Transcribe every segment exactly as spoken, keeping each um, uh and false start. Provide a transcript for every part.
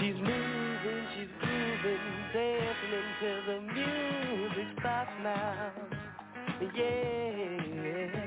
She's moving, she's grooving, dancing until the music stops now. Yeah.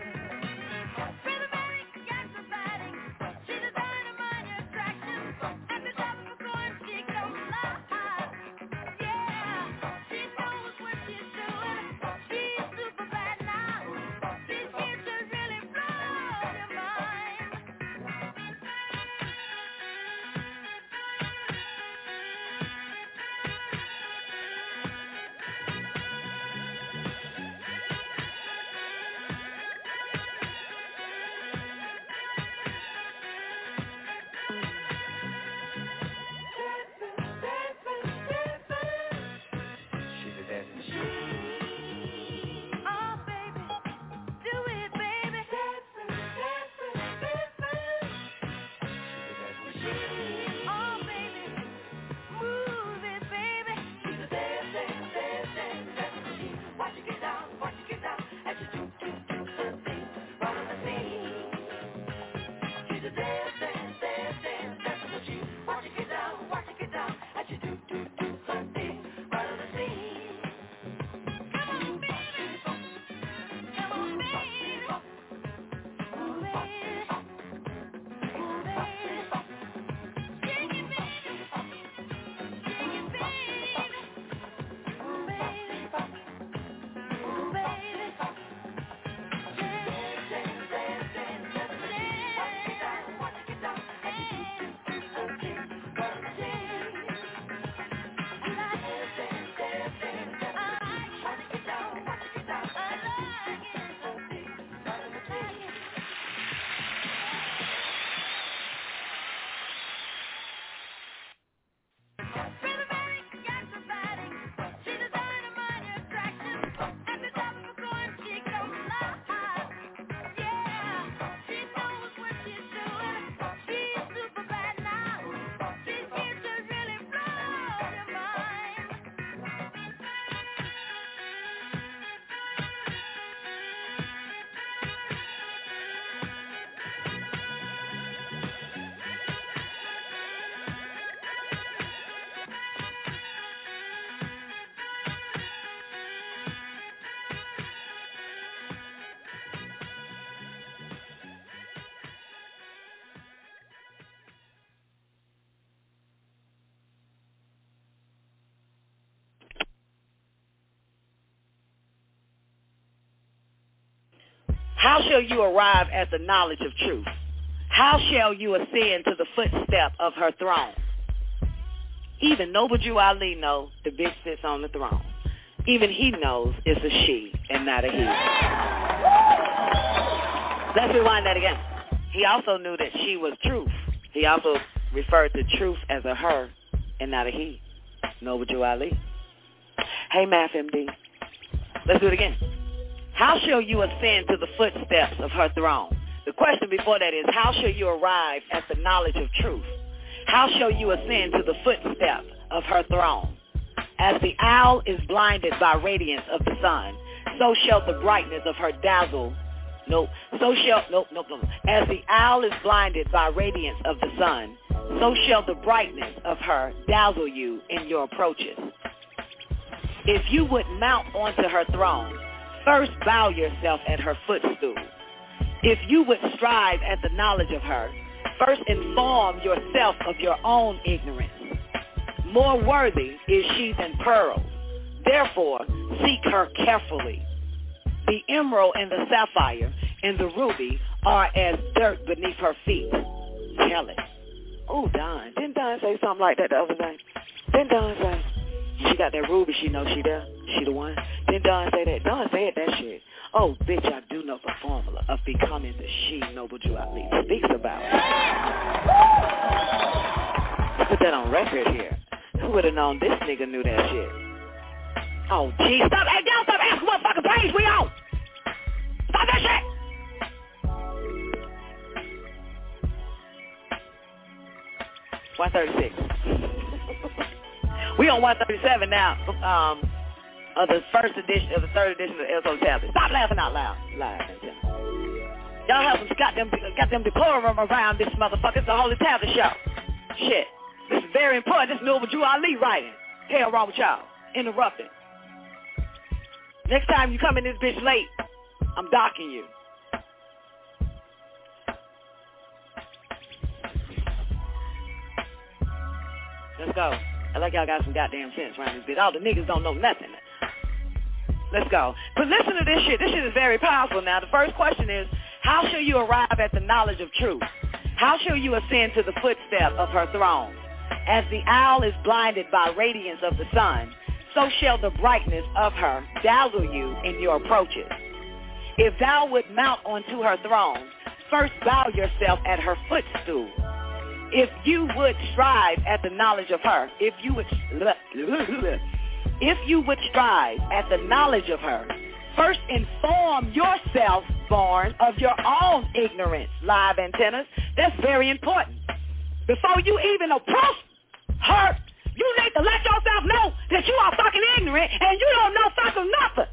How shall you arrive at the knowledge of truth? How shall you ascend to the footstep of her throne? Even Noble Jew Ali knows the bitch sits on the throne. Even he knows it's a she and not a he. Let's rewind that again. He also knew that she was truth. He also referred to truth as a her and not a he. Noble Jew Ali. Hey, Math M D. Let's do it again. How shall you ascend to the footsteps of her throne? The question before that is, how shall you arrive at the knowledge of truth? How shall you ascend to the footsteps of her throne? As the owl is blinded by radiance of the sun, so shall the brightness of her dazzle. Nope. So shall, nope, nope, nope. As the owl is blinded by radiance of the sun, so shall the brightness of her dazzle you in your approaches. If you would mount onto her throne, first bow yourself at her footstool. If you would strive at the knowledge of her, first inform yourself of your own ignorance. More worthy is she than pearls. Therefore, seek her carefully. The emerald and the sapphire and the ruby are as dirt beneath her feet. Tell it. Oh, Don. Didn't Don say something like that the other day? Didn't Don say, she got that ruby, she knows she there? She the one? Didn't Don say that? Don said that shit. Oh, bitch, I do know the formula of becoming the she Noble Jew Ali speaks about. Let's put that on record here. Who would have known this nigga knew that shit? Oh, gee, stop. Hey, don't stop asking what fucking page we on. Stop that shit. one thirty-six. We on one thirty-seven now. Um, of the first edition, of the third edition of the L S O tablet. Stop laughing out loud. Live, y'all have some goddamn, goddamn decorum around this motherfucker. It's the Holy Tablet Show. Shit. Listen very important. This is Noble Drew Ali writing. Hell wrong with y'all. Interrupting. Next time you come in this bitch late, I'm docking you. Let's go. I like y'all got some goddamn sense around this bitch. All the niggas don't know nothing. Let's go. But listen to this shit. This shit is very powerful now. The first question is, how shall you arrive at the knowledge of truth? How shall you ascend to the footstep of her throne? As the owl is blinded by radiance of the sun, so shall the brightness of her dazzle you in your approaches. If thou would mount onto her throne, first bow yourself at her footstool. If you would strive at the knowledge of her, if you would, if you would strive at the knowledge of her, first inform yourself, born, of your own ignorance, live antennas. That's very important. Before you even approach her, you need to let yourself know that you are fucking ignorant and you don't know fucking nothing,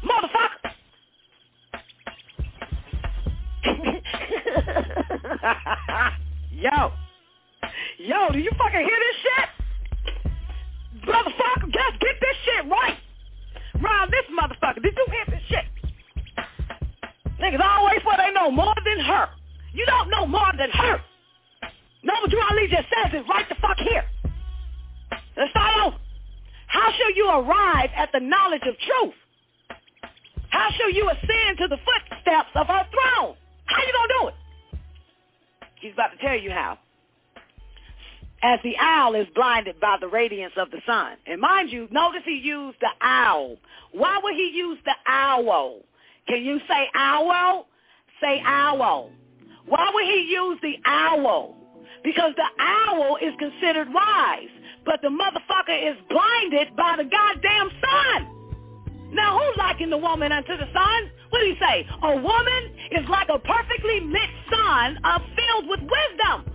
motherfucker. Yo. Yo, do you fucking hear this shit? Motherfucker, just get this shit right. Round this motherfucker. Did you hear this shit? Niggas always say they know more than her. You don't know more than her. Noble Drew Ali just says it right the fuck here. Let's start over. How shall you arrive at the knowledge of truth? How shall you ascend to the footsteps of her throne? How you gonna do it? He's about to tell you how. As the owl is blinded by the radiance of the sun. And mind you, notice he used the owl. Why would he use the owl? Can you say owl? Say owl. Why would he use the owl? Because the owl is considered wise, but the motherfucker is blinded by the goddamn sun. Now, who's liking the woman unto the sun? What do you say? A woman is like a perfectly lit sun uh, filled with wisdom.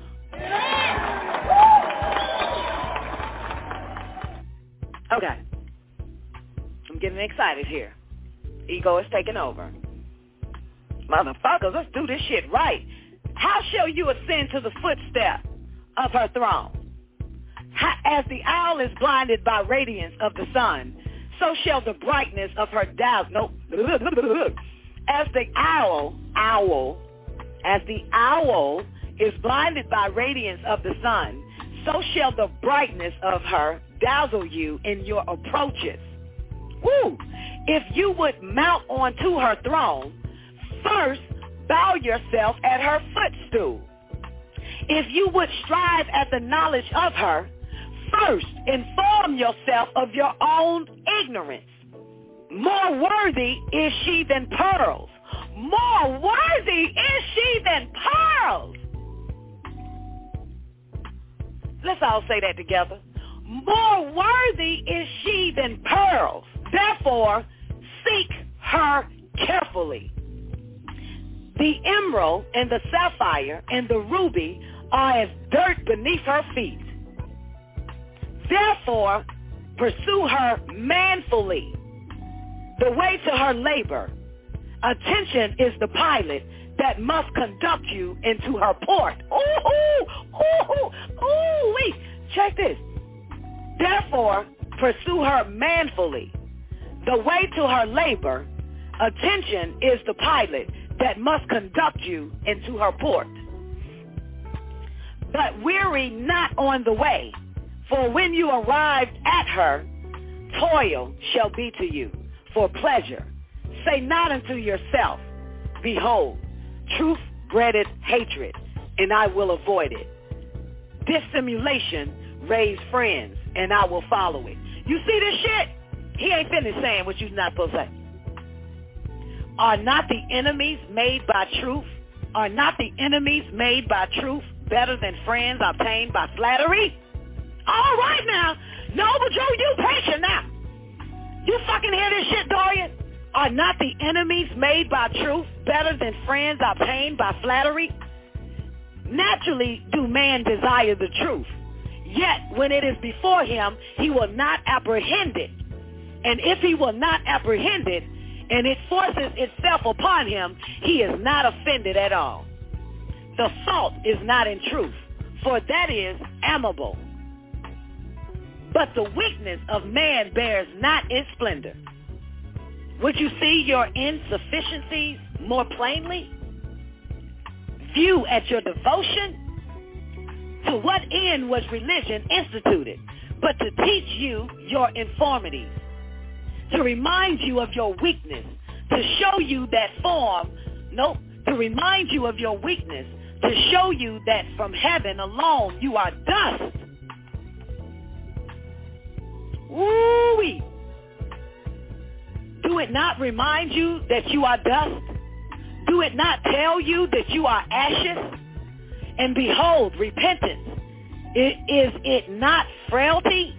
Okay. I'm getting excited here. Ego is taking over. Motherfuckers, let's do this shit right. How shall you ascend to the footstep of her throne? How, as the owl is blinded by radiance of the sun, so shall the brightness of her dazzle. No. As the owl, owl, as the owl is blinded by radiance of the sun, so shall the brightness of her dazzle you in your approaches. Woo! If you would mount onto her throne, first bow yourself at her footstool. If you would strive at the knowledge of her, first inform yourself of your own ignorance. More worthy is she than pearls. More worthy is she than pearls. Let's all say that together. More worthy is she than pearls. Therefore, seek her carefully. The emerald and the sapphire and the ruby are as dirt beneath her feet. Therefore, pursue her manfully. The way to her labor. Attention is the pilot that must conduct you into her port. Ooh, ooh, ooh, ooh, wait. Check this. Therefore, pursue her manfully. The way to her labor. Attention is the pilot that must conduct you into her port. But weary not on the way, for when you arrive at her, toil shall be to you for pleasure. Say not unto yourself, behold, truth breedeth hatred, and I will avoid it. Dissimulation raise friends, and I will follow it. You see this shit? He ain't finished saying what you're not supposed to say. Are not the enemies made by truth? Are not the enemies made by truth better than friends obtained by flattery? All right now. Noble Drew, you patient now. You fucking hear this shit, Dorian? Are not the enemies made by truth better than friends obtained by flattery? Naturally do man desire the truth, yet when it is before him, he will not apprehend it. And if he will not apprehend it, and it forces itself upon him, he is not offended at all. The fault is not in truth, for that is amiable. but the weakness of man bears not its splendor. Would you see your insufficiencies more plainly? View at your devotion? To what end was religion instituted, but to teach you your infirmities, to remind you of your weakness, to show you that form, nope, to remind you of your weakness, to show you that from heaven alone you are dust. Woo-wee. Do it not remind you that you are dust? Do it not tell you that you are ashes? And behold, repentance, is it not frailty?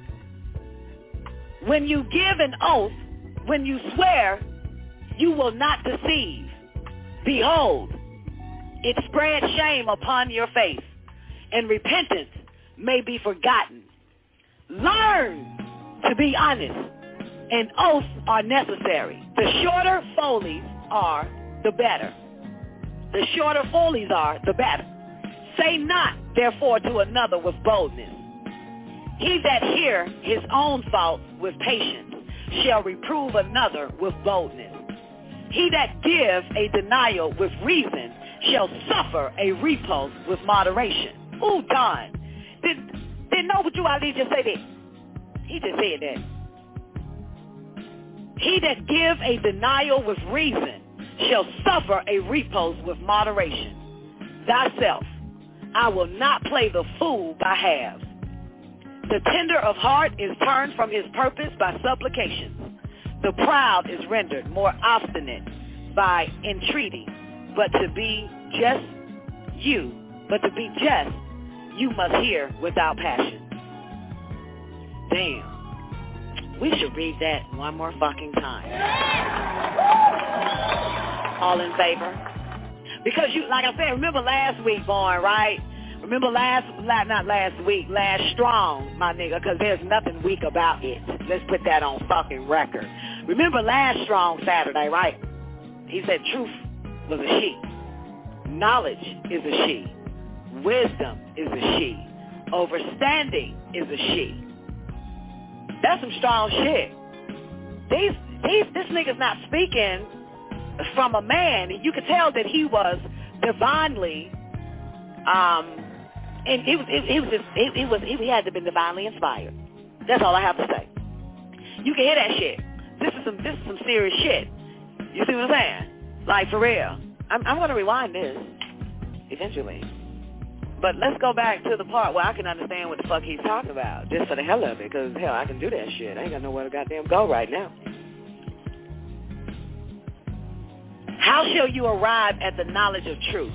When you give an oath, when you swear, you will not deceive. Behold, it spreads shame upon your face, and repentance may be forgotten. Learn to be honest, and oaths are necessary. The shorter follies are, the better. The shorter follies are, the better. Say not, therefore, to another with boldness. He that hear his own fault with patience shall reprove another with boldness. He that give a denial with reason shall suffer a repulse with moderation. Ooh, Don. Did, did Noble Ali just say that? He just said that. He that give a denial with reason shall suffer a repulse with moderation. Thyself, I will not play the fool by halves. The tender of heart is turned from his purpose by supplications. The proud is rendered more obstinate by entreaty. But to be just you, but to be just, you must hear without passion. Damn. We should read that one more fucking time. All in favor? Because you, like I said, remember last week, Born, right? Remember last, not last week, last strong, my nigga, because there's nothing weak about it. Let's put that on fucking record. Remember last strong Saturday, right? He said truth was a she. Knowledge is a she. Wisdom is a she. Overstanding is a she. That's some strong shit. These, these, this nigga's not speaking from a man. You could tell that he was divinely, um, and it was, it, it was just, it, it was, he had to be divinely inspired. That's all I have to say. You can hear that shit. This is some, this is some serious shit. You see what I'm saying? Like, for real. I'm, I'm going to rewind this eventually. But let's go back to the part where I can understand what the fuck he's talking about, just for the hell of it, because, hell, I can do that shit. I ain't got nowhere to goddamn go right now. How shall you arrive at the knowledge of truth?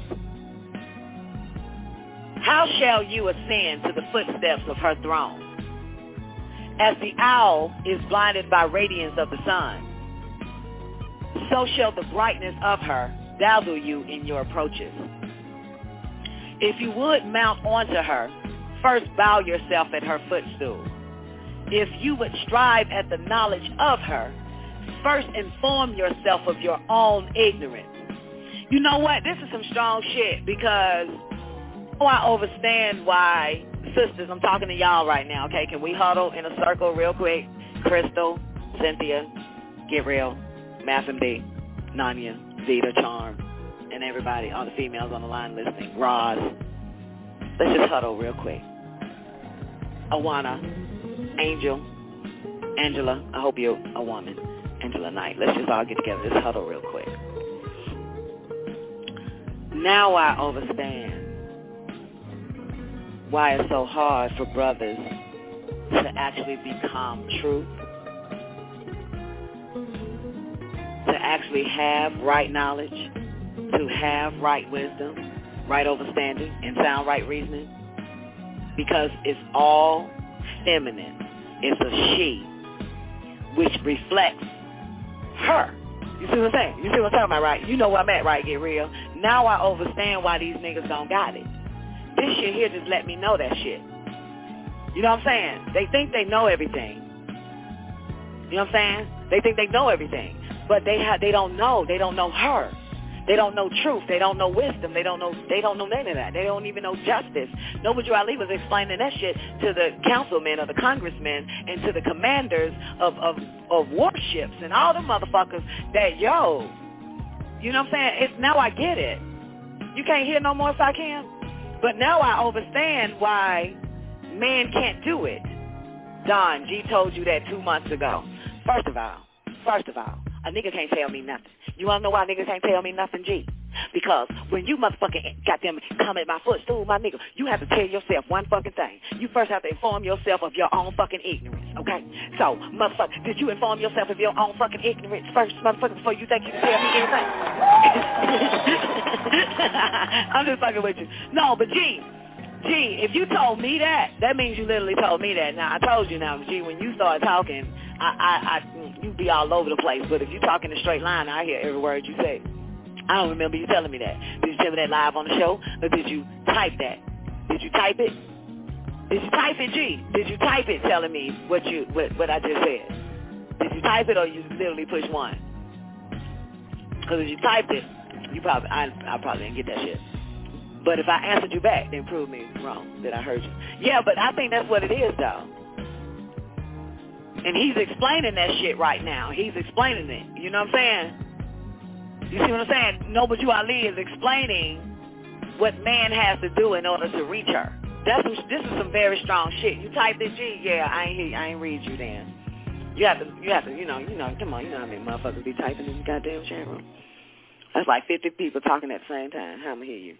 How shall you ascend to the footsteps of her throne? As the owl is blinded by radiance of the sun, so shall the brightness of her dazzle you in your approaches. If you would mount onto her, first bow yourself at her footstool. If you would strive at the knowledge of her, first inform yourself of your own ignorance. You know what? This is some strong shit, because oh, I understand why, sisters, I'm talking to y'all right now, okay? Can we huddle in a circle real quick? Crystal, Cynthia, Get Real, Math M D, Nanya, Vita, Charm, and everybody, all the females on the line listening, Roz. Let's just huddle real quick. Awana, Angel, Angela, I hope you're a woman, Angela Knight. Let's just all get together. Let's huddle real quick. Now I understand why it's so hard for brothers to actually become truth, to actually have right knowledge, to have right wisdom, right understanding, and sound right reasoning, because it's all feminine. It's a she, which reflects her. You see what I'm saying? You see what I'm talking about, right? You know what I'm at, right? Get real. Now I understand why these niggas don't got it. This shit here just let me know that shit. You know what I'm saying? They think they know everything. You know what I'm saying? They think they know everything. But they ha- they don't know. They don't know her. They don't know truth. They don't know wisdom. They don't know They don't know none of that. They don't even know justice. Noble Drew Ali was explaining that shit to the councilmen or the congressmen and to the commanders of, of, of warships and all the motherfuckers that, yo, you know what I'm saying? It's, now I get it. You can't hear no more if I can? But now I understand why men can't do it. Don, G told you that two months ago. First of all, first of all, a nigga can't tell me nothing. You want to know why niggas can't tell me nothing, G? Because when you motherfucking goddamn come at my footstool, my nigga, you have to tell yourself one fucking thing. You first have to inform yourself of your own fucking ignorance, okay? So, motherfucker, did you inform yourself of your own fucking ignorance first, motherfucker, before you think you can tell me anything? I'm just fucking with you. No, but G, G, if you told me that, that means you literally told me that. Now, I told you now, G, when you start talking, I, I, I, you be all over the place. But if you talk in a straight line, I hear every word you say. I don't remember you telling me that. Did you tell me that live on the show, or did you type that? Did you type it? Did you type it, G? Did you type it telling me what you what, what I just said? Did you type it, or you literally push one? Because if you typed it, you probably I, I probably didn't get that shit. But if I answered you back, then prove me wrong that I heard you. Yeah, but I think that's what it is, though. And he's explaining that shit right now. He's explaining it. You know what I'm saying? You see what I'm saying? Noble Drew Ali is explaining what man has to do in order to reach her. That's this is some very strong shit. You type this G, yeah, I ain't hear, I ain't read you then. You have to, you have to, you know, you know, come on, you know how many motherfuckers be typing in the goddamn chat room. That's like fifty people talking at the same time. How I'ma hear you?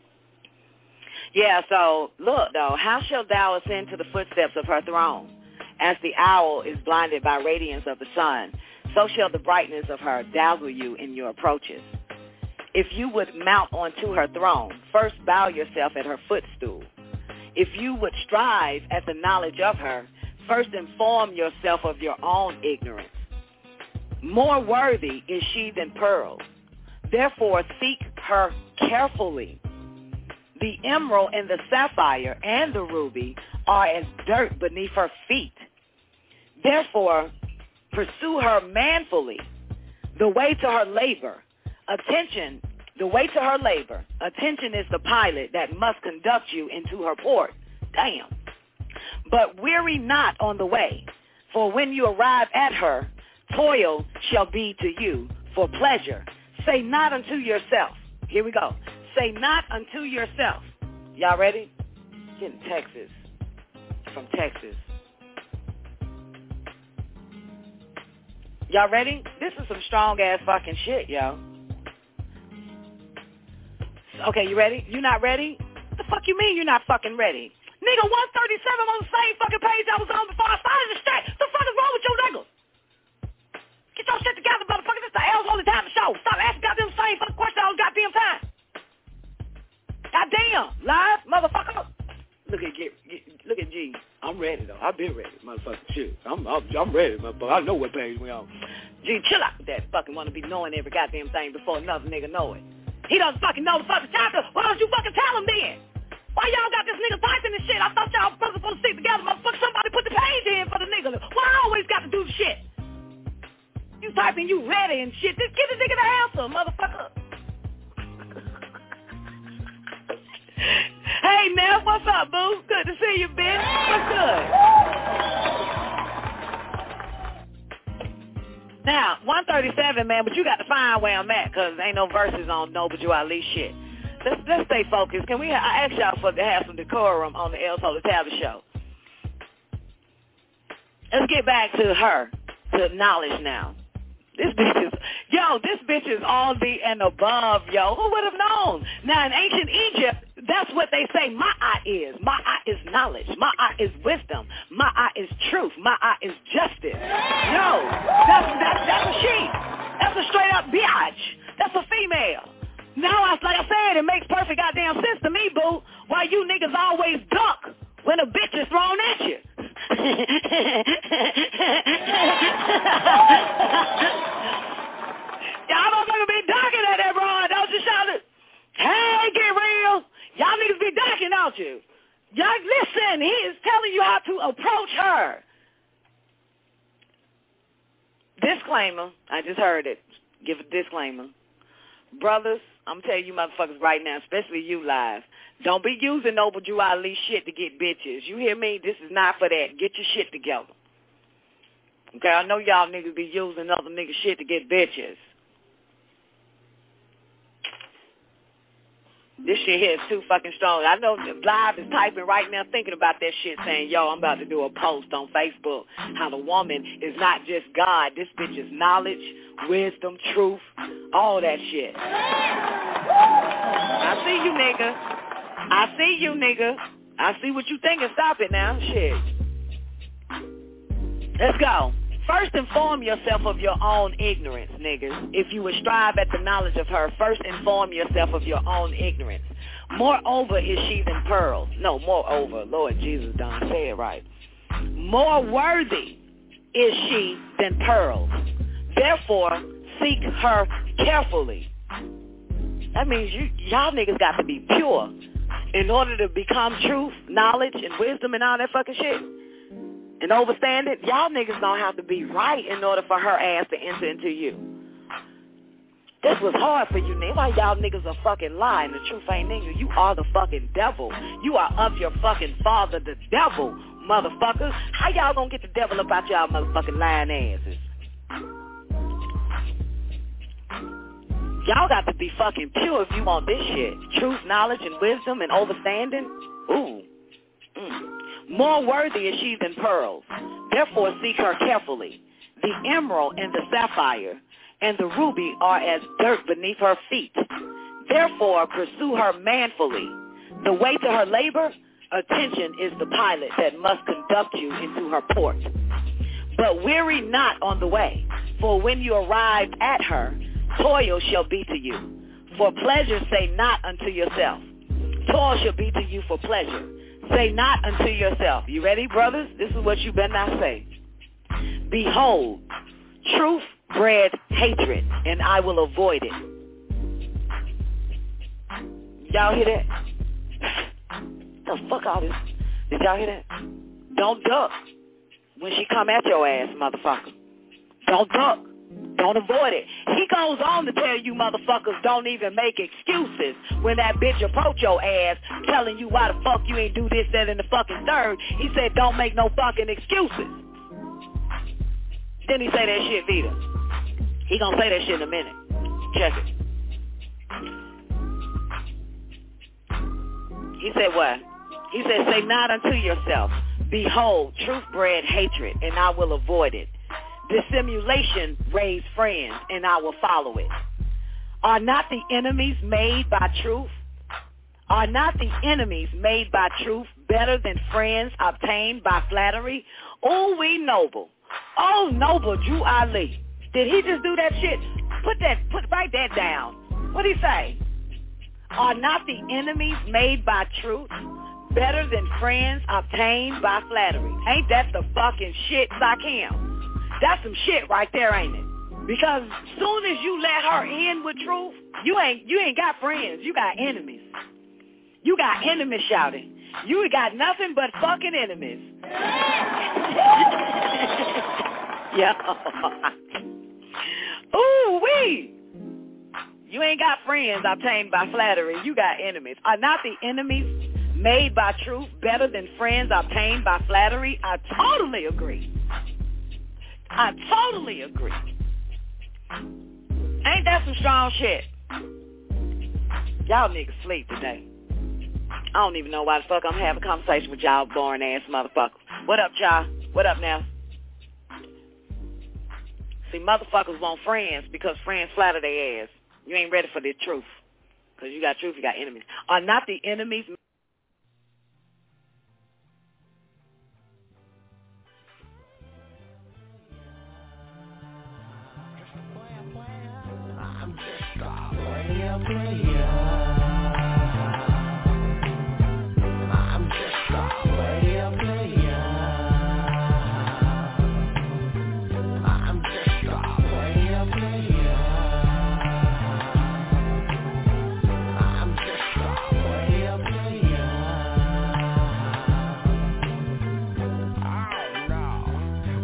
Yeah. So look though, how shall thou ascend to the footsteps of her throne? As the owl is blinded by radiance of the sun, so shall the brightness of her dazzle you in your approaches. If you would mount onto her throne, first bow yourself at her footstool. If you would strive at the knowledge of her, first inform yourself of your own ignorance. More worthy is she than pearls. Therefore, seek her carefully. The emerald and the sapphire and the ruby are as dirt beneath her feet. Therefore, pursue her manfully. The way to her labor. Attention, the way to her labor. Attention is the pilot that must conduct you into her port. Damn. But weary not on the way, for when you arrive at her, toil shall be to you for pleasure. Say not unto yourself. Here we go. Say not unto yourself. Y'all ready? Getting Texas. From Texas. Y'all ready? This is some strong-ass fucking shit, yo. Okay, you ready? You not ready? What the fuck you mean you're not fucking ready? Nigga, one thirty-seven on the same fucking page I was on before I started the shit. What the fuck is wrong with you niggas? Get your shit together, motherfucker. This the L's only time to show. Stop asking goddamn the same fucking question all the goddamn time. Goddamn. Live, motherfucker. Look at get, get, look at G. I'm ready though. I've been ready, motherfucker. Shit. I'm I'm, I'm ready, motherfucker. I know what page we on. G, chill out with that fucking want to be knowing every goddamn thing before another nigga know it. He doesn't fucking know the fucking chapter. Why don't you fucking tell him then? Why y'all got this nigga typing this shit? I thought y'all was supposed to stick together, motherfucker. Somebody put the page in for the nigga. Why I always got to do the shit? You typing, you ready and shit. Just give the nigga the answer, motherfucker. Hey, Neff, what's up, boo? Good to see you, bitch. What's good? Now, one thirty-seven, man, but you got to find where I'm at, because ain't no verses on Noble Drew Ali shit. Let's, let's stay focused. Can we, I asked y'all for to have some decorum on the El Solar Tablet show. Let's get back to her, to knowledge now. This bitch is, yo, this bitch is all the and above, yo. Who would have known? Now, in ancient Egypt, that's what they say Ma'at is. Ma'at is knowledge. Ma'at is wisdom. Ma'at is truth. Ma'at is justice. Yo, that's, that's, that's a she. That's a straight up biatch. That's a female. Now, like I said, it makes perfect goddamn sense to me, boo, why you niggas always duck when a bitch is thrown at you. Y'all motherfuckers be ducking at that broad, don't you, shout it? Hey, get real. Y'all niggas be ducking, don't you? Y'all, listen, he is telling you how to approach her. Disclaimer, I just heard it. Give a disclaimer. Brothers, I'm telling you motherfuckers right now, especially you live, don't be using Noble Drew Ali shit to get bitches. You hear me? This is not for that. Get your shit together. Okay, I know y'all niggas be using other niggas shit to get bitches. This shit here is too fucking strong. I know Live is typing right now thinking about that shit saying, yo, I'm about to do a post on Facebook how the woman is not just God. This bitch is knowledge, wisdom, truth, all that shit. I see you, nigga. I see you, nigga. I see what you thinking. Stop it now. Shit. Let's go. First inform yourself of your own ignorance, niggas. If you would strive at the knowledge of her, first inform yourself of your own ignorance. Moreover is she than pearls. No, moreover. Lord Jesus, Don, say it right. More worthy is she than pearls. Therefore, seek her carefully. That means you, y'all niggas got to be pure in order to become truth, knowledge, and wisdom and all that fucking shit. And overstand it, y'all niggas gonna have to be right in order for her ass to enter into you. This was hard for you, niggas. Why y'all niggas are fucking lying? The truth ain't in you. You are the fucking devil. You are of your fucking father, the devil, motherfucker. How y'all gonna get the devil up out y'all motherfucking lying asses? Y'all got to be fucking pure if you want this shit. Truth, knowledge, and wisdom and understanding. Ooh. Mm. More worthy is she than pearls. Therefore seek her carefully. The emerald and the sapphire and the ruby are as dirt beneath her feet. Therefore pursue her manfully. The way to her labor, attention is the pilot that must conduct you into her port. But weary not on the way, for when you arrive at her, toil shall be to you. For pleasure say not unto yourself. Toil shall be to you for pleasure. Say not unto yourself. You ready, brothers? This is what you better not say. Behold, truth bred hatred, and I will avoid it. Y'all hear that? The fuck all this? Did y'all hear that? Don't duck when she come at your ass, motherfucker. Don't duck. Don't avoid it. He goes on to tell you motherfuckers don't even make excuses when that bitch approach your ass telling you why the fuck you ain't do this, that, and the fucking third. He said don't make no fucking excuses. Then he say that shit, Vita. He gonna say that shit in a minute. Check it. He said what? He said say not unto yourself, behold, truth bred hatred, and I will avoid it. Dissimulation raise friends, and I will follow it. Are not the enemies made by truth? Are not the enemies made by truth better than friends obtained by flattery? Oh, we noble. Oh, Noble Drew Ali. Did he just do that shit? Put that, put, write that down. What'd he say? Are not the enemies made by truth better than friends obtained by flattery? Ain't that the fucking shit, Sakim? That's some shit right there, ain't it? Because soon as you let her in with truth, you ain't you ain't got friends. You got enemies. You got enemies shouting. You got nothing but fucking enemies. Yo. Ooh wee. You ain't got friends obtained by flattery. You got enemies. Are not the enemies made by truth better than friends obtained by flattery? I totally agree. I totally agree. Ain't that some strong shit? Y'all niggas sleep today. I don't even know why the fuck I'm having a conversation with y'all boring ass motherfuckers. What up, y'all? What up now? See, motherfuckers want friends because friends flatter their ass. You ain't ready for the truth. Because you got truth, you got enemies. Are not the enemies...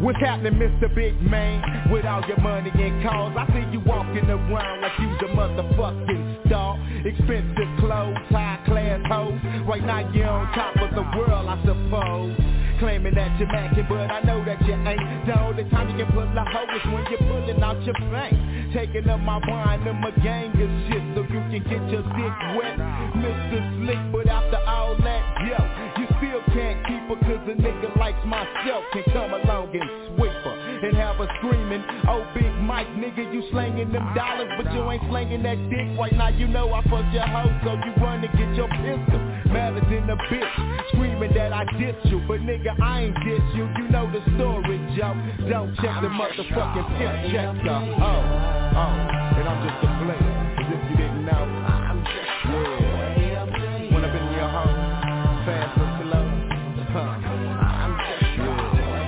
What's happening, Mister Big Man? With all your money and cars, I see you walking around like you's a motherfucking star. Expensive clothes, high class hoes. Right now you're on top of the world, I suppose. Claiming that you're macking, but I know that you ain't. The only time you can pull a hoe is when you're pulling out your bank. Taking up my wine and my gang of shit so you can get your dick wet. Mister Slick, but after all that, yo, you still can't keep her, cause a nigga like myself can come along and sweep her and have her screaming, oh Big Mike, nigga, you slanging them dollars, but you ain't slanging that dick. Right now you know I fucked your hoe, so you run to get your pistol. Madder than a bitch, screaming that I dissed you, but nigga, I ain't diss you, you know the story, Joe. Don't check the motherfucking pimp, check the oh, oh, and I'm just a player, as if you didn't know. I'm just yeah. When I've been in your home, fast or slow, huh? I'm just yeah.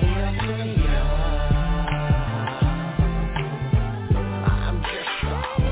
I'm just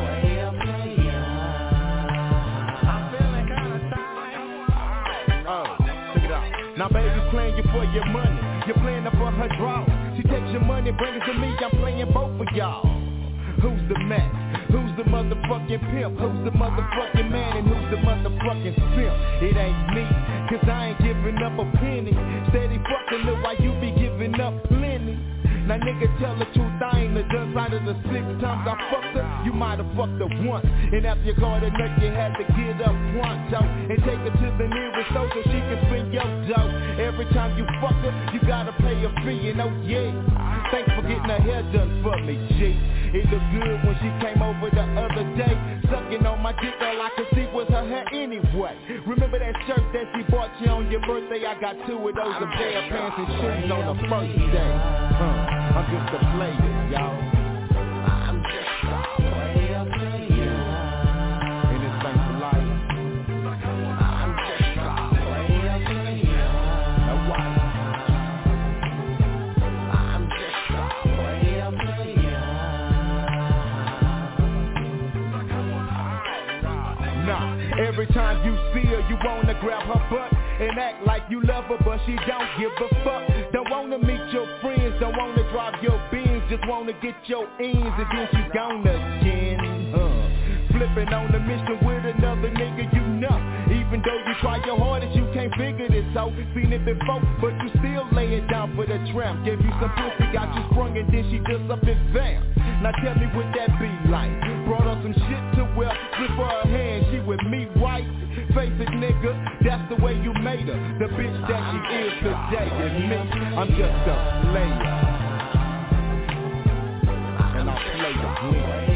I'm feeling kinda tired. Oh, check it out. Now baby's playing you for your money. You're playing her for her draw. She takes your money, bring it to me. I'm playing both of y'all. Who's the man? Who's the motherfucking pimp? Who's the motherfucking man? And who's the motherfucking simp? It ain't me, cause I ain't giving up a penny. Steady fucking look while you be giving up plenty. Now nigga, tell the truth, I ain't the dust out of the six times I fucked her. You might have fucked her once, and after you caught her nut, you had to get up pronto and take her to the nearest store so she can spend your dough. Every time you fuck her, you gotta pay a fee, and oh yeah, thanks for getting her hair done for me, G. It looked good when she came over the other day, sucking on my dick, all I could see was her hair anyway. Remember that shirt that she bought you on your birthday? I got two of those, a pair of pants and shoes on the first day. Huh. I'm just a player, y'all. I'm just a player, player. And this ain't for life. I'm just a player, player. Now why? I'm just a player, player. Nah, every time you see her, you wanna grab her butt and act like you love her, but she don't give a fuck. Don't wanna meet your friends, don't wanna drop your beans, just wanna get your ends, and then she gone again. Uh, flipping on the mission with another nigga, you know. Even though you try your hardest, you can't figure this out. Seen it before, but you still lay it down for the tramp. Gave you some pussy, got you sprung, and then she just up and vamped. Now tell me what that be like. Brought her some shit to wear, slip for her hand, she with me right. Face it, nigga, that's the way you made her. The bitch that she is today. And me, I'm just a player. And I play the win.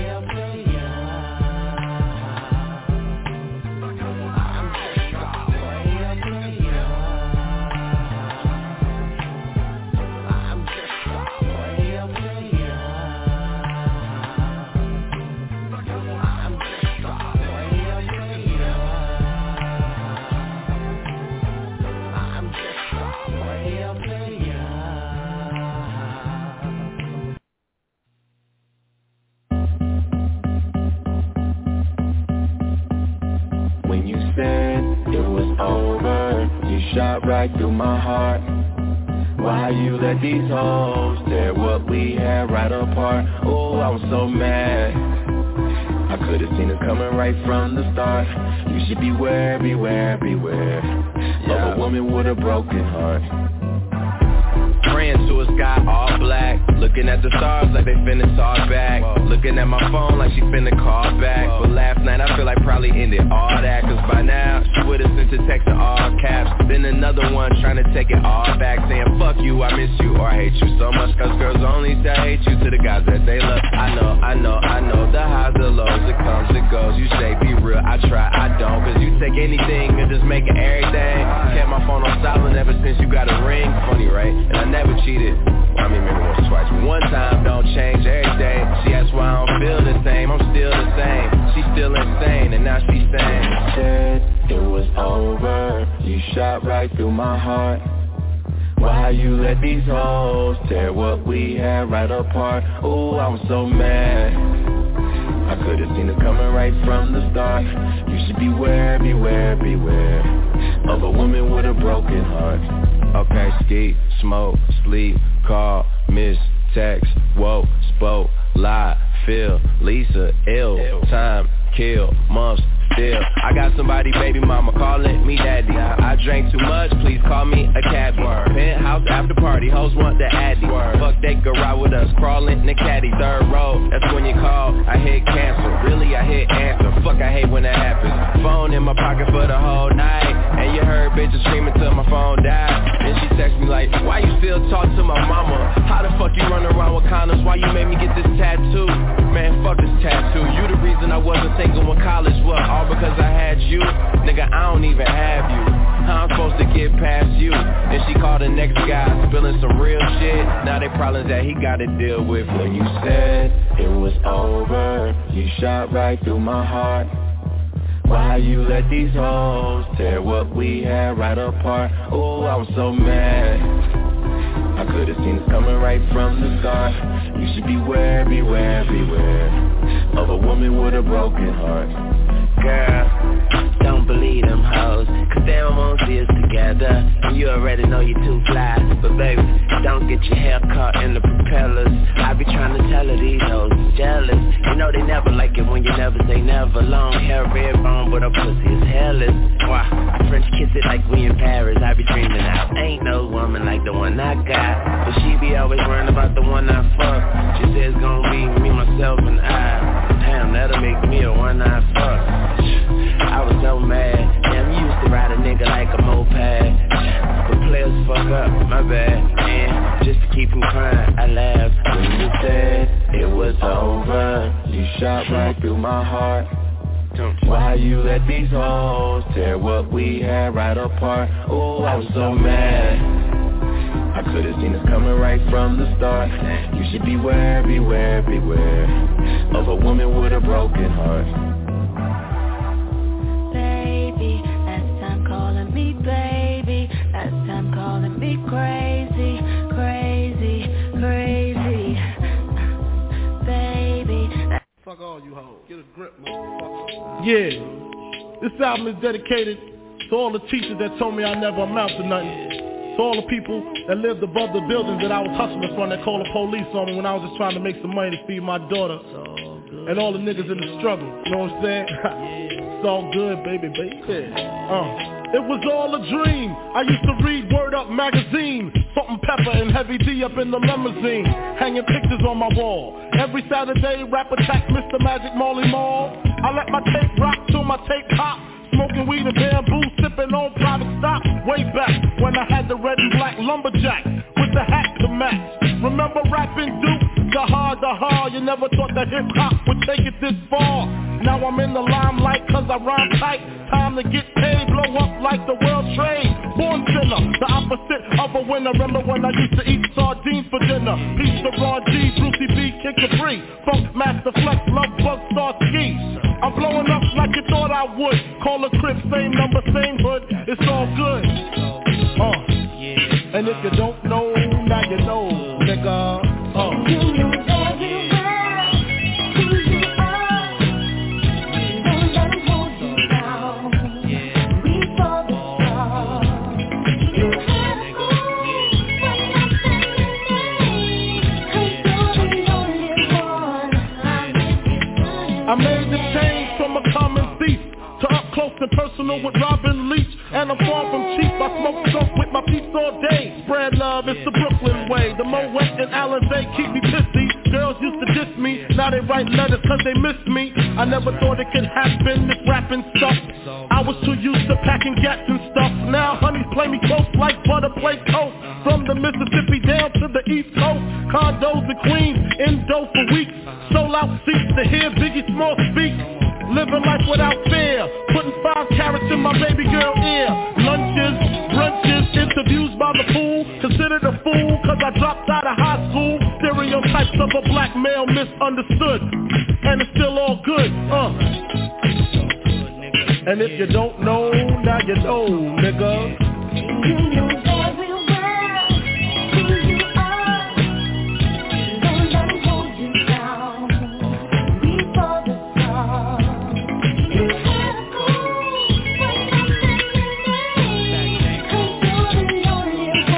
Shot right through my heart. Why you let these hoes tear what we had right apart? Oh, I was so mad. I could've seen it coming right from the start. You should beware, beware, beware yeah. of a woman with a broken heart. Praying to a sky all black, looking at the stars like they finna talk back. Whoa. Looking at my phone like she finna call back. Whoa. But last night I feel like probably ended all that, cause by now she would've sent a text in all caps. Then another one trying to take it all back, saying fuck you, I miss you, or I hate you so much. Cause girls only say I hate you to the guys that they love. I know, I know, I know, the highs, the lows, it comes, it goes. You say be real, I try, I don't. Cause you take anything and just make it everything. Kept my phone on silent ever since you got a ring. Funny, right? And I never cheated. I mean, maybe once or twice. One time don't change everything. She asked why I don't feel the same. I'm still the same. She's still insane, and now she's saying, you said it was over. You shot right through my heart. Why you let these hoes tear what we had right apart? Ooh, I was so mad. I could've seen it coming right from the start. You should beware, beware, beware of a woman with a broken heart. Okay, ski, smoke, sleep, call, miss, text, woke, spoke, lie, feel, Lisa, ill, time, kill, months, still. I got somebody, baby mama, calling me daddy. I drank too much, please call me a cabbie. Penthouse after party, hoes want the addy. Fuck, they could ride with us, crawling in the caddy. Third row, that's when you call, I hit cancel. Really, I hit answer. Fuck, I hate when that happens. Phone in my pocket for the whole night, and you heard bitches screaming till my phone died. Then she text me like, why you still talk to my mama? How the fuck you run around with condoms? Why you made me get this tattoo? Man, fuck this tattoo. You the reason I wasn't single in college. What, all because I had you? Nigga, I don't even have you. How I'm supposed to get past you? Then she called the next guy, spilling some real shit. Now they problems that he gotta deal with. When you said it was over, you shot right through my heart. Why you let these hoes tear what we had right apart? Oh, I was so mad. I could've seen it coming right from the start. You should beware, beware, beware of a woman with a broken heart. Girl, don't believe them hoes, cause they don't want this together. And you already know you too fly. But baby, don't get your hair caught in the propellers. I be trying to tell her these hoes is jealous. You know they never like it when you never say never. Long hair, red bone, but her pussy is hairless. Why, I French kiss it like we in Paris. I be dreaming out, ain't no woman like the one I got. But she be always worrying about the one I fuck. She says it's gonna be me, myself, and I. Damn, that'll make me a one-eye fuck. I was so mad. Damn, you used to ride a nigga like a moped. But players fuck up, my bad. And just to keep him crying, I laughed. When you said it was over, you shot right through my heart. Why you let these hoes tear what we had right apart? Oh, I was so mad. I could've seen this coming right from the start. You should beware, beware, beware of a woman with a broken heart. Baby, last time calling me baby, last time calling me crazy, crazy, crazy, baby. Fuck all you hoes. Get a grip, motherfucker. Yeah, this album is dedicated to all the teachers that told me I never amount to nothing. To all the people that lived above the buildings that I was hustling from that called the police on me when I was just trying to make some money to feed my daughter. And all the niggas in the struggle, you know what I'm saying? It's all good, baby, baby. Uh. It was all a dream. I used to read Word Up magazine, Salt and Pepper and Heavy D up in the limousine, hanging pictures on my wall. Every Saturday, rap attack Mister Magic Molly Mall. I let my tape rock till my tape pop. Smoking weed and bamboo, sipping on private stock. Way back when I had the red and black lumberjack with the hat to match. Remember rapping Duke? The hard, the hard. You never thought that hip hop would take it this far. Now I'm in the limelight cause I rhyme tight. Time to get paid, blow up like the world trade. Born sinner, the opposite of a winner. Remember when I used to eat sardines for dinner? Peace to Ron G, Brucey B, Kid Capri, Funk Master Flex, Love Bug, Star Ski. I'm blowing up like you thought I would. Call a crib, same number, same hood. It's all good. Uh, and if you don't know, now you know, nigga. Uh. You know very well who you are. Don't let 'em hold you down. Reach for the stars. You have to move when I say your name. 'Cause you're the only one I make it. I made the change from a common thief to up close and personal with Robin Leach. And I'm far from cheap, I smoke dope with my peeps all day. Spread love, it's the Brooklyn way. The Moet and Alizé keep me pissy. Girls used to diss me, now they write letters cause they miss me. I never thought it could happen, this rapping stuff. I was too used to packing gats and stuff. Now honeys play me close like butter play coke. From the Mississippi down to the East Coast. Condos in Queens, in dough for weeks. Sold out seats to hear Biggie Small speak. Living life without fear, putting five carats in my baby girl ear. Lunches, brunches, interviews by the pool. Considered a fool cause I dropped out of high school. Stereotypes of a black male misunderstood. And it's still all good, uh. And if you don't know, now you know, nigga. You know very well who you are. Don't let 'em hold you down. Reach for the stars. You have to move when I say your name. 'Cause you're the only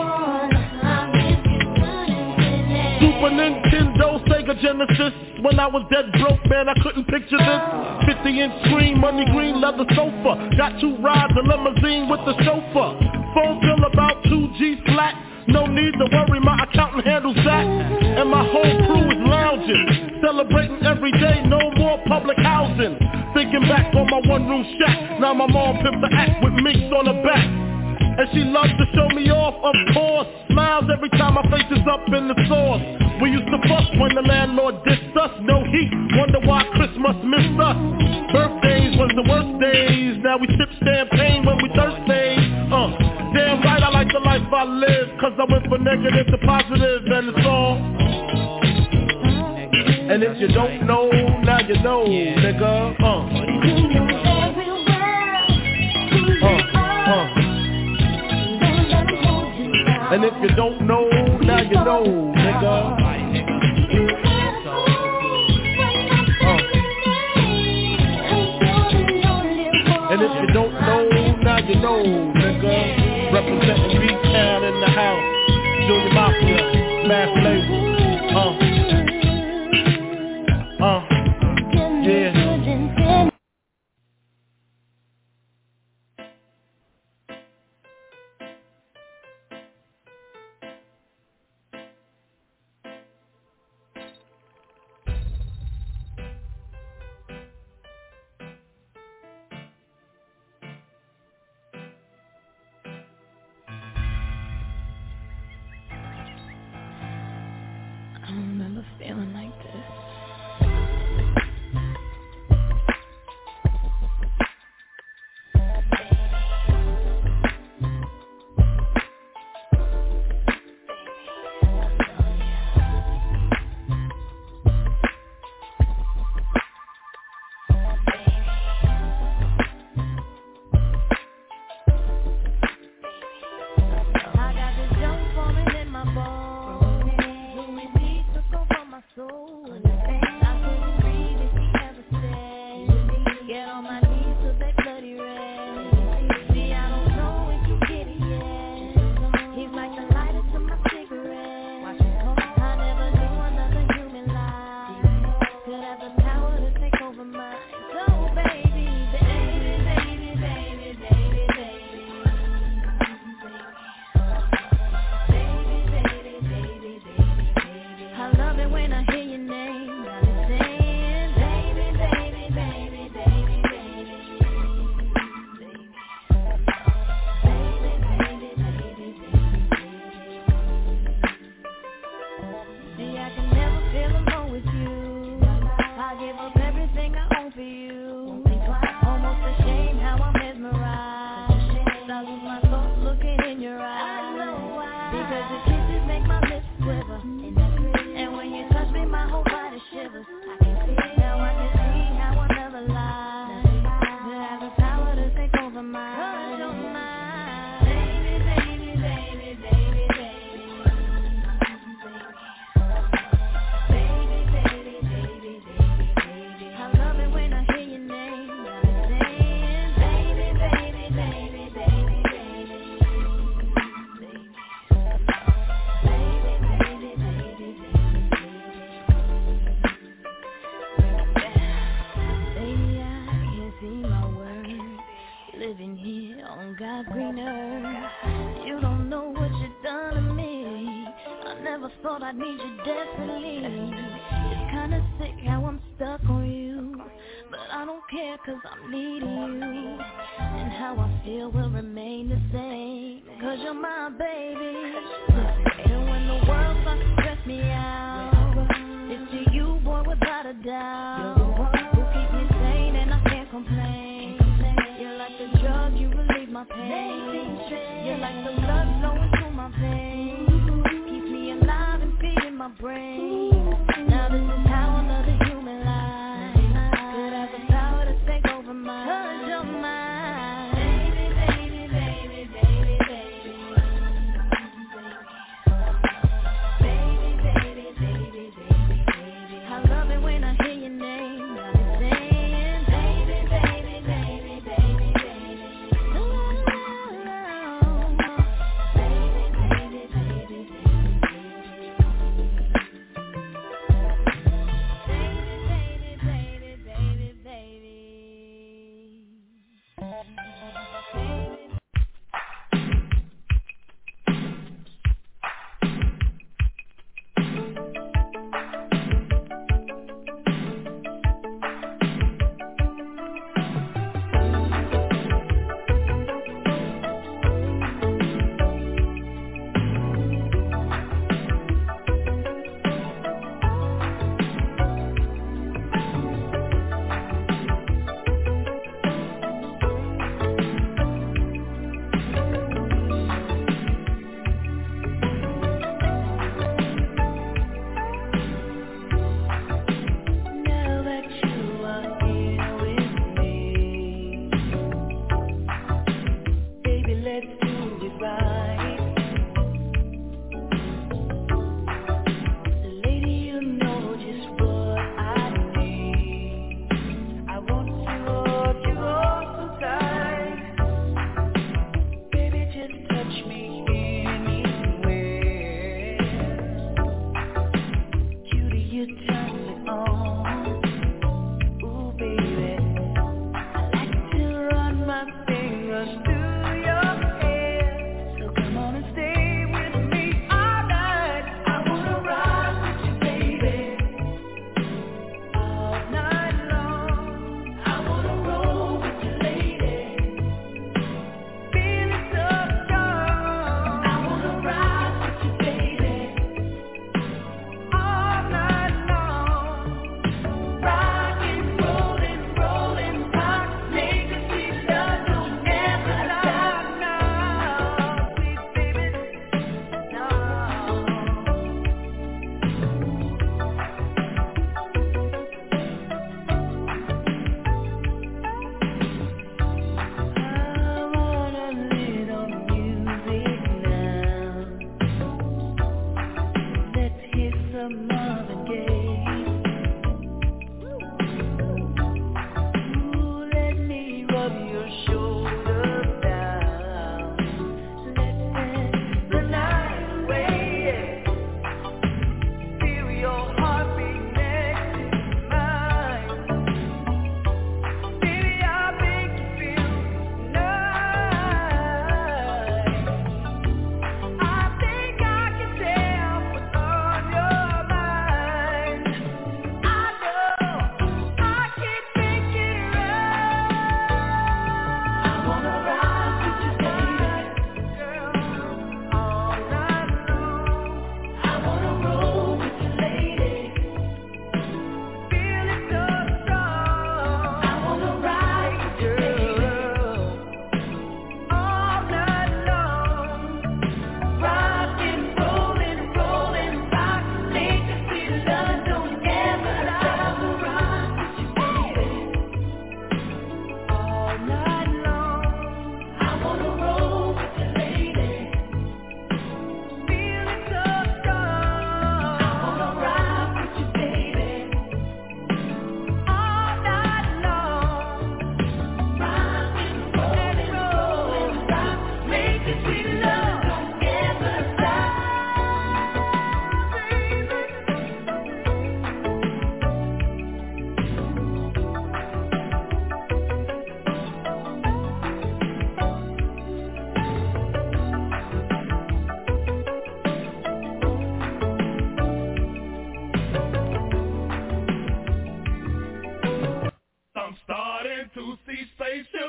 Genesis. When I was dead broke, man, I couldn't picture this. fifty inch screen, money green, leather sofa. Got two rides, a limousine with the chauffeur. Phone bill about two G's flat. No need to worry, my accountant handles that. And my whole crew is lounging, celebrating every day, no more public housing. Thinking back on my one room shack, now my mom pimped the act with minks on her back. And she loves to show me off, of course. Smiles every time my face is up in the sauce. We used to fuss when the landlord dissed us. No heat, wonder why Christmas missed us. Birthdays was the worst days. Now we sip champagne when we thirsty. Uh, damn right I like the life I live, cause I went from negative to positive, and it's all. And if you don't know, now you know, nigga. Uh. Uh, uh. And if you don't know, now you know, nigga. Uh. And if you don't know, now you know, nigga. Representing B-Town in the house. Junior Mafia, Mass Label. Uh. Uh. Yeah. I don't remember feeling like this.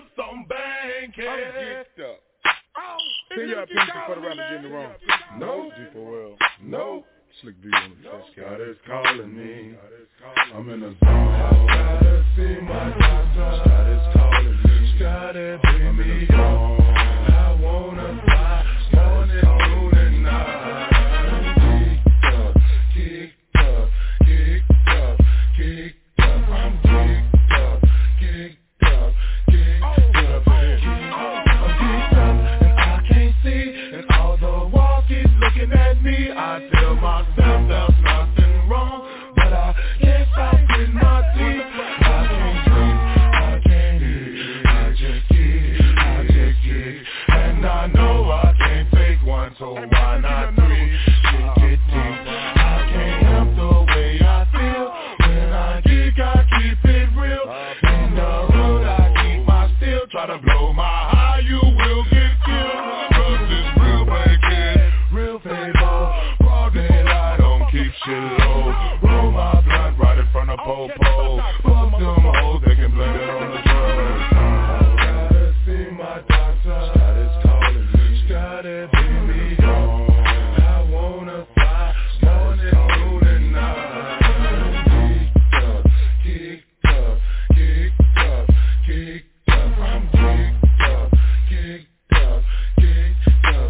some bank I'm head. geeked up. Oh, Send your opinion for the rapper getting the wrong. No. G four L. No. Slick V on the fresh God guy. is calling me. I'm in the zone. I gotta see my doctor. God is calling me. Gotta bring me home. I wanna fly morning, noon, and night. Geeked up, geeked up, geeked up, geeked up. I'm geeked up, geeked up, geeked up, geeked up. I'm geeked up, and I can't see, and all the walls keep looking at me. I tell myself there's nothing wrong, but I can't stop with my teeth. I can't sleep, I can't eat, I just get, I just get, and I know I can't take one, so why not three? Shit get deep. I can't help the way I feel when I geek, I keep it real. In the hood, I keep my steel. Try to blow my high, you will get killed. Cause it's real bacon, real favor. Broad daylight, don't keep shit low. Roll my blunt right in front of Popo. Fuck them hoes, they can blame it on the drugs. Gotta see my doctor. God is calling me. Gotta bring me home. I wanna fly morning, noon, and night. Geeked up, geeked up, geeked up, geeked up. I'm geeked up, geeked up, geeked up,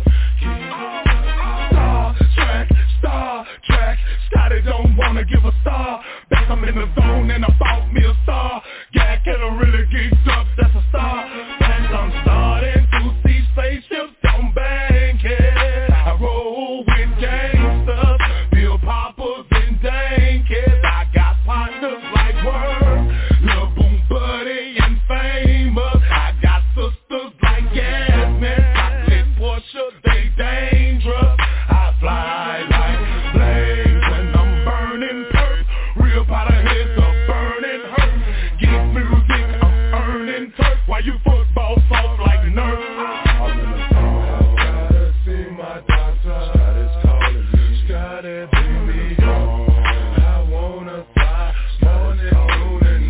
geeked up. Star Trek, Star Trek. Scotty don't wanna give a star. Back I'm in the zone and I bought me a star. Yeah, Killer really geeked up, that's a star. And I'm starting to see spaceships on Bankhead. I roll with gangsters, Bill Poppers and Dankheads. I got partners like Word, Lil Boom Buddy and Famous. I got sisters like Yasmin, Chocolate Portia, they dangerous. I fly like flames when I'm burning perp. Real powder heads are burning hurt. Geek music, I'm earning turf. Why you football soft like nerds? I'm in the zone. Gotta see my doctor. God is calling me. Gotta bring me home. I wanna fly morning, noon, and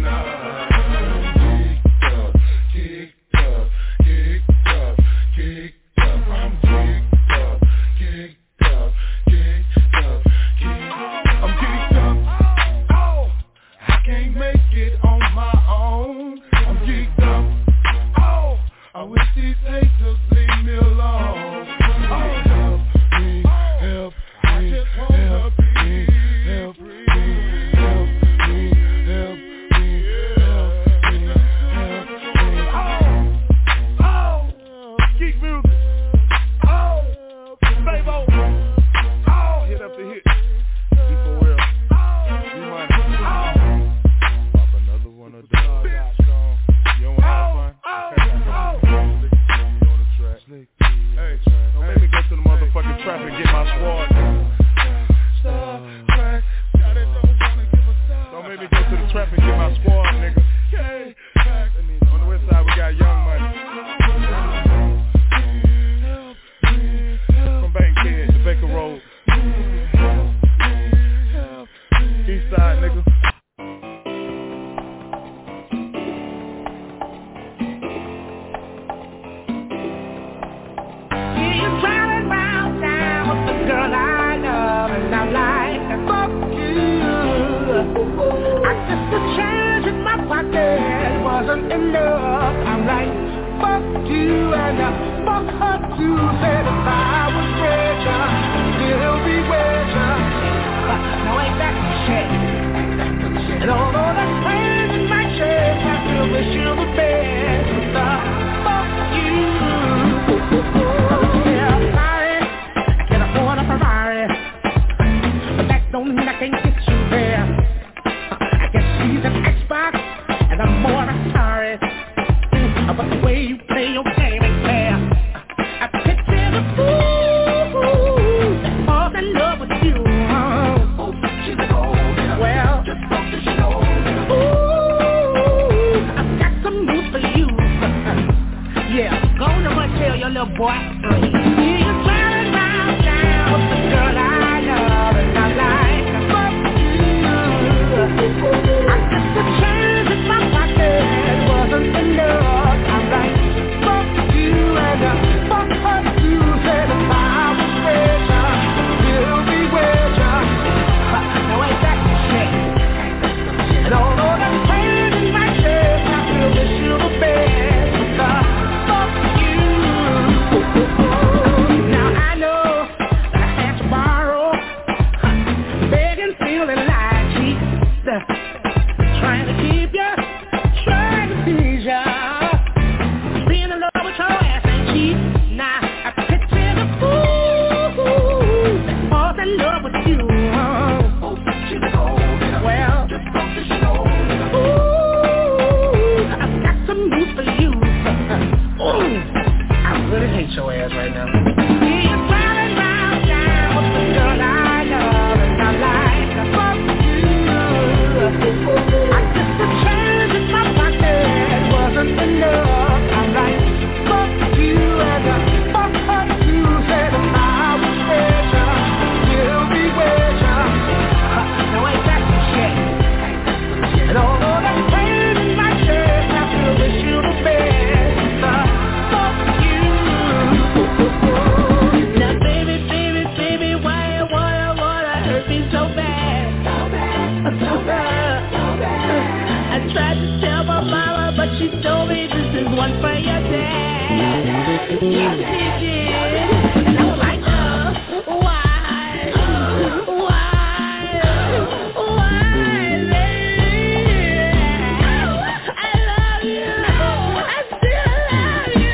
night. Geeked up, geeked up, geeked up, geeked up. I'm geeked up, geeked up, geeked up, geeked up. I'm geeked up. Oh, I can't make it on my own. I'm geeked up. Oh, I wish these haters leave me alone. Oh, help me, help me, help me, help me, help me, help me, help me, help me. Oh, oh, geek music. Oh, Favo. Oh, Hit up the hit. G four L. D-Money. Pop another one of those. You don't want to have fun? You on the track. Hey, don't make me go to the motherfucking trap and get my squad. Don't make me go to the trap and get my squad, nigga. On the west side we got Young Money. From Bankhead to Baker Road. East side, nigga. You're driving round town with the girl I love, and I like to fuck you. I guess the change in my pocket wasn't enough. I'm like, fuck you, and I fuck her too. Said if I was richer, still be richer. Now ain't that the shit? And although that pain in my chest, I still wish you the best. But uh, fuck you. Yeah, sorry, I can't afford a Ferrari, but that don't mean I can't get you there. I guess she's an Xbox, and I'm more sorry. But the way you play your game ain't fair. I picture the fool that falls in love with you. Oh, she's a golden. Well, just fuck the show. Ooh, I've got some news for you. Yeah, go on and tell your little boy. He's running round town with the girl I love, and I like to fuck you. I guess the change in my pocket wasn't enough. I'm like, Yes, he did. And I was like, uh, why? Why? Why, lady? I love you. I still love you.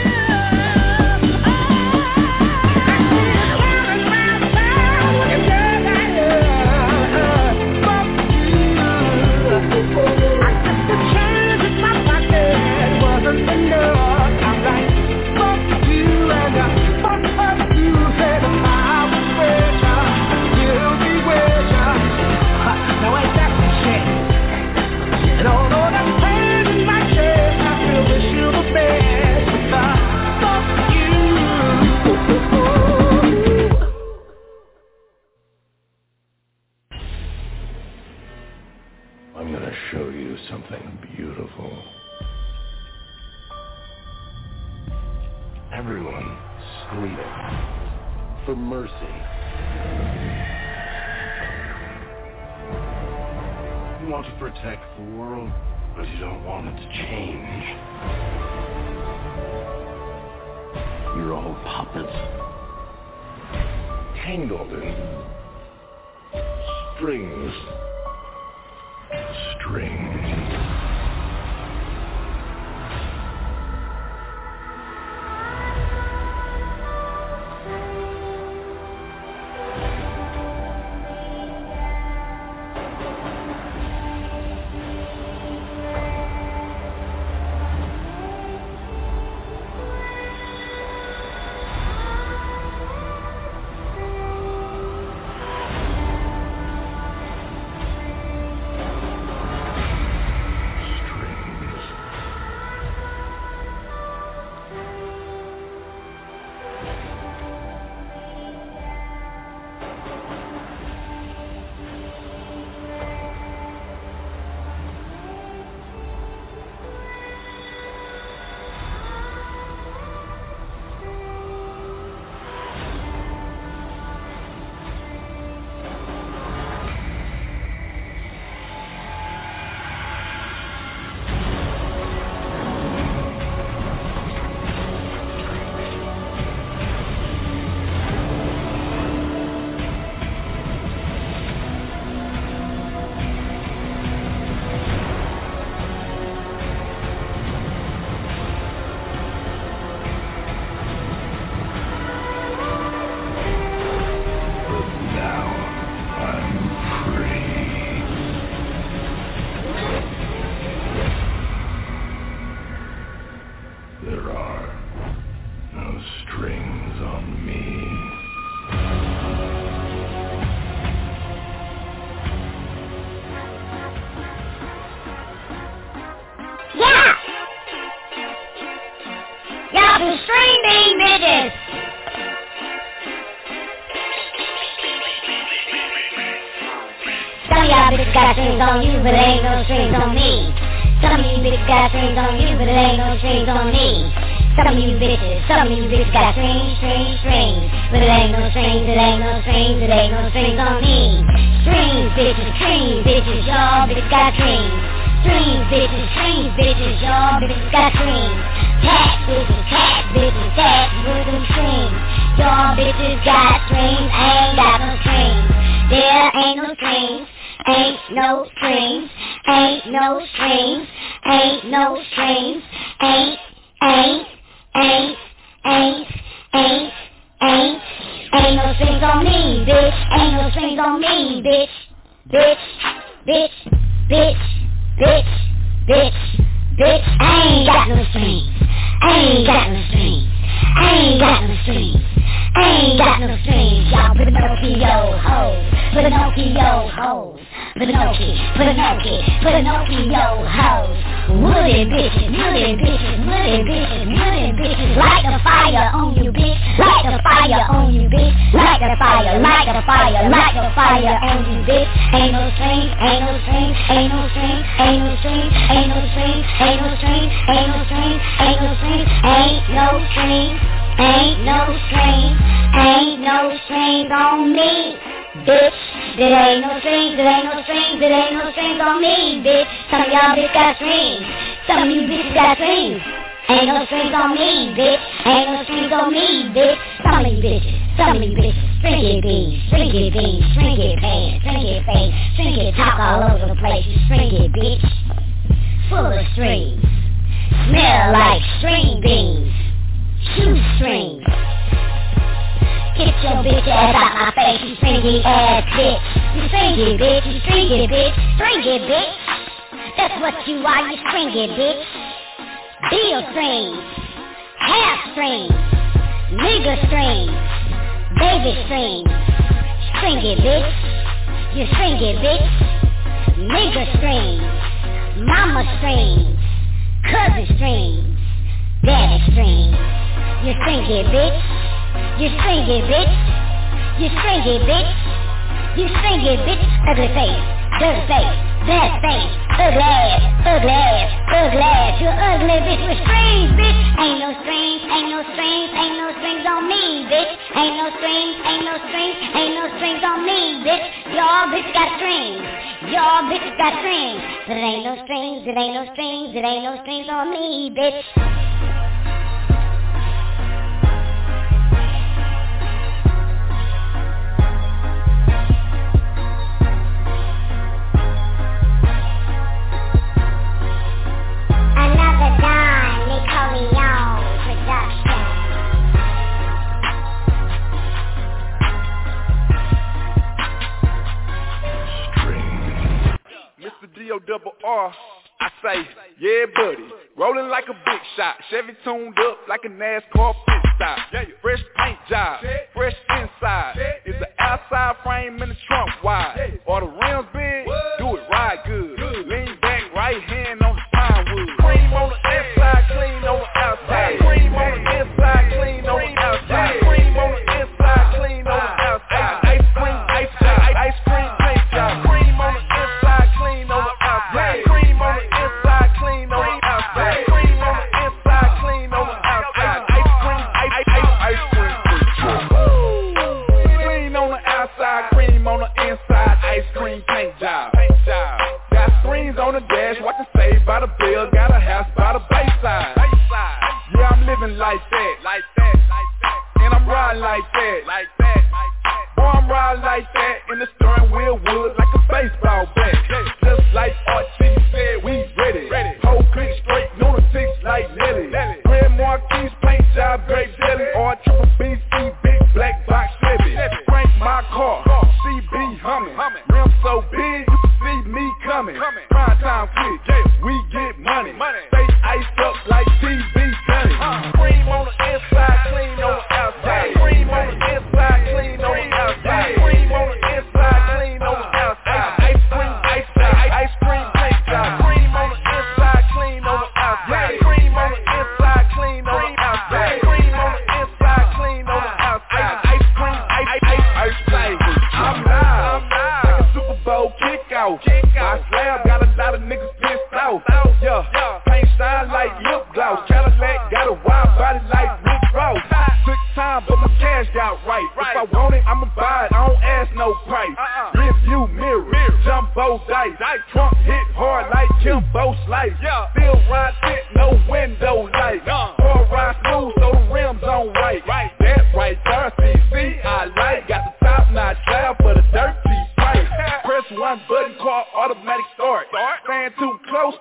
I'm gonna show you something beautiful. Everyone screaming for mercy. You want to protect the world, but you don't want it to change. You're all puppets, tangled in strings. Strings. bitches got strings on you, but ain't no strings on me. Some of you bitches got strings on you, but ain't no strings on me. Some of you bitches, some of you bitches got strings, strings, strings, but it ain't no strings, it ain't no strings, it ain't no strings on me. Strings, bitches, strings, bitches, y'all bitches got strings. Strings, bitches, strings, bitches, y'all bitches got strings. Cat, bitches, cat, bitches, cat with them strings. Y'all bitches got strings, ain't got no strings. There ain't no strings, ain't no strings, ain't no strings, ain't no strings, ain't, ain't, ain't, ain't, ain't, ain't, ain't no strings on me, bitch, ain't no strings on me, bitch, bitch, bitch, bitch, bitch, bitch, bitch, I ain't got no strings, I ain't got no strings, I ain't got no strings, I ain't got no strings, y'all Pinocchio hoes, Pinocchio hoes, Pinocchio, Pinocchio, Pinocchio hoes, wooden bitches, wooden bitches, wooden bitches, wooden bitches, light the fire on you bitch, light the fire on you bitch, light the fire, light the fire, light the fire on you bitch, ain't no strings, ain't no strings, ain't no strings, ain't no strings, ain't no strings, ain't no strings, ain't no strings, ain't no strings, ain't no strings, ain't no strings, ain't no strings on me, bitch. There ain't no strings, there ain't no strings, there ain't no strings on me, bitch. Some of y'all bitches got strings, some of you bitches got strings. Ain't no strings on me, bitch. Ain't no strings on me, bitch. Some of you bitches, some of you bitches, stringy beans, stringy beans, stringy pants, stringy face, stringy talk all over the place, you stringy bitch. Full of strings, smell like string beans, shoestrings. Get your bitch ass out my face, you stringy ass bitch. You stringy bitch, you stringy bitch, stringy bitch. That's what you are, you stringy bitch. Bill strings, half strings, nigger strings, baby strings, stringy bitch, you stringy bitch, nigger strings, mama strings, cousin strings, daddy strings, you stringy bitch, you stringy bitch, you stringy bitch, you stringy bitch, ugly face, dirty face, bad face, ugly ass, ugly ass, ugly ass, you ugly bitch with strings, bitch. Ain't no strings, ain't no strings, ain't no strings on me, bitch. Ain't no strings, ain't no strings, ain't no strings on me, bitch. Y'all bitch got strings, y'all bitch got strings, but it ain't no strings, it ain't no strings, it ain't no strings on me, bitch. Another Don Nicoleone production. Mister D O double R, I say, yeah buddy, rolling like a big shot, Chevy tuned up like a NASCAR pit stop, fresh paint job, fresh inside, is the outside frame in the trunk wide, or the rims big, do it ride good, lean back, right hand on the pine wood, cream on the inside, clean on the outside, cream on the inside, clean on the outside, cream on the inside, clean on the outside, ice cream, ice job, ice cream, paint job, cream on the inside, clean on the outside, cream on the inside, clean on the outside, cream on the inside, clean on the outside, ice cream, ice, ice, ice cream, clean on the outside, cream on the inside, ice cream, paint job, paint job. Got screens on the dash, watching Saved by the Bell, got a house by the Bayside. Yeah, I'm living like that, like that, like that, and I'm riding like that, like that, like that. Boy, I'm riding like that, in the steering wheel wood like a baseball bat. Just like Archie said, we ready. Whole click straight, lunatics like Nelly. Red Marquis, paint job, grape jelly, or triple B C, big black box Chevy. Crank my car, C B humming, rim so big, you can see me coming. Prime time quick, we get money. Stay iced up like T V Gunny. Cream on the inside, clean on the outside. Cream on the inside, clean on the outside. Cream on the inside, clean on the outside. Ice cream, ice cream, ice cream, paint job. Cream on the inside, clean on the outside. Cream on the inside, clean on the outside. Cream on the inside, clean on the outside. Ice cream, ice, ice, ice cream. I'm live, like a Super Bowl kickoff. My slab got a lot of niggas pissed off. Yeah, paint shine like lip gloss. Cadillac got a wide body like Rick Ross. Took time, but my cash got right. If I want it, I'ma buy it. I don't ask no price. Rear view mirror, jumbo dice. Trunk hit hard like Kimbo Slice. Still ride thick, no window light. Four ride smooth, so the rims on right. That right there, C C I like. Got the top notch slab for the dirt cheap price. Press one button, car automatic start. Stand too close.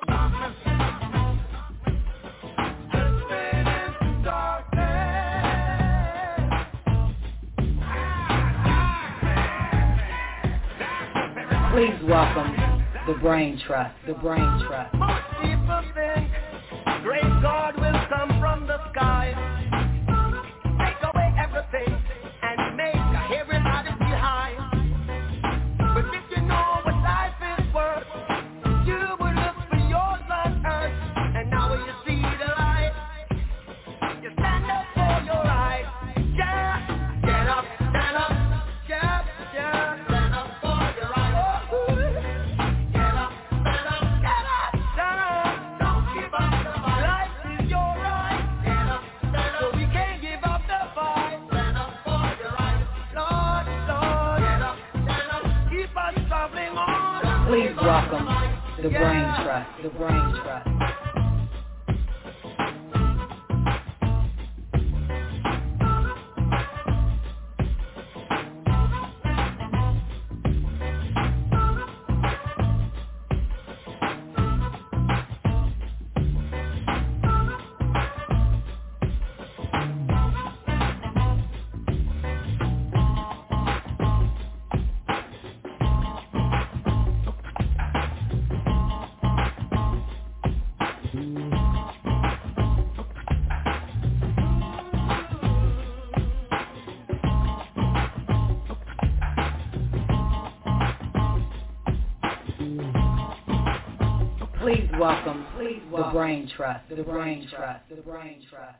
Please welcome the Brain Trust, the Brain Trust. Most people think great God will come from the sky, take away everything and make everybody feel high. But if you know what life is worth, you would look for yours on earth. And now when you see the light, you stand up for your right. Yeah, get up, stand up, yeah, yeah, stand up for your right. Get up, stand up, get up, stand up, don't give up the fight. Life is your right. Get up, stand up, so we can't give up the fight. Stand up for your right, Lord, Lord. Get up, stand up, keep us traveling on. Please welcome the Brain Trust, the Brain Trust. welcome the Brain Trust, the Brain Trust, the Brain Trust.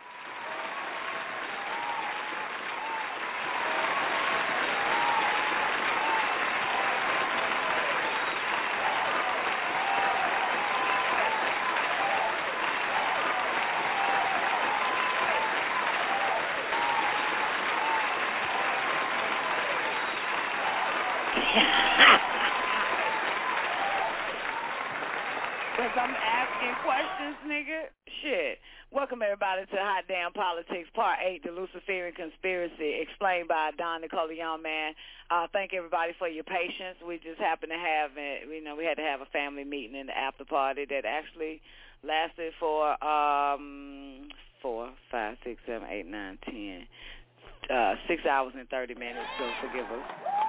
I'm asking questions, nigga. Shit. Welcome, everybody, to Hot Damn Politics, Part eight, The Luciferian Conspiracy, explained by Don Nicoleon, man. Uh, thank everybody for your patience. We just happened to have, uh, you know, we had to have a family meeting in the after party that actually lasted for um, four, five, six, seven, eight, nine, ten, uh, six hours and thirty minutes, so forgive us.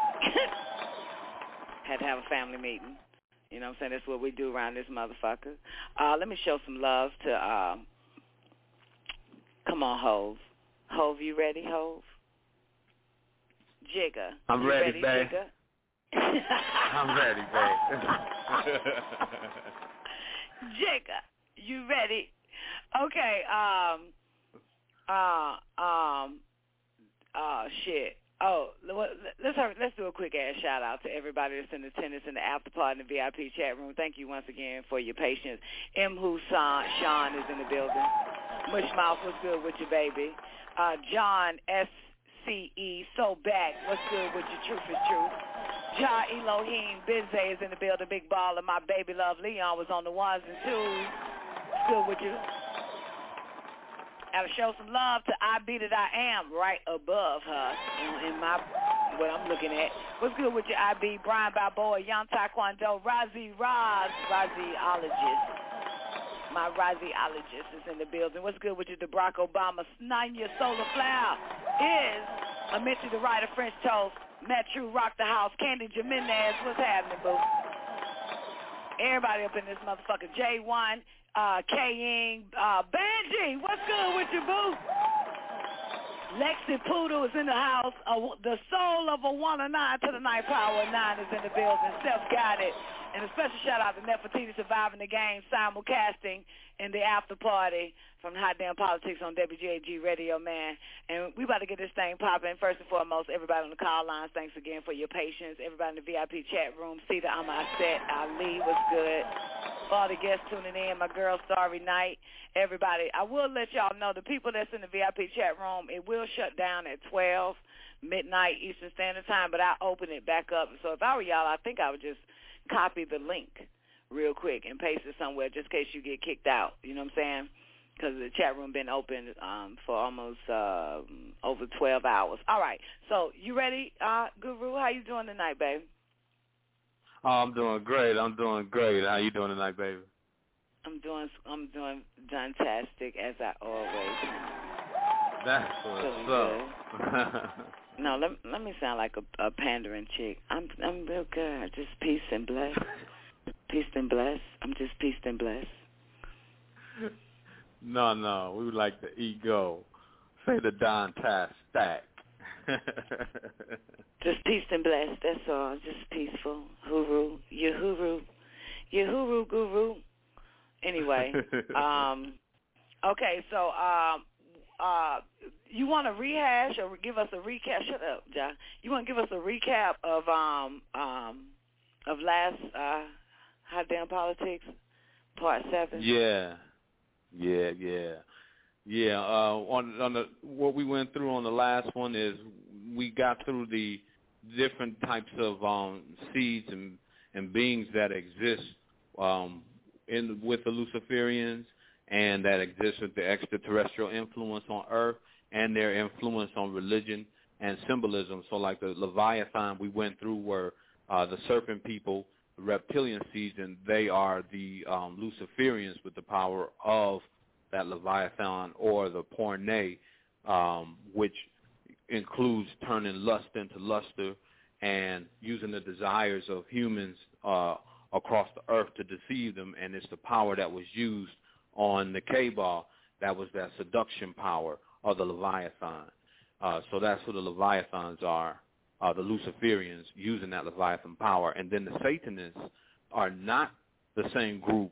Had to have a family meeting. You know what I'm saying? That's what we do around this motherfucker. Uh, let me show some love to, uh, come on, Hove. Hove, you ready, Hove? Jigga. I'm you ready, ready babe. Jigga? I'm ready, babe. Jigga, you ready? Okay, um, uh, um, uh, shit. Oh, let's hurry, let's do a quick ass shout out to everybody that's in attendance in the after party in the V I P chat room. Thank you once again for your patience. M. Husan Sean is in the building. Mushmouth, what's good with you, baby? Uh, John S. C E So Back, what's good with you? Truth is truth. Ja Elohim Bizay is in the building. Big baller. My baby love Leon was on the ones and twos. What's good with you? Gotta show some love to I Be That I Am right above her in, in my, what I'm looking at. What's good with you, I B? Brian Balboa, Young Taekwondo, Razi Raz, Raziologist. My Raziologist is in the building. What's good with you, the Barack Obama? Nanya Solar Flower is a Mitchie the Writer, French Toast, Matt True, Rock the House, Candy Jimenez. What's happening, boo? Everybody up in this motherfucker. J one, uh, K-Ing, uh, Banji, what's good with you, boo? Lexi Poodle is in the house. Uh, the soul of a one and nine to the night power nine is in the building. Self-guided. And a special shout-out to Nefertiti surviving the game, simulcasting in the after party from Hot Damn Politics on W G A G Radio, man. And we about to get this thing popping. First and foremost, everybody on the call lines, thanks again for your patience. Everybody in the V I P chat room, Cedar Amaset, Ali, what's good? All the guests tuning in, my girl, Starry Night, everybody. I will let y'all know, the people that's in the V I P chat room, it will shut down at twelve midnight Eastern Standard Time, but I open it back up. So if I were y'all, I think I would just copy the link real quick and paste it somewhere just in case you get kicked out. You know what I'm saying? Because the chat room been open um, for almost uh, over twelve hours. All right. So you ready, uh, Guru? How you doing tonight, baby? Oh, I'm doing great. I'm doing great. How you doing tonight, baby? I'm doing. I'm doing fantastic as I always am. That's what's up. No, let let me sound like a, a pandering chick. I'm I'm real good. Just peace and bless. Peace and bless. I'm just peace and bless. No, no. We would like the ego. Say the Don Task stack. Just peace and bless. That's all. Just peaceful. Huru. You huru. You huru guru. Anyway. um. Okay. So um. Uh, you want to rehash or give us a recap? Shut up, John. You want to give us a recap of um um of last uh Hot Damn Politics, Part Seven? Yeah, yeah, yeah, yeah. Uh, on on the what we went through on the last one is we got through the different types of um seeds and and beings that exist um in with the Luciferians, and that exists with the extraterrestrial influence on Earth and their influence on religion and symbolism. So like the Leviathan we went through were uh, the serpent people, the reptilian seeds, and they are the um, Luciferians with the power of that Leviathan or the Porne, um, which includes turning lust into luster and using the desires of humans uh, across the earth to deceive them, and it's the power that was used on the K-Ball, that was that seduction power of the Leviathan. Uh, so that's who the Leviathans are, uh, the Luciferians using that Leviathan power. And then the Satanists are not the same group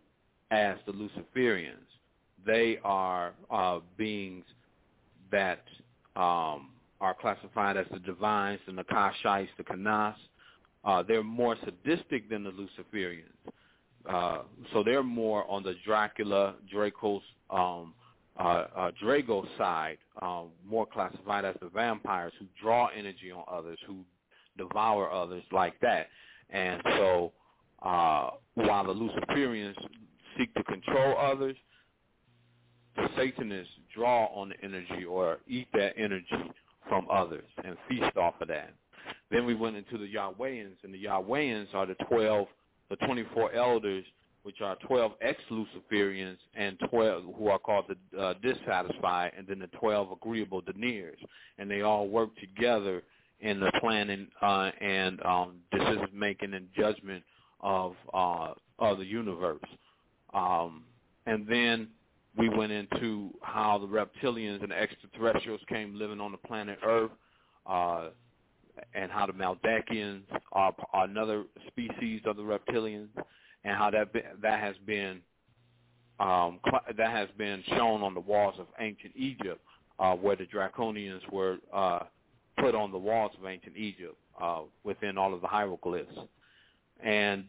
as the Luciferians. They are uh, beings that um, are classified as the Divines, the Nakashites, the Kanas. Uh, they're more sadistic than the Luciferians. Uh, so they're more on the Dracula, Draco's, um, uh, uh, Drago side, um, more classified as the vampires who draw energy on others, who devour others like that. And so uh, while the Luciferians seek to control others, the Satanists draw on the energy or eat that energy from others and feast off of that. Then we went into the Yahwehans, and the Yahwehans are the twelve, the twenty-four elders, which are twelve ex-Luciferians and twelve who are called the uh, dissatisfied, and then the twelve agreeable deniers. And they all work together in the planning uh, and um, decision-making and judgment of, uh, of the universe. Um, and then we went into how the reptilians and the extraterrestrials came living on the planet Earth, uh, and how the Maldakians are, are another species of the reptilians, and how that be, that has been um, that has been shown on the walls of ancient Egypt, uh, where the Draconians were uh, put on the walls of ancient Egypt uh, within all of the hieroglyphs, and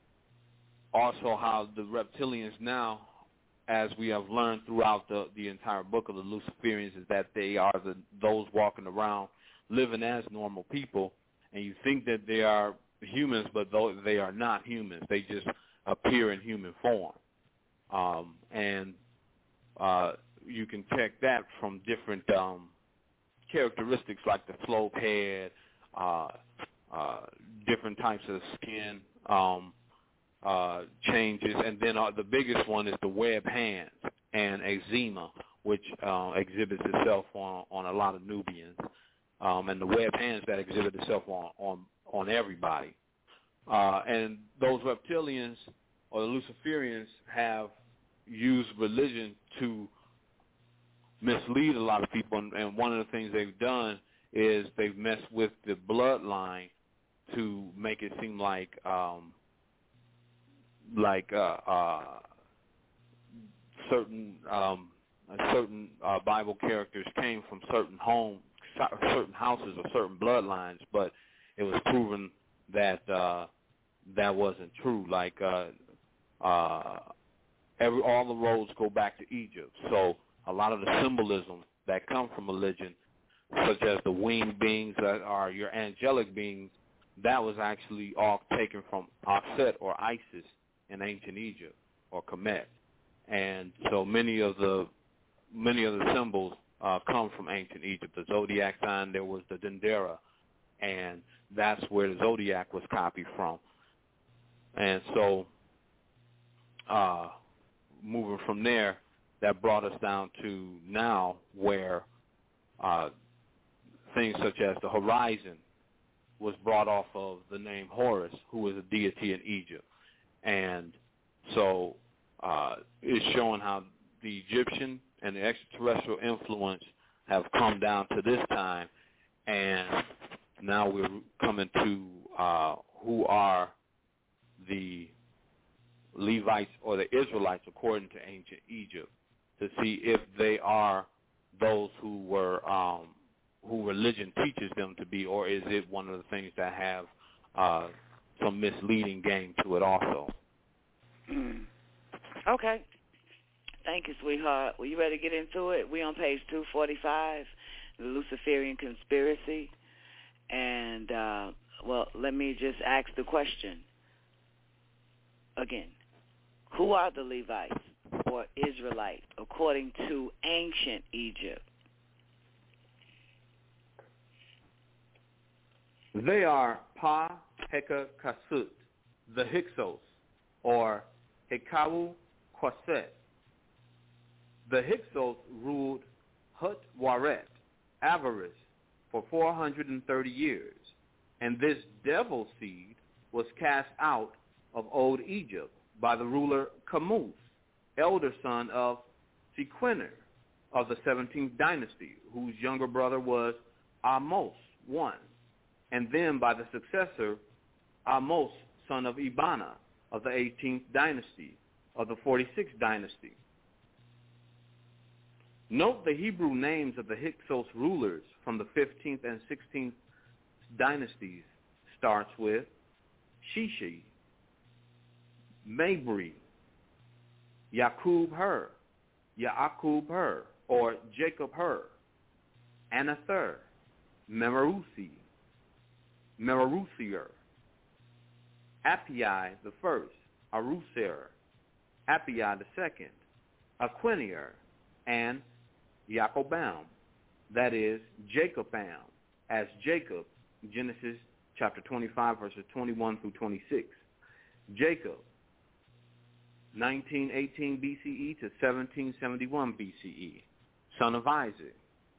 also how the reptilians now, as we have learned throughout the, the entire book of the Luciferians, is that they are the those walking around living as normal people, and you think that they are humans, but though they are not humans, they just appear in human form. Um, and uh, you can check that from different um, characteristics like the sloped head, uh, uh, different types of skin um, uh, changes, and then uh, the biggest one is the web hands and eczema, which uh, exhibits itself on, on a lot of Nubians. Um, and the web hands that exhibit itself on, on, on everybody. Uh, and those reptilians or the Luciferians have used religion to mislead a lot of people. And, and one of the things they've done is they've messed with the bloodline to make it seem like um, like uh, uh, certain um, certain uh, Bible characters came from certain homes, certain houses or certain bloodlines, but it was proven that uh, that wasn't true. Like uh, uh, every all the roads go back to Egypt. So a lot of the symbolism that come from religion, such as the winged beings that are your angelic beings, that was actually all taken from Aset or Isis in ancient Egypt or Kemet. And so many of the many of the symbols Uh, come from ancient Egypt. The zodiac sign, there was the Dendera, and that's where the zodiac was copied from. And so uh, moving from there, that brought us down to now where uh, things such as the horizon was brought off of the name Horus, who was a deity in Egypt. And so uh, it's showing how the Egyptian and the extraterrestrial influence have come down to this time, and now we're coming to uh, who are the Levites or the Israelites according to ancient Egypt, to see if they are those who were um, who religion teaches them to be, or is it one of the things that have uh, some misleading game to it also. Mm. Okay. Thank you, sweetheart. Well, you ready to get into it? We on page two forty-five, the Luciferian Conspiracy. And, uh, well, let me just ask the question again. Who are the Levites or Israelites according to ancient Egypt? They are Pa Heka Kasut, the Hyksos, or Hekawu Kwaset. The Hyksos ruled Hut Waret, Avaris, for four hundred thirty years, and this devil seed was cast out of old Egypt by the ruler Camus, elder son of Sequiner of the seventeenth dynasty, whose younger brother was Amos I, and then by the successor Amos, son of Ibana of the eighteenth dynasty, of the forty-sixth dynasty. Note the Hebrew names of the Hyksos rulers from the fifteenth and sixteenth dynasties starts with Shishi, Mabri, Yaqub Her, Yaakub Her, or Jacob Her, Anather, Memerusi, Memerusier, Apii the first, Aruser, Apii the second, Aquinier, and Jacobam, that is Jacobam, as Jacob, Genesis chapter twenty-five, verses twenty-one through twenty-six. Jacob, nineteen eighteen B C E to seventeen seventy-one B C E, son of Isaac.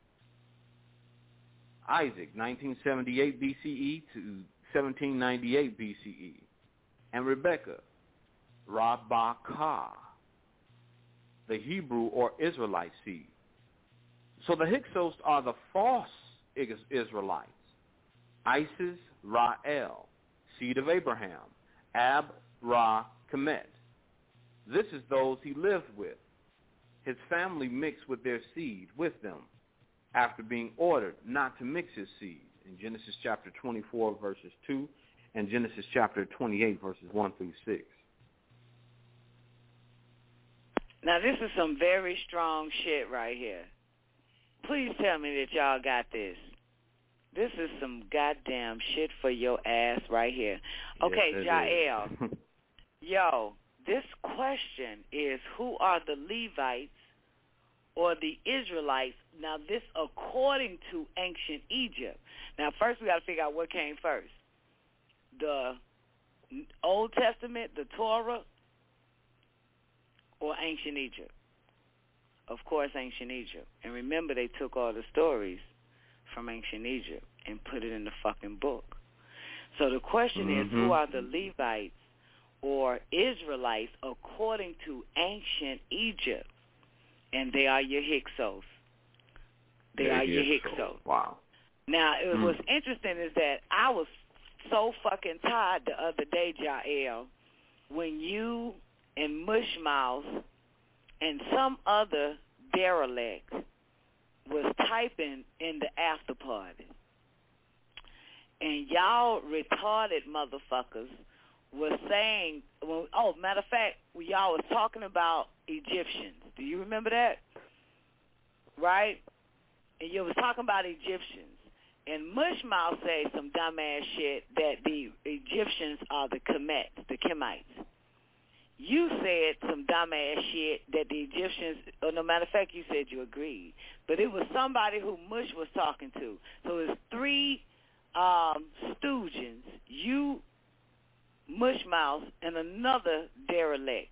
Isaac, nineteen seventy-eight B C E to seventeen ninety-eight B C E. And Rebekah, Rabakah, the Hebrew or Israelite seed. So the Hyksos are the false Israelites. Isis, Ra'el, seed of Abraham, Ab, Ra, Kemet. This is those he lived with. His family mixed with their seed with them after being ordered not to mix his seed in Genesis chapter twenty-four, verses two, and Genesis chapter twenty-eight, verses one through six. Now, this is some very strong shit right here. Please tell me that y'all got this. This is some goddamn shit for your ass right here. Okay, yes, Jael. Yo, this question is, who are the Levites or the Israelites? Now, this according to ancient Egypt. Now, first we got to figure out what came first. The Old Testament, the Torah, or ancient Egypt? Of course, ancient Egypt. And remember, they took all the stories from ancient Egypt and put it in the fucking book. So the question mm-hmm. is, who are the Levites or Israelites according to ancient Egypt? And they are your Hyksos. They They're are your Hyksos. Hyksos. Wow. Now, it, mm. what's interesting is that I was so fucking tired the other day, Jael, when you and Mushmouth and some other derelict was typing in the after party. And y'all retarded motherfuckers was saying, well, oh, matter of fact, y'all was talking about Egyptians. Do you remember that? Right? And you was talking about Egyptians. And Mushmouth said some dumbass shit that the Egyptians are the Kemets, the Kemites. You said some dumbass shit that the Egyptians, or no matter of fact, you said you agreed. But it was somebody who Mush was talking to. So it's three um, stooges, you, Mushmouth, and another derelict.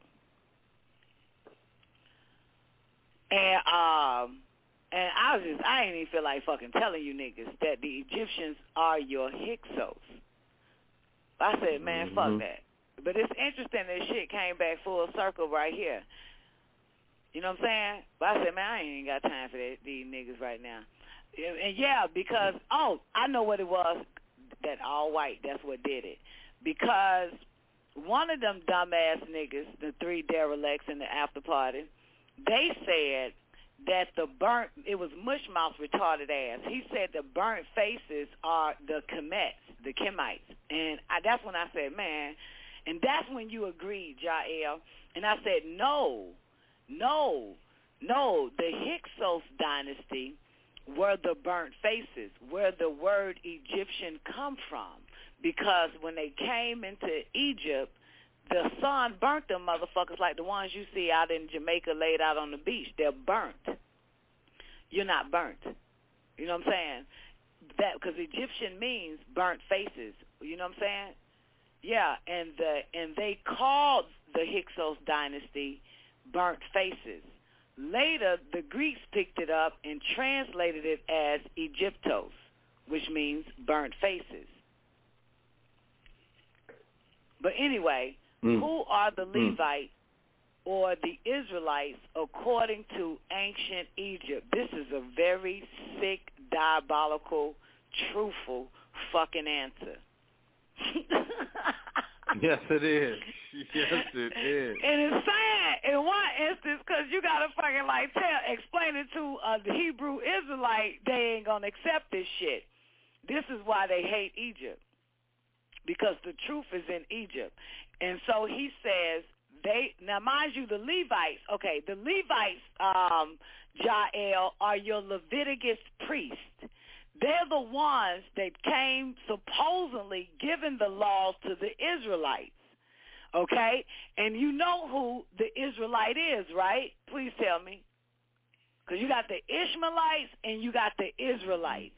And um, and I was just, I ain't even feel like fucking telling you niggas that the Egyptians are your Hyksos. I said, man, mm-hmm. fuck that. But it's interesting that shit came back full circle right here. You know what I'm saying? But I said, man, I ain't even got time for that, these niggas right now. And, and yeah, because, oh, I know what it was, that all white, that's what did it. Because one of them dumbass niggas, the three derelicts in the after party, they said that the burnt, it was Mushmouth's retarded ass. He said the burnt faces are the Kemets, the Kemites. And I, that's when I said, man, and that's when you agreed, Jael. And I said, no, no, no, the Hyksos dynasty were the burnt faces, where the word Egyptian come from. Because when they came into Egypt, the sun burnt them motherfuckers like the ones you see out in Jamaica laid out on the beach. They're burnt. You're not burnt. You know what I'm saying? That because Egyptian means burnt faces. You know what I'm saying? Yeah, and the and they called the Hyksos dynasty burnt faces. Later, the Greeks picked it up and translated it as Egyptos, which means burnt faces. But anyway, mm. who are the Levites mm. or the Israelites according to ancient Egypt? This is a very sick, diabolical, truthful fucking answer. Yes, it is. Yes, it is. And it's sad in one instance because you got to fucking like tell, explain it to uh, the Hebrew Israelite, they ain't going to accept this shit. This is why they hate Egypt, because the truth is in Egypt. And so he says, they now mind you, the Levites, okay, the Levites, um, Jael, are your Leviticus priests. They're the ones that came supposedly giving the laws to the Israelites. Okay? And you know who the Israelite is, right? Please tell me. Because you got the Ishmaelites and you got the Israelites.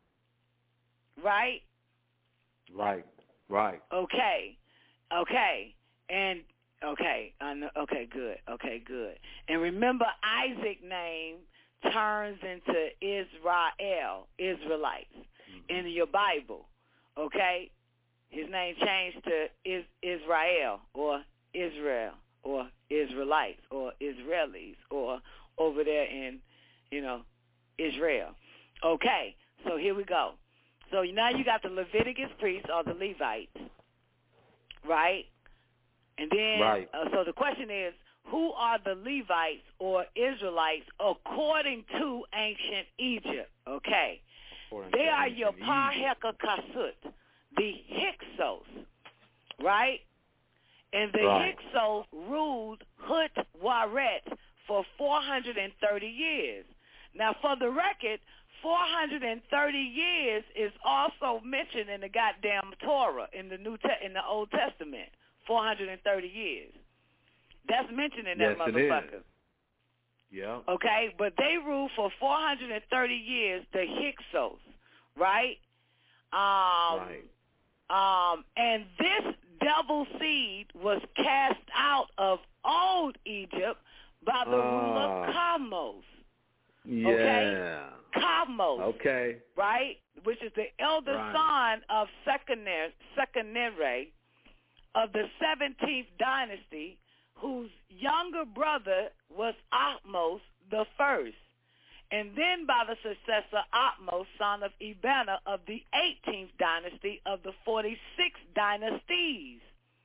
Right? Right. Right. Okay. Okay. And, okay. I know, okay, good. Okay, good. And remember, Isaac's name turns into Israel, Israelites, mm-hmm. in your Bible. Okay? His name changed to is, Israel or Israel or Israelites or Israelis or over there in, you know, Israel. Okay, so here we go. So now you got the Leviticus priests or the Levites, right? And then, right. Uh, so the question is, who are the Levites or Israelites according to ancient Egypt? Okay, according they are your Paheka Kasut, the Hyksos, right? And the right. Hyksos ruled Hut Waret for four hundred thirty years. Now, for the record, four hundred thirty years is also mentioned in the goddamn Torah in the New Te- in the Old Testament. four hundred thirty years. That's mentioned in that yes, motherfucker. It is. Yeah. Okay, but they ruled for four hundred thirty years, the Hyksos, right? Um, right. Um, and this devil seed was cast out of old Egypt by the uh, ruler Kamos. Yeah. Okay? Kamos. Okay. Right? Which is the elder right. son of Sekenere, Sekenere of the seventeenth dynasty, whose younger brother was Ahmose the first. And then by the successor Ahmose, son of Ibana of the eighteenth dynasty of the forty-six dynasties.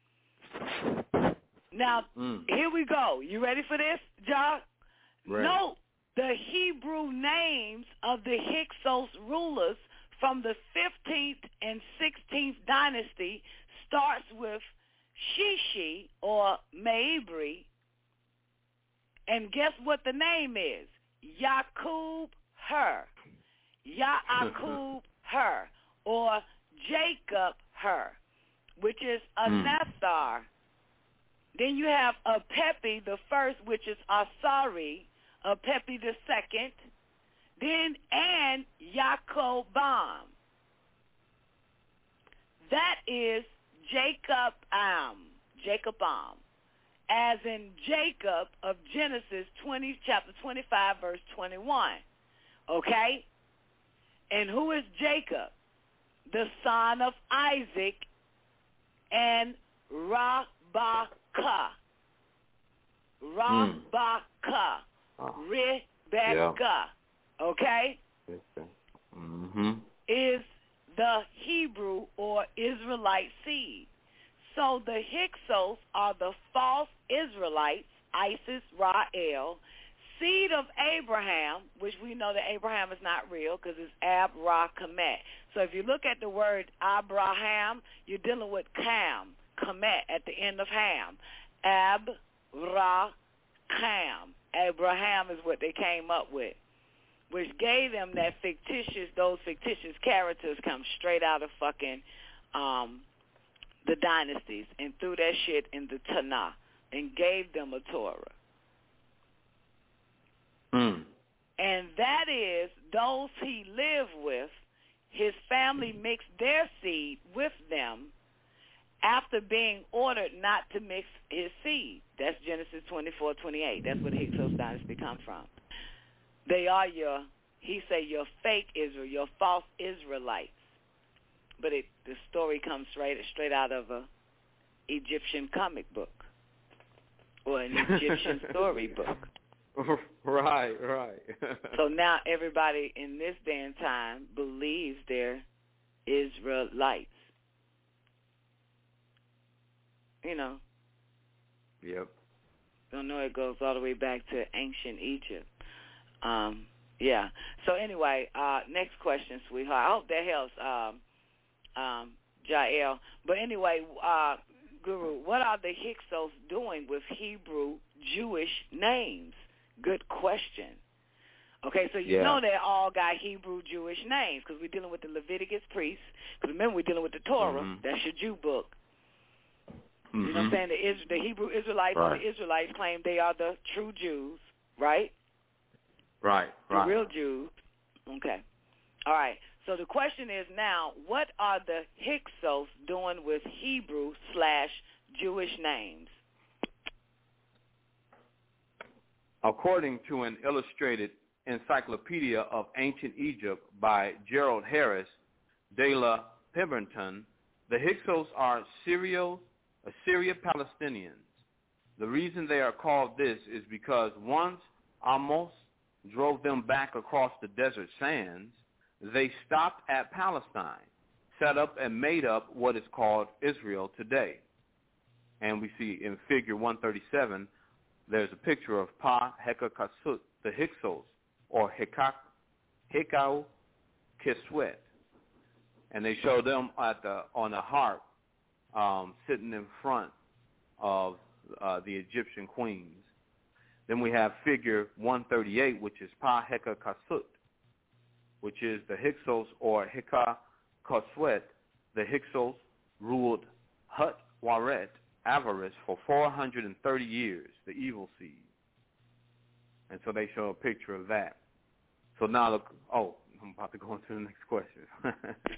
Now, mm. here we go. You ready for this, Jock? Right. Note the Hebrew names of the Hyksos rulers from the fifteenth and sixteenth dynasty starts with Shishi or Maibri. And guess what the name is? Yaqub her, Yaqub her, or Jacob her, which is Anathar. Mm. Then you have Apepi the first, which is Asari, Apepi the second, then and Yaqobam. That is Jacob Am, Jacobam. As in Jacob of Genesis twenty, chapter twenty-five, verse twenty-one. Okay? And who is Jacob? The son of Isaac and Rabaka. Rabaka. Mm. Rebecca. Yeah. Okay? Mm-hmm. Is the Hebrew or Israelite seed. So the Hyksos are the false Israelites, Isis, Rael, seed of Abraham, which we know that Abraham is not real because it's Ab-Ra-Kemet. So if you look at the word Abraham, you're dealing with Cam, Kemet at the end of Ham. Ab-Ra-Cam. Abraham is what they came up with, which gave them that fictitious, those fictitious characters come straight out of fucking um, the dynasties and threw that shit in the Tanakh and gave them a Torah. Mm. And that is those he lived with, his family mixed their seed with them after being ordered not to mix his seed. That's Genesis twenty-four twenty-eight. That's where the Hyksos dynasty come from. They are your, he say, your fake Israel, your false Israelites. But it, the story comes straight straight out of a Egyptian comic book or an Egyptian story book. Right, right. So now everybody in this day and time believes they're Israelites. You know, Yep. Don't know it goes all the way back to ancient Egypt. Um, yeah. So anyway, uh, next question, sweetheart. I hope that helps, um, um, Jael. But anyway, uh, Guru, what are the Hyksos doing with Hebrew Jewish names? Good question. Okay, so you yeah. know they all got Hebrew Jewish names because we're dealing with the Leviticus priests. Because remember, we're dealing with the Torah. Mm-hmm. That's your Jew book. Mm-hmm. You know what I'm saying? The, Is- the Hebrew Israelites right. and the Israelites claim they are the true Jews, right? Right, the right. real Jews. Okay. All right. So the question is now, what are the Hyksos doing with Hebrew slash Jewish names? According to an illustrated encyclopedia of ancient Egypt by Gerald Harris de la Pemberton, the Hyksos are Syrio, Assyria-Palestinians. The reason they are called this is because once Amos drove them back across the desert sands, they stopped at Palestine, set up and made up what is called Israel today. And we see in figure one thirty-seven, there's a picture of Pa Hekakasut, the Hyksos, or Hekau Kiswet. And they show them at the on a harp um, sitting in front of uh, the Egyptian queens. Then we have figure one thirty-eight, which is Pa Hekakasut, which is the Hyksos or Heka Koswet. The Hyksos ruled Hut Waret, Avaris, for four hundred thirty years, the evil seed. And so they show a picture of that. So now, look, oh, I'm about to go into the next question.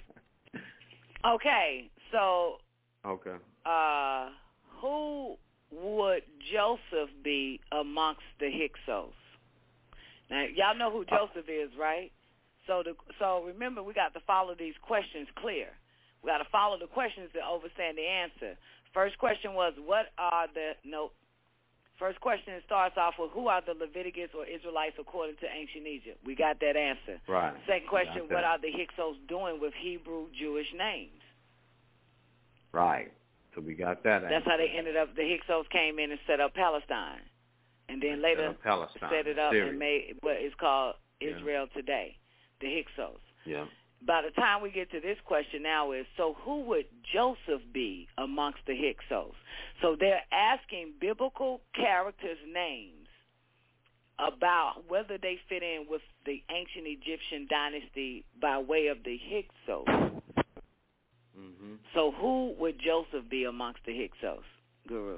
Okay, so okay. Uh, who would Joseph be amongst the Hyksos? Now, y'all know who Joseph is, right? So, the, so remember, we got to follow these questions clear. We got to follow the questions to understand the answer. First question was, what are the, no, first question starts off with, who are the Leviticus or Israelites according to ancient Egypt? We got that answer. Right. Second question, what are the Hyksos doing with Hebrew Jewish names? Right. So we got that That's answer. how they ended up, the Hyksos came in and set up Palestine. And then Set later up Palestine, set it up Syria. and made what is called Yeah. Israel today, the Hyksos. Yeah. By the time we get to this question now is, so who would Joseph be amongst the Hyksos? So they're asking biblical characters' names about whether they fit in with the ancient Egyptian dynasty by way of the Hyksos. Mm-hmm. So who would Joseph be amongst the Hyksos, Guru?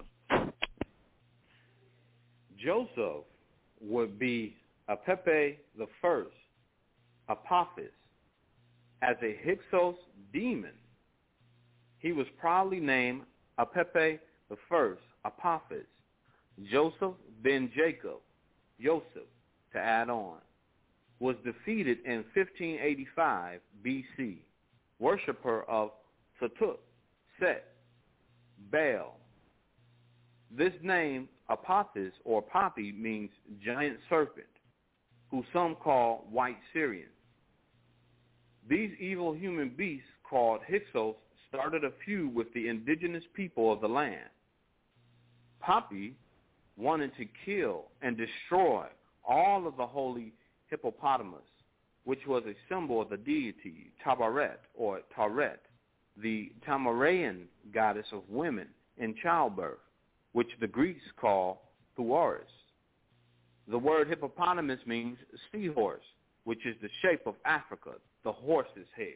Joseph would be Apepe the first, Apophis, as a Hyksos demon. He was probably named Apepe the first, Apophis, Joseph ben Jacob, Joseph, to add on, was defeated in fifteen eighty-five B C, worshiper of Satut, Set, Baal. This name, Apophis or Poppy, means giant serpent, who some call white Syrian. These evil human beasts called Hyksos started a feud with the indigenous people of the land. Poppy wanted to kill and destroy all of the holy hippopotamus, which was a symbol of the deity Tabaret or Taret, the Tamaraean goddess of women in childbirth, which the Greeks call Thuaris. The word hippopotamus means seahorse, which is the shape of Africa, the horse's head.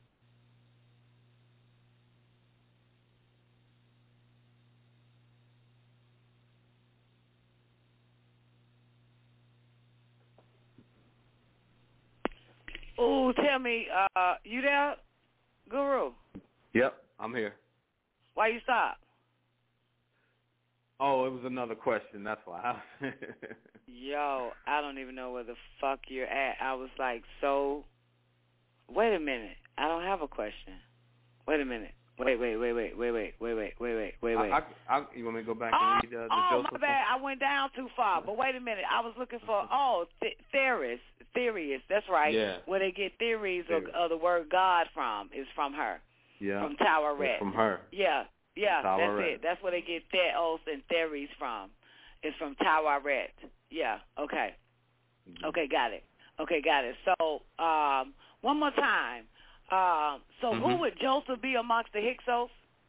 Oh, tell me, uh, you there, Guru? Yep, I'm here. Why you stop? Oh, it was another question. That's why. Yo, I don't even know where the fuck you're at. I was like, so, wait a minute. I don't have a question. Wait a minute. Wait, wait, wait, wait, wait, wait, wait, wait, wait, wait, wait, wait. I, I, I, you want me to go back oh, and read uh, the oh, Joseph? my bad. I went down too far. But wait a minute. I was looking for, oh, th- Theris. Theris. That's right. Yeah. Where they get theories of, of the word God from is from her. Yeah. From Tower Red. From her. Yeah. Yeah, Tawaret. that's it. That's where they get theos and theres from. It's from Tawaret. Yeah, okay. Mm-hmm. Okay, got it. Okay, got it. So, um, one more time. Um, so mm-hmm. who would Joseph be amongst the Hyksos?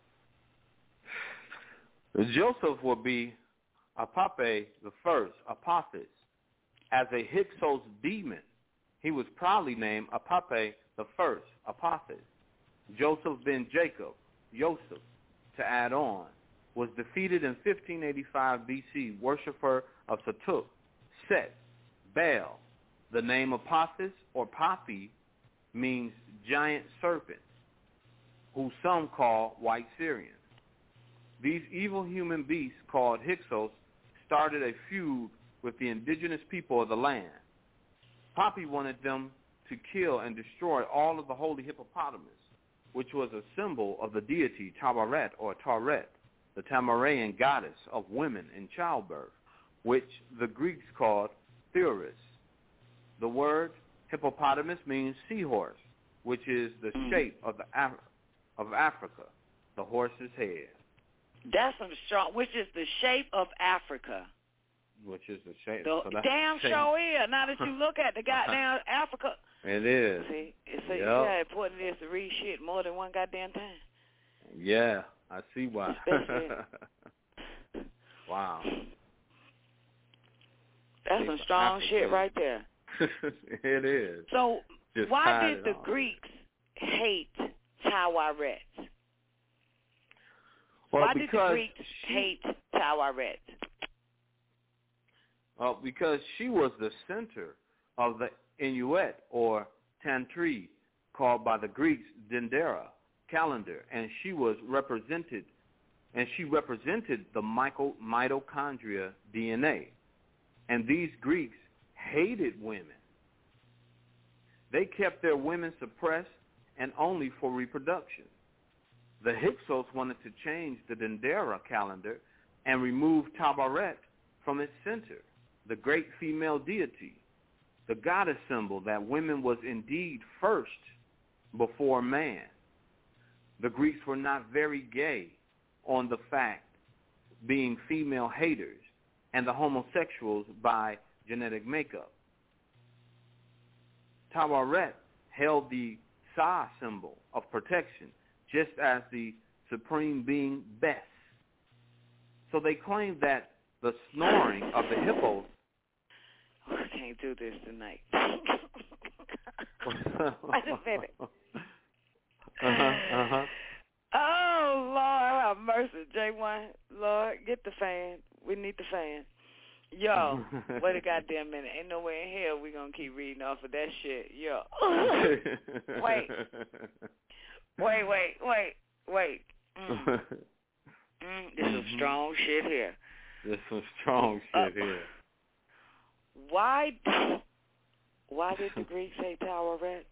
Joseph would be Apape the first, Apophis. As a Hyksos demon, he was proudly named Apape the first, Apophis. Joseph ben Jacob, Joseph, to add on, was defeated in fifteen eighty-five B C, worshiper of Satuk, Set, Baal. The name Apophis or Poppy means giant serpent, who some call white Syrians. These evil human beasts called Hyksos started a feud with the indigenous people of the land. Poppy wanted them to kill and destroy all of the holy hippopotamus, which was a symbol of the deity Tabaret or Taret, the Tamaraean goddess of women in childbirth, which the Greeks called Theoris. The word hippopotamus means seahorse, which is the shape of the Af- of Africa, the horse's head. That's some strong, which is the shape of Africa. Which is the shape. The so that's damn the shape. show is. Now that you look at the goddamn Africa. It is. See, it's so yep. you see how important it is to read shit more than one goddamn time. Yeah, I see why. Wow. That's some strong Africa. shit right there. It is. So Just why did the on. Greeks hate Tawaret? Well, why did the Greeks she, hate Tawaret? Well, because she was the center of the Inuit or Tantri, called by the Greeks Dendera calendar, and she was represented, and she represented the mitochondria D N A. And these Greeks hated women. They kept their women suppressed and only for reproduction. The Hyksos wanted to change the Dendera calendar and remove Tabaret from its center, the great female deity, the goddess symbol that women was indeed first before man. The Greeks were not very gay on the fact being female haters and the homosexuals by genetic makeup. Tawaret held the Sa symbol of protection, just as the supreme being Bes. So they claimed that the snoring of the hippos. Oh, I can't do this tonight. Wait a minute. Uh-huh, uh-huh. Oh, Lord, have mercy, J one. Lord, get the fan. We need the fan. Yo, wait a goddamn minute. Ain't no way in hell we going to keep reading off of that shit. Yo. Wait. Wait, wait, wait, wait. Mm. Mm, this is some strong shit here. This is some strong shit uh, here. Why, why did the Greeks say Tawaret?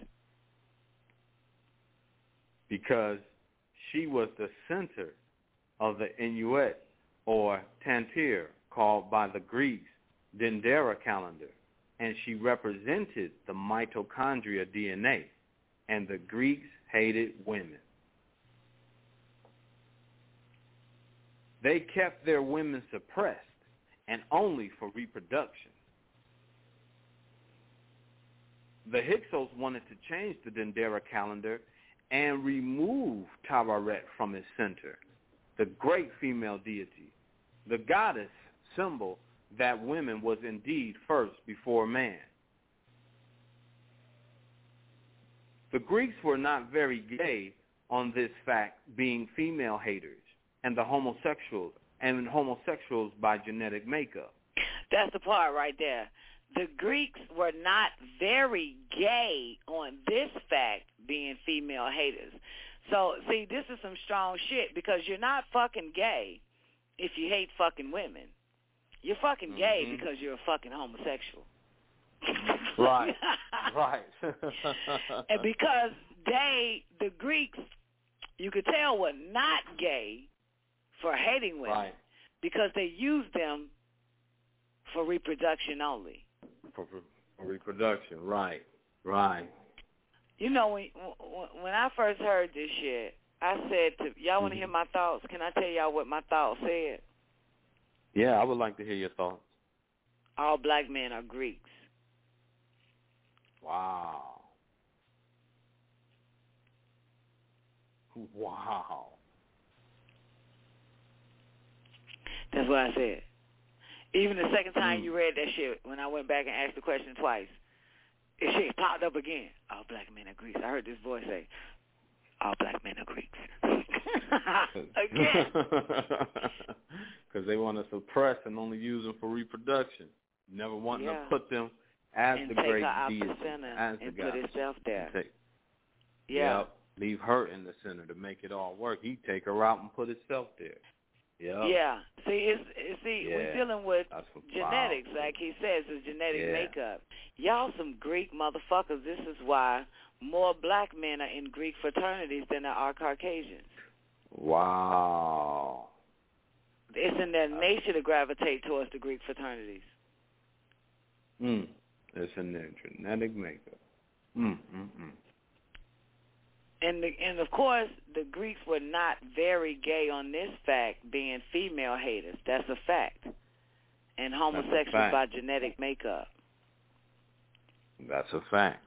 Because she was the center of the Inuit or Tantir, called by the Greeks Dendera calendar, and she represented the mitochondria D N A, and the Greeks hated women. They kept their women suppressed and only for reproduction. The Hyksos wanted to change the Dendera calendar and remove Tawaret from its center, the great female deity, the goddess symbol that women was indeed first before man. The Greeks were not very gay on this fact, being female haters and the homosexuals and homosexuals by genetic makeup. That's the part right there. The Greeks were not very gay on this fact, being female haters. So, see, this is some strong shit, because you're not fucking gay if you hate fucking women. You're fucking gay mm-hmm. because you're a fucking homosexual. Right, right. And because they, the Greeks, you could tell were not gay for hating women, right. because they used them for reproduction only. For, for reproduction, right, right. You know, when when I first heard this shit, I said to y'all want to hear my thoughts? Can I tell y'all what my thoughts said? Yeah, I would like to hear your thoughts. All black men are Greeks. Wow. Wow. That's what I said. Even the second time Mm. you read that shit, when I went back and asked the question twice, it shit popped up again. All black men are Greeks. I heard this voice say, all black men are Greeks. Again. Because they want to suppress and only use them for reproduction. Never wanting Yeah. to put them as and the take great her out deity, the center as the and God. put himself there. Take, Yeah. Yep. Leave her in the center to make it all work. He'd take her out and put himself there. Yep. Yeah. See, it's, it's see, Yeah. we're dealing with That's genetics, powerful. like he says, it's genetic Yeah. makeup. Y'all some Greek motherfuckers. This is why more black men are in Greek fraternities than there are Caucasians. Wow. It's in their nature to gravitate towards the Greek fraternities. Mm. It's in their genetic makeup. Mm, mm, mm. And the, and of course, the Greeks were not very gay on this fact, being female haters. That's a fact. And homosexuals fact. by genetic makeup. That's a fact.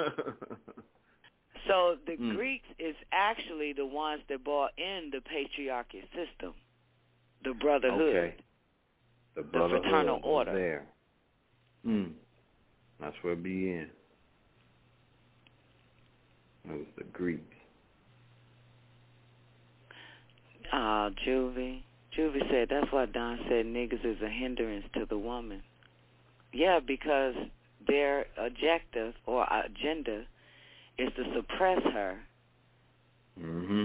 So the Mm. Greeks is actually the ones that brought in the patriarchy system, the brotherhood, Okay. The brotherhood fraternal was order. there. Mm. That's where it be in. It was the Greeks. Uh, Juvie. Juvie said, that's why Don said niggas is a hindrance to the woman. Yeah, because their objective or agenda is to suppress her Mm-hmm.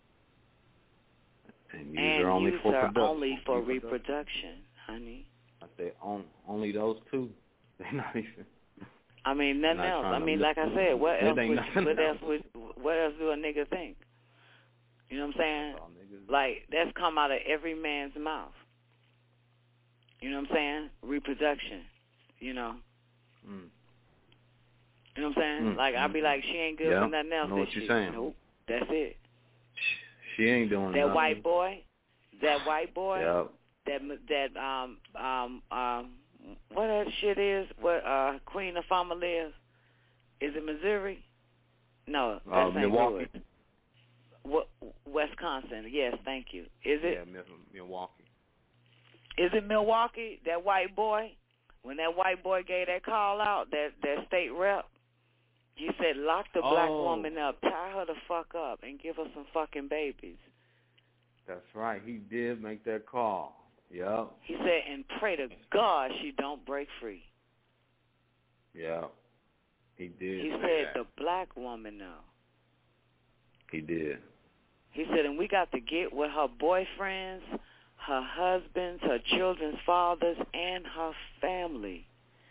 And use and her only use for her production. only for Reproduction. reproduction, honey. I say on, only those two. They're not even. I mean, nothing Not else. trying I to mean, like I lift- said, what it else ain't would, nothing what else else. would, what else do a nigga think? You know what I'm saying? All niggas- Like, that's come out of every man's mouth. You know what I'm saying? Reproduction, you know. Mm. You know what I'm saying? Mm, like, I'd be mm, like, she ain't good yeah, for nothing else. I know what is you're she? saying. Nope, that's it. She ain't doing That nothing. white boy, that white boy, Yep. that, that, um, um, um, what that shit is, what, uh, Queen of Farmer lives? Is it Missouri? No, that's Uh, Saint Milwaukee. Louis. What, Wisconsin, yes, thank you. Is it? Yeah, Mil- Milwaukee. Is it Milwaukee, that white boy? When that white boy gave that call out, that, that state rep, he said, lock the black Oh. woman up, tie her the fuck up, and give her some fucking babies. That's right. He did make that call. Yep. He said, and pray to God she don't break free. Yep. He did. He say said, that. the black woman, though. He did. He said, and we got to get with her boyfriends, her husbands, her children's fathers, and her family.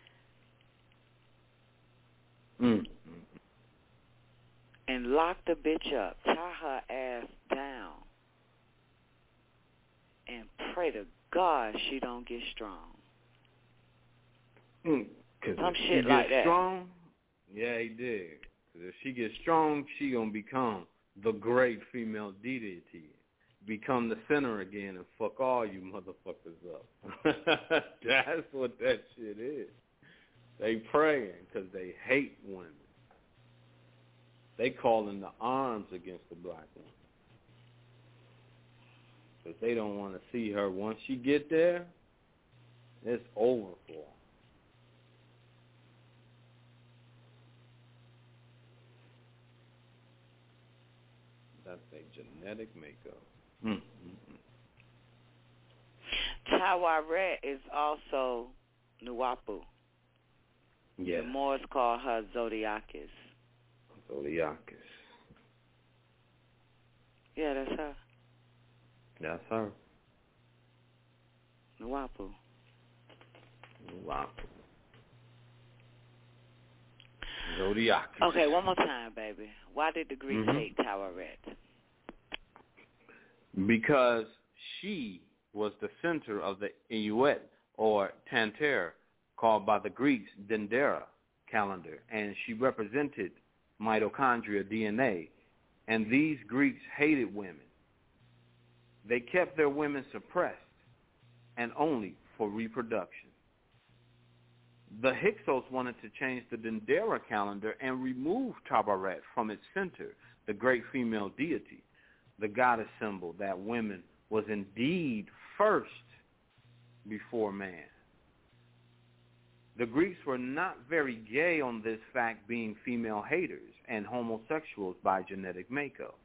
Mm. And lock the bitch up. Tie her ass down. And pray to God she don't get strong. Mm. Cause Some if shit she like gets that. strong, yeah, he did. Cause if she gets strong, she gonna become the great female deity, become the center again, and fuck all you motherfuckers up. That's what that shit is. They praying because they hate women. They calling the arms against the black woman because they don't want to see her. Once she get there, it's over for her. That's a genetic makeup. Mm, mm, mm. Tawaret is also Nuapu. Yeah. The Moors call her Zodiacus. Zodiacus. Yeah, that's her. That's her. Nuapu. Wow. Zodiacus. Okay, one more time, baby. Why did the Greeks Mhm. hate Tawaret? Because she was the center of the Inuit, or Tanter, called by the Greeks Dendera calendar, and she represented mitochondria D N A and these Greeks hated women. They kept their women suppressed and only for reproduction. The Hyksos wanted to change the Dendera calendar and remove Tabaret from its center, the great female deity, the goddess symbol that women was indeed first before man. The Greeks were not very gay on this fact, being female haters and homosexuals by genetic makeup.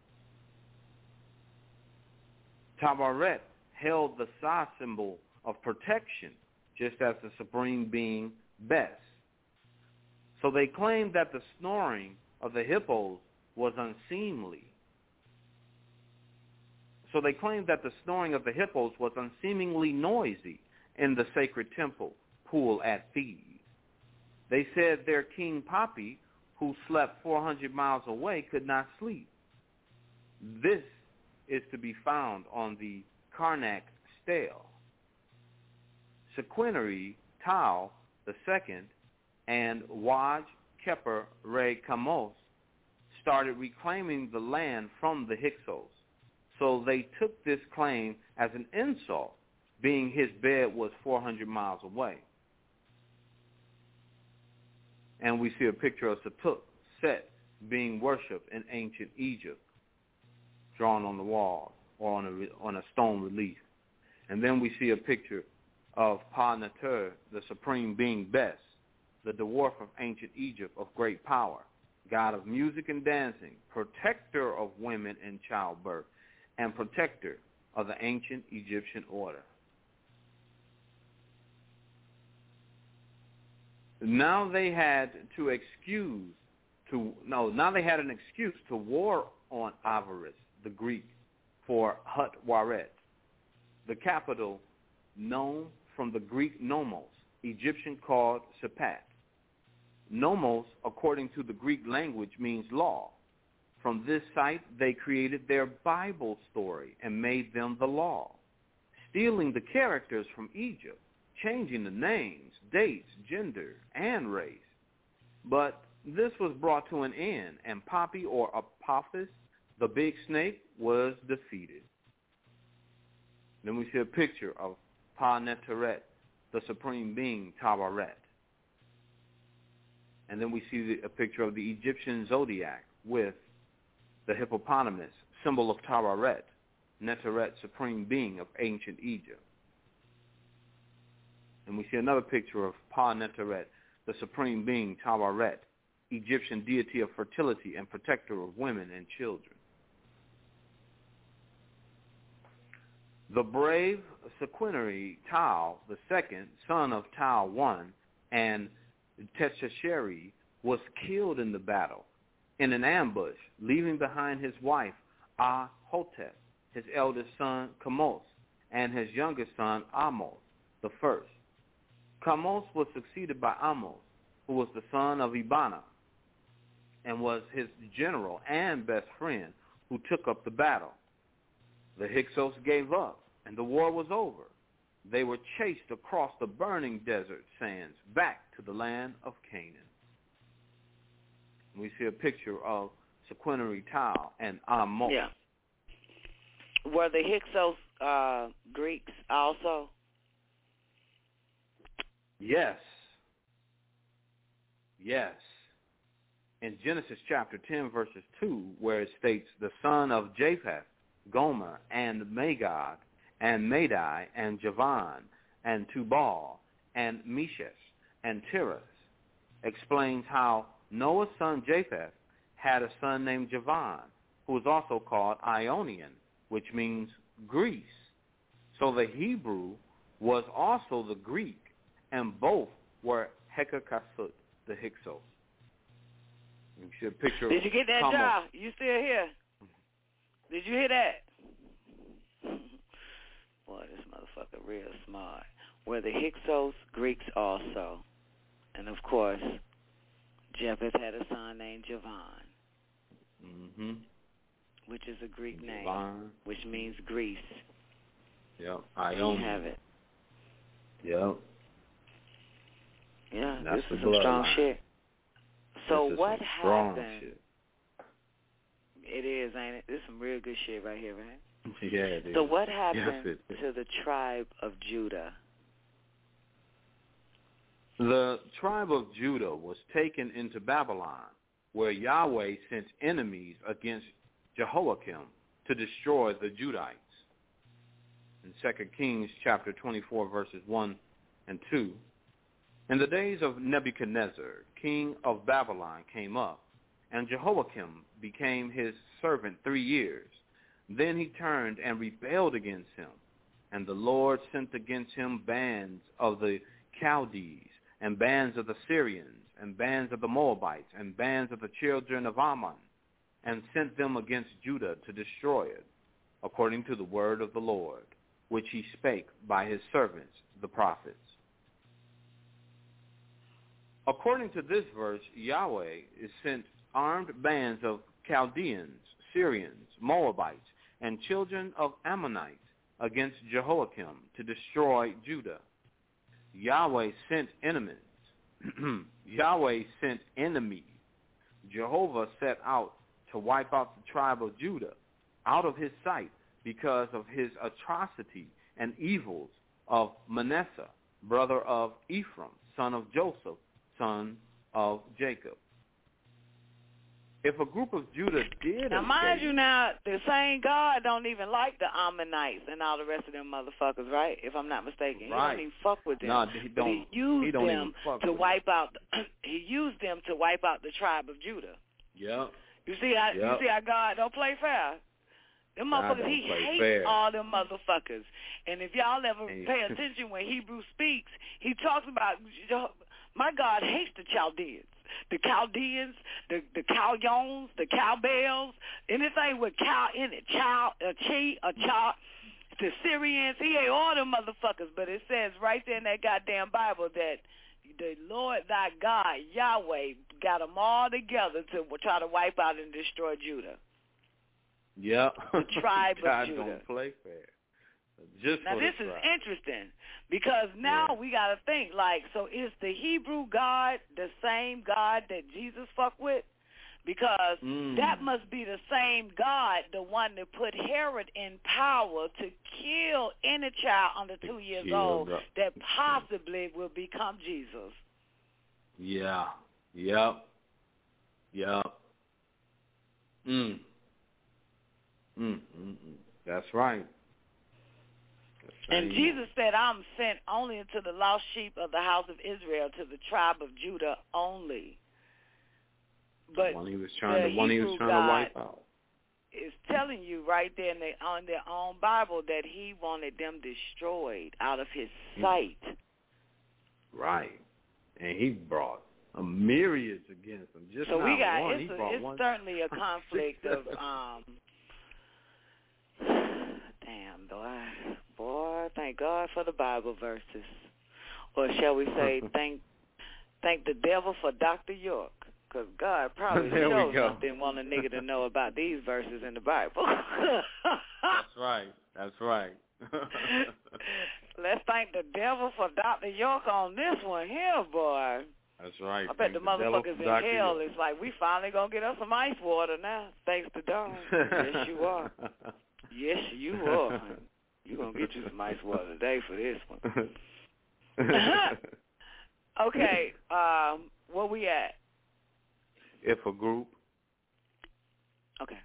Tabaret held the Sa symbol of protection, just as the supreme being Bes. So they claimed that the snoring of the hippos was unseemly. So they claimed that the snoring of the hippos was unseemingly noisy in the sacred temple pool at Thebes. They said their king Poppy, who slept four hundred miles away, could not sleep. This is to be found on the Karnak stele. Sequinari Tau the second and Waj Keper Re Kamos started reclaiming the land from the Hyksos. So they took this claim as an insult, being his bed was four hundred miles away. And we see a picture of Satut, Set, being worshipped in ancient Egypt, drawn on the wall or on a, on a stone relief. And then we see a picture of Pa-Neter, the supreme being Bes, the dwarf of ancient Egypt of great power, god of music and dancing, protector of women in childbirth, and protector of the ancient Egyptian order. Now they had to excuse to no. Now they had an excuse to war on Avaris, the Greek, for Hut Waret, the capital known from the Greek nomos, Egyptian called Sepat. Nomos, according to the Greek language, means law. From this site, they created their Bible story and made them the law, stealing the characters from Egypt, changing the names, dates, gender, and race. But this was brought to an end, and Poppy, or Apophis, the big snake, was defeated. Then we see a picture of Pa-Neteret, the supreme being Tabaret. And then we see the, a picture of the Egyptian zodiac with the hippopotamus, symbol of Tabaret, Neteret, supreme being of ancient Egypt. And we see another picture of Pa-Neteret, the supreme being Tabaret, Egyptian deity of fertility and protector of women and children. The brave Sequinari Tau the second, son of Tau one, and Teshasheri, was killed in the battle in an ambush, leaving behind his wife Ah-Hotep, his eldest son Kamos, and his youngest son Amos the first. Kamos was succeeded by Amos, who was the son of Ibana, and was his general and best friend, who took up the battle. The Hyksos gave up, and the war was over. They were chased across the burning desert sands back to the land of Canaan. We see a picture of Sequinari Tau and Amos. Yeah. Were the Hyksos uh, Greeks also? Yes. Yes. In Genesis chapter ten, verses two, where it states, the son of Japheth, Gomer, and Magog, and Madai, and Javan, and Tubal, and Meshes, and Tiras, explains how Noah's son Japheth had a son named Javan, who was also called Ionian, which means Greece. So the Hebrew was also the Greek, and both were Hekakasut, the Hyksos. You see a picture. Did you get that, Kamos. Ja? You still here? Did you hear that? Boy, this motherfucker real smart. Were the Hyksos Greeks also? And of course, Japheth had a son named Javan, mm-hmm. which is a Greek Javan. name, which means Greece. Yep, Ionian. You have it. Yep. Yeah, That's this is the some strong bloodline. shit. So this is what some strong happened? Shit. It is, ain't it? This is some real good shit right here, right? Yeah, it is. So what happened yes, it is. to the tribe of Judah? The tribe of Judah was taken into Babylon, where Yahweh sent enemies against Jehoiakim to destroy the Judites. In Second Kings chapter twenty-four, verses one and two, in the days of Nebuchadnezzar, king of Babylon, came up, and Jehoiakim became his servant three years. Then he turned and rebelled against him, and the Lord sent against him bands of the Chaldees, and bands of the Syrians, and bands of the Moabites, and bands of the children of Ammon, and sent them against Judah to destroy it, according to the word of the Lord, which he spake by his servants, the prophets. According to this verse, Yahweh is sent armed bands of Chaldeans, Syrians, Moabites, and children of Ammonites against Jehoiakim to destroy Judah. Yahweh sent enemies. Yahweh sent enemies. Jehovah set out to wipe out the tribe of Judah out of his sight because of his atrocity and evils of Manasseh, brother of Ephraim, son of Joseph, son of Jacob. If a group of Judah did Now, escape, mind you now, the same God don't even like the Ammonites and all the rest of them motherfuckers, right? If I'm not mistaken. Right. He don't even fuck with them. No, he don't. He used he don't them even fuck to with wipe out, he used them to wipe out the tribe of Judah. Yep. You see how, Yep. you see how God don't play fair? Them God motherfuckers, don't he play hates fair. all them motherfuckers. And if y'all ever Hey. pay attention when Hebrew speaks, he talks about, my God hates the Chaldeans. The Chaldeans, the the Chaldeans, the Cowbells, anything with cow in it, child, a chi, a child, the Syrians, he ain't all them motherfuckers. But it says right there in that goddamn Bible that the Lord thy God, Yahweh, got them all together to try to wipe out and destroy Judah. Yep. The tribe God of Judah. don't play fair. Just now for this the is tribe. interesting because now Yeah. we got to think like, so is the Hebrew God the same God that Jesus fucked with? Because Mm. that must be the same God, the one that put Herod in power to kill any child under two years kill old the- that possibly will become Jesus. Yeah. Yep. Yep. Mm. Mm. Mm. Mm. That's right. The And same Jesus said, I'm sent only into the lost sheep of the house of Israel, to the tribe of Judah only. But the one he was trying the to one he was Hebrew trying God to wipe out. is telling you right there in the, on their own Bible that he wanted them destroyed out of his sight. Right. And he brought a myriad against them. Just So not we got one. it's, he a, brought it's one. certainly a conflict of um damn boy boy thank God for the Bible verses, or shall we say thank thank the devil for Doctor York, because God probably There we sure go. enough didn't want a nigga to know about these verses in the Bible. That's right. That's right. Let's thank the devil for Doctor York on this one here, boy. That's right. I bet Thank the devil motherfuckers for in Doctor hell York. is like, we finally gonna get us some ice water now, thanks to Dawn. Yes, you are. Yes, you are. You gonna get you some ice water today for this one. Okay, um, where we at? If a group. Okay.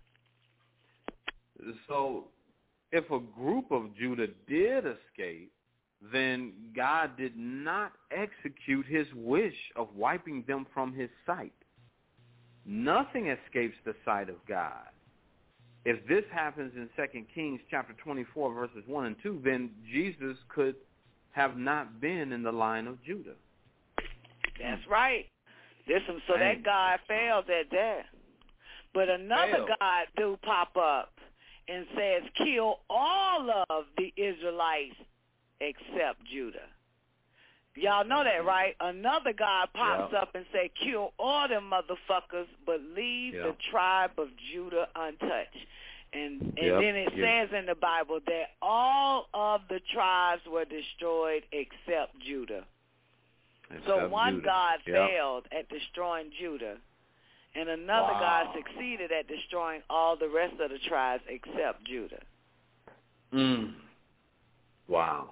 So, if a group of Judah did escape, then God did not execute his wish of wiping them from his sight. Nothing escapes the sight of God. If this happens in Second Kings chapter twenty-four, verses one and two, then Jesus could have not been in the line of Judah. That's right. There's some, so Dang. that God failed at that. But another Failed. God do pop up and says, kill all of the Israelites except Judah. Y'all know that, right? Another God pops Yep. up and say, kill all them motherfuckers, but leave Yep. the tribe of Judah untouched. And and Yep. then it Yep. says in the Bible that all of the tribes were destroyed except Judah. So Except one Judah. God Yep. failed at destroying Judah, And another Wow. God succeeded at destroying all the rest of the tribes except Judah. Mm. Wow.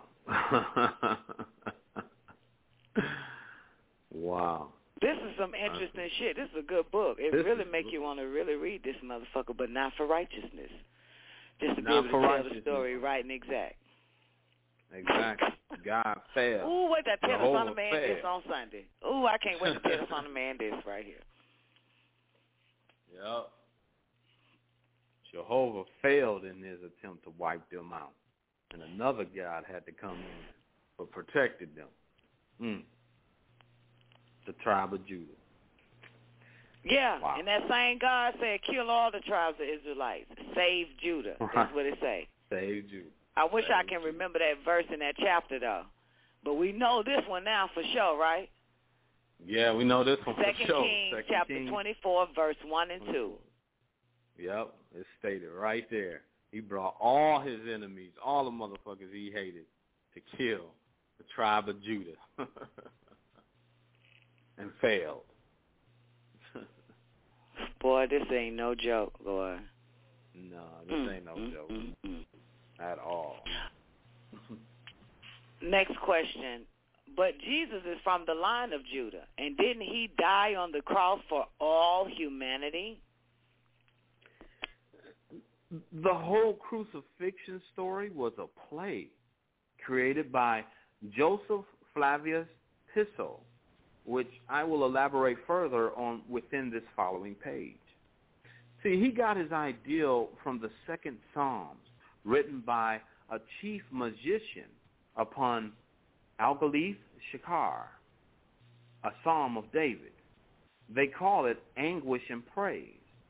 Wow. This is some interesting shit. This is a good book. It This really is- make you want to really read this motherfucker, but not for righteousness. Just to be Not able to for tell the righteousness. story right and exact. Exactly. God failed. Ooh, wait, that tell the Son Jehovah of Man failed. this on Sunday. Ooh, I can't wait to tell the Son of Man this right here. Yep. Jehovah failed in his attempt to wipe them out. And another God had to come in but protected them. Mm. The tribe of Judah. Yeah, Wow. and that same God said, kill all the tribes of Israelites. Save Judah. That's what it say. Save Judah. I wish Save I can remember that verse in that chapter, though. But we know this one now for sure, right? Yeah, we know this one Second for sure. Kings, Second chapter Kings. twenty-four, verse one and two. Yep, it's stated right there. He brought all his enemies, all the motherfuckers he hated, to kill the tribe of Judah. And failed. Boy, this ain't no joke, boy. No, this Mm, ain't no mm, joke mm, mm. at all. Next question. But Jesus is from the line of Judah, and didn't he die on the cross for all humanity? The whole crucifixion story was a play created by Joseph Flavius Piso, which I will elaborate further on within this following page. See, he got his ideal from the second Psalms, written by a chief magician upon Algalith Shakar, a psalm of David. They call it anguish and praise.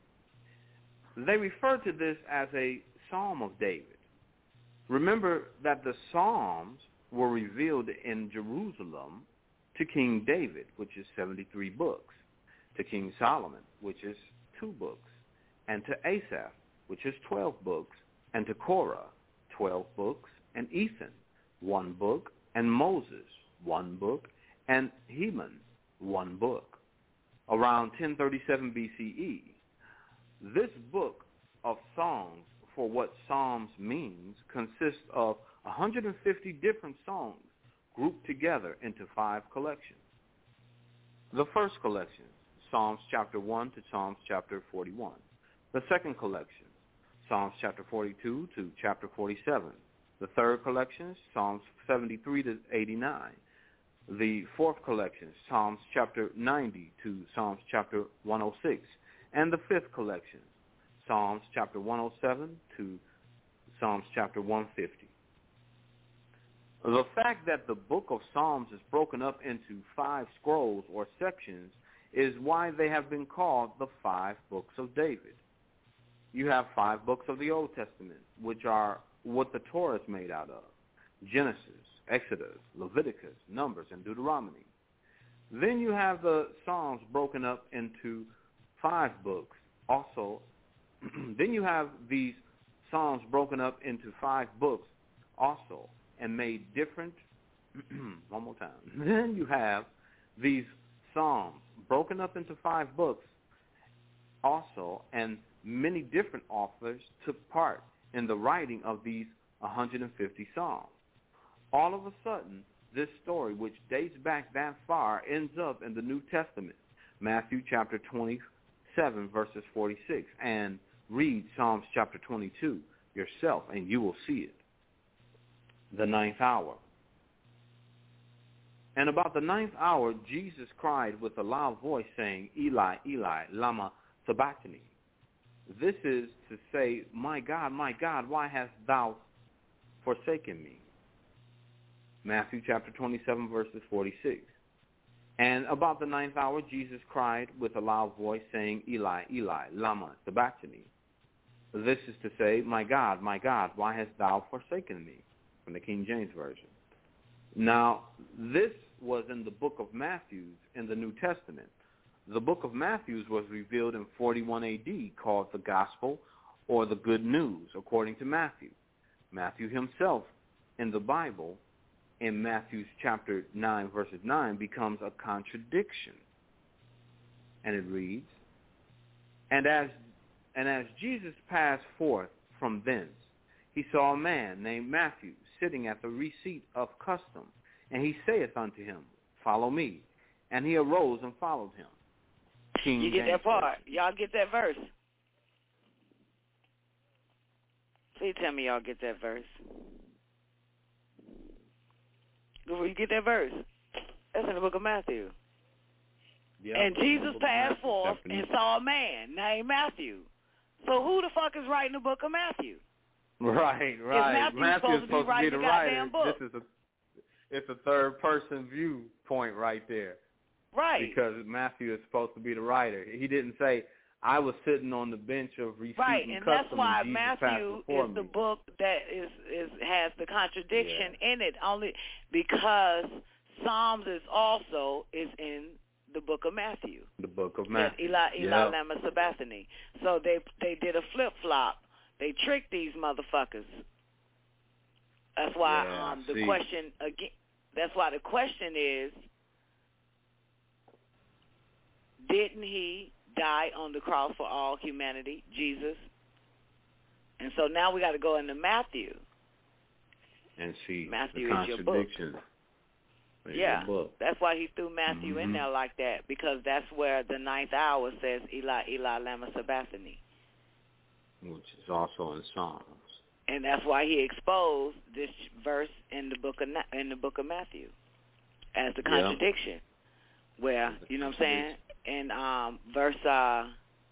They refer to this as a psalm of David. Remember that the psalms were revealed in Jerusalem to King David, which is seventy-three books, to King Solomon, which is two books, and to Asaph, which is twelve books, and to Korah, twelve books, and Ethan, one book, and Moses, one book, and Heman, one book, around ten thirty-seven B C E. This book of songs, for what Psalms means, consists of one hundred fifty different songs grouped together into five collections. The first collection, Psalms chapter one to Psalms chapter forty-one. The second collection, Psalms chapter forty-two to chapter forty-seven. The third collection, Psalms seventy-three to eighty-nine. The fourth collection, Psalms chapter ninety to Psalms chapter one oh six. And the fifth collection, Psalms chapter one oh seven to Psalms chapter one fifty. The fact that the book of Psalms is broken up into five scrolls or sections is why they have been called the five books of David. You have five books of the Old Testament, which are what the Torah is made out of: Genesis, Exodus, Leviticus, Numbers, and Deuteronomy. Then you have the Psalms broken up into five books. Also, then you have these Psalms broken up into five books also and made different, one more time. Then you have these Psalms broken up into five books also, and many different authors took part in the writing of these one hundred fifty Psalms. All of a sudden, this story, which dates back that far, ends up in the New Testament, Matthew chapter twenty-seven, verses forty-six, and read Psalms chapter twenty-two yourself, and you will see it. The ninth hour. And about the ninth hour, Jesus cried with a loud voice, saying, Eli, Eli, lama sabachthani. This is to say, my God, my God, why hast thou forsaken me? Matthew chapter twenty-seven, verses forty-six. And about the ninth hour, Jesus cried with a loud voice, saying, Eli, Eli, lama sabachthani. This is to say, my God, my God, why hast thou forsaken me? From the King James Version. Now, this was in the book of Matthew in the New Testament. The book of Matthew was revealed in forty-one A D, called the Gospel or the Good News, according to Matthew. Matthew himself in the Bible, in Matthew chapter nine, verses nine, becomes a contradiction. And it reads, And as and as Jesus passed forth from thence, he saw a man named Matthew sitting at the receipt of custom, and he saith unto him, Follow me. And he arose and followed him. King you get James that part. version. Y'all get that verse. Please tell me y'all get that verse. You get that verse? That's in the book of Matthew. Yep. And Jesus passed Matthew, forth Stephanie. and saw a man named Matthew. So who the fuck is writing the book of Matthew? Right, right. Matthew Matthew supposed is to be supposed to be writing the the writer. goddamn book? This is a, it's a third person viewpoint right there. Right. Because Matthew is supposed to be the writer. He didn't say, I was sitting on the bench of receiving right, and custom that's why and Jesus Matthew passed before is me. the book that is, is has the contradiction Yeah. in it, only because Psalms is also is in the book of Matthew. The book of Yes, Matthew. Eli Eli Yep. Lama Sabachthani. So they they did a flip flop. They tricked these motherfuckers. That's why Yeah, um the see. question again. That's why the question is, didn't he die on the cross for all humanity, Jesus? And so now we got to go into Matthew. And see Matthew the is your book. contradiction. in Yeah, your book. that's why he threw Matthew in Mhm. there like that, because that's where the ninth hour says Eli, Eli, lama sabachthani. Which is also in Psalms. And that's why he exposed this verse in the book of Na- in the book of Matthew as the Yeah. contradiction, where you know what I'm saying, in um, verse uh,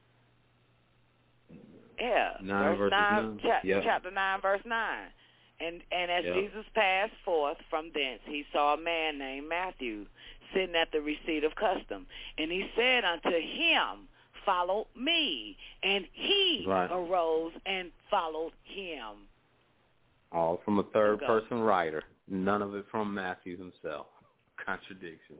yeah, Nine verse verses nine, nine. cha- Yep. chapter nine, verse nine, and and as Yep. Jesus passed forth from thence, he saw a man named Matthew sitting at the receipt of custom, and he said unto him, Follow me. And he Right. arose and followed him. All from a third Go. person writer. None of it from Matthew himself. Contradiction.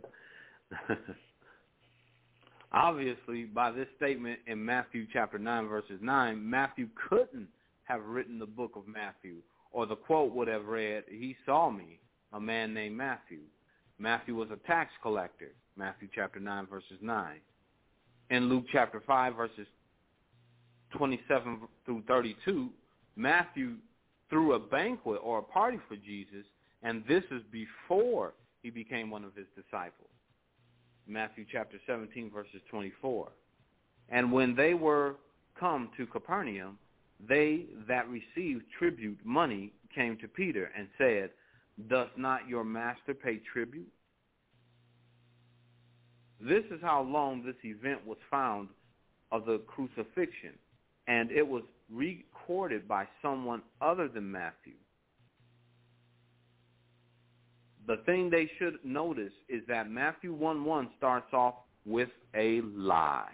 Obviously, by this statement in Matthew chapter nine, verses nine, Matthew couldn't have written the book of Matthew, or the quote would have read, He saw me, a man named Matthew. Matthew was a tax collector. Matthew chapter nine, verses nine. In Luke chapter five, verses twenty-seven through thirty-two, Matthew threw a banquet or a party for Jesus, and this is before he became one of his disciples. Matthew chapter seventeen, verses twenty-four. And when they were come to Capernaum, they that received tribute money came to Peter and said, Does not your master pay tribute? This is how long this event was found of the crucifixion, and it was recorded by someone other than Matthew. The thing they should notice is that Matthew one one starts off with a lie.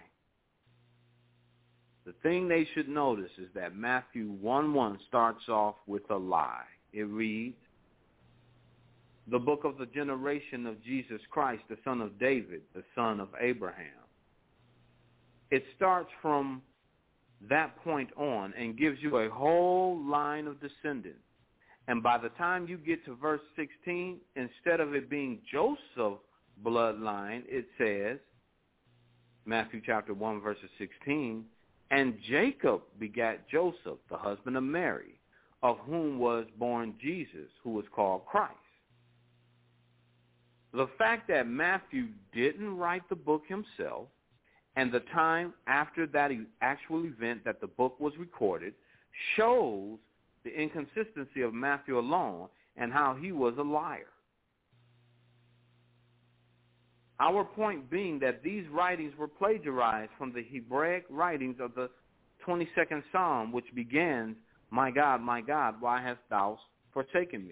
The thing they should notice is that Matthew one one starts off with a lie. It reads, the book of the generation of Jesus Christ, the son of David, the son of Abraham. It starts from that point on and gives you a whole line of descendants. And by the time you get to verse sixteen, instead of it being Joseph's bloodline, it says, Matthew chapter one, verses sixteen, and Jacob begat Joseph, the husband of Mary, of whom was born Jesus, who was called Christ. The fact that Matthew didn't write the book himself, and the time after that actual event that the book was recorded, shows the inconsistency of Matthew alone and how he was a liar. Our point being that these writings were plagiarized from the Hebraic writings of the twenty-second Psalm, which begins, My God, my God, why hast thou forsaken me?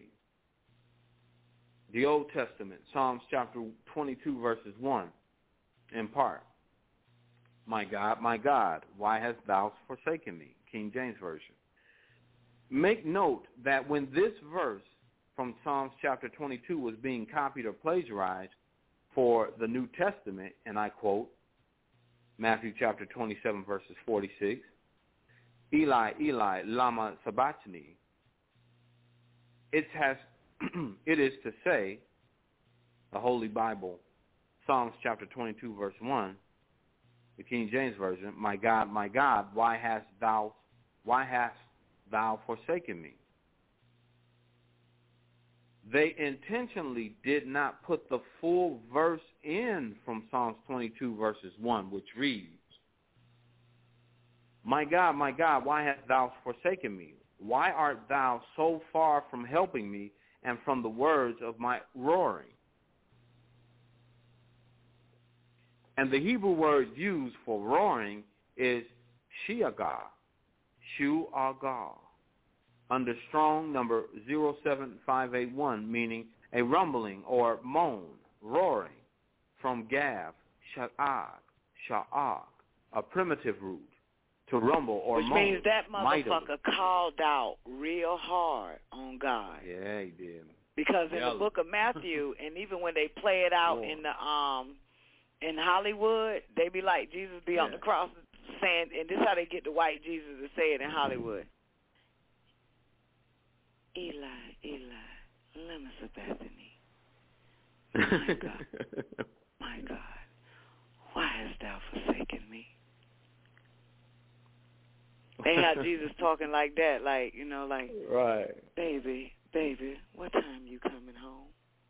The Old Testament, Psalms chapter twenty-two, verses one, in part. My God, my God, why hast thou forsaken me? King James Version. Make note that when this verse from Psalms chapter twenty-two was being copied or plagiarized for the New Testament, and I quote, Matthew chapter twenty-seven, verses forty-six, Eli, Eli, lama sabachthani, it has, it is to say, the Holy Bible, Psalms chapter twenty-two, verse one, the King James Version, my God, my God, why hast thou, why hast thou forsaken me? They intentionally did not put the full verse in from Psalms twenty-two, verses one, which reads, my God, my God, why hast thou forsaken me? Why art thou so far from helping me and from the words of my roaring? And the Hebrew word used for roaring is shiagah, shu-agah, under strong number zero seven five eight one, meaning a rumbling or moan, roaring, from gav, sha'ag, sha'ag, a primitive root, to rumble or Which moan. Which means that motherfucker mightily. Called out real hard on God. Yeah, he did. Because in Yellow. the book of Matthew, and even when they play it out Lord. in the um in Hollywood, they be like Jesus be yeah. on the cross saying, and this is how they get the white Jesus to say it in Hollywood. Eli, Eli, lema sabachthani. My God, my God, why hast thou forsaken me? They have Jesus talking like that, like, you know, like, right, baby, baby, what time you coming home?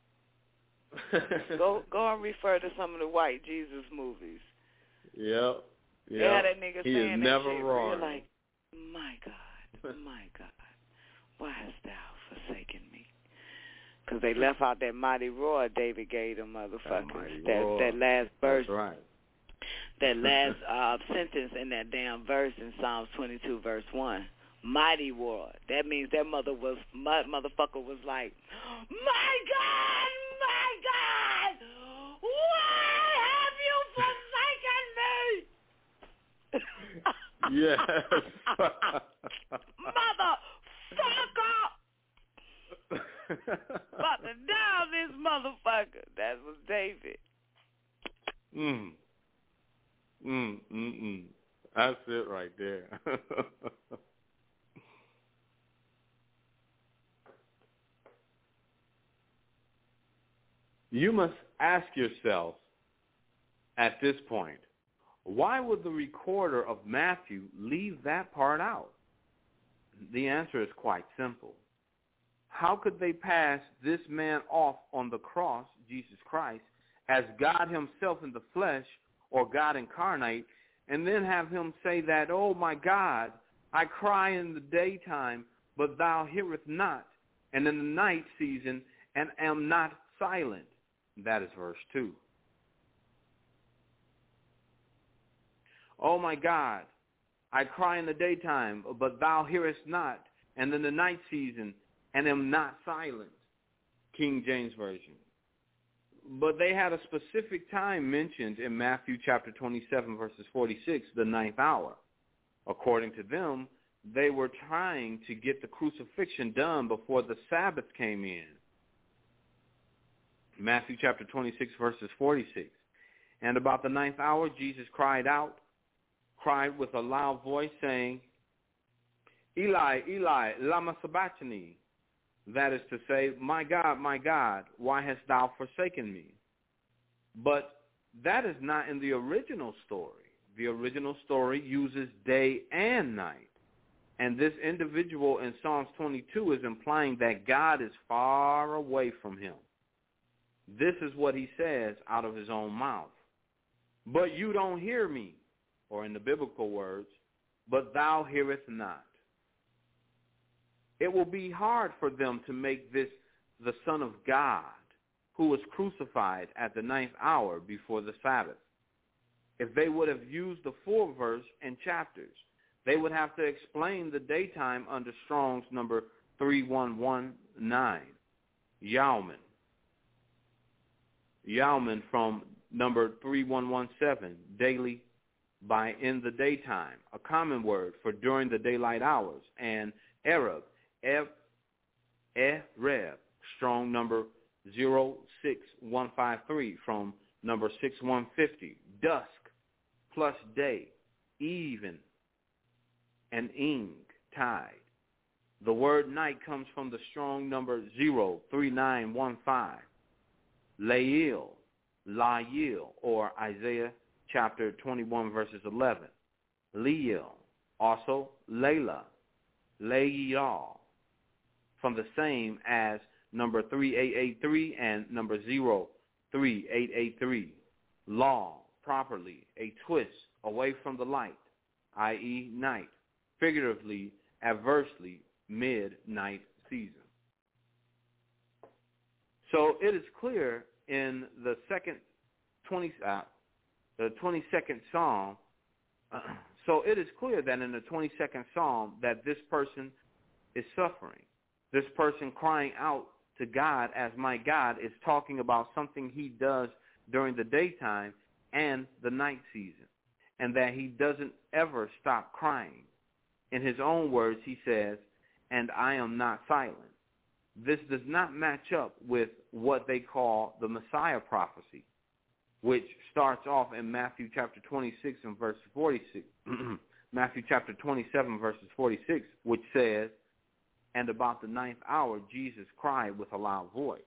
go go and refer to some of the white Jesus movies. Yep. Yep. They had that nigga he saying is that never shit. wrong. You're like, my God, my God, why hast thou forsaken me? Because they left out that mighty roar David gave them motherfuckers. That that, that last verse. That's right. That last uh, sentence in that damn verse in Psalms twenty-two, verse one. Mighty war. That means that mother was, motherfucker was like, my God, my God, why have you forsaken me? Yes. Motherfucker. About to down this motherfucker. That was David. Mm. Mm, mm, mm. That's it right there. You must ask yourself at this point, why would the recorder of Matthew leave that part out? The answer is quite simple. How could they pass this man off on the cross, Jesus Christ, as God himself in the flesh or God incarnate, and then have him say that, oh my God, I cry in the daytime, but thou hearest not, and in the night season, and am not silent? That is verse two. Oh my God, I cry in the daytime, but thou hearest not, and in the night season, and am not silent. King James Version. But they had a specific time mentioned in Matthew chapter twenty-seven, verses forty-six, the ninth hour. According to them, they were trying to get the crucifixion done before the Sabbath came in. Matthew chapter twenty-six, verses forty-six. And about the ninth hour, Jesus cried out, cried with a loud voice, saying, Eli, Eli, lama sabachthani. That is to say, my God, my God, why hast thou forsaken me? But that is not in the original story. The original story uses day and night. And this individual in Psalms twenty-two is implying that God is far away from him. This is what he says out of his own mouth. But you don't hear me, or in the biblical words, but thou hearest not. It will be hard for them to make this the Son of God, who was crucified at the ninth hour before the Sabbath. If they would have used the full verse and chapters, they would have to explain the daytime under Strong's number three one one nine, Yalman. Yalman from number three one one seven, daily by in the daytime, a common word for during the daylight hours, and Arab, Ev, Erev, Strong number zero six one five three from number six one five zero, dusk plus day, even, and ing, tide. The word night comes from the Strong number zero three nine one five, Lail, Lail, or Isaiah chapter twenty-one, verses eleven. Leel, also Layla, Layal, from the same as number three eight eight three and number zero three eight eight three. Law, properly, a twist away from the light, that is night, figuratively, adversely, midnight season. So it is clear in the second twenty, uh, the twenty-second Psalm. Uh, so it is clear that in the twenty-second Psalm that this person is suffering. This person crying out to God as my God is talking about something he does during the daytime and the night season, and that he doesn't ever stop crying. In his own words, he says, and I am not silent. This does not match up with what they call the Messiah prophecy, which starts off in Matthew chapter twenty-six and verse forty-six, Matthew chapter twenty-seven verses forty-six, which says, and about the ninth hour, Jesus cried with a loud voice.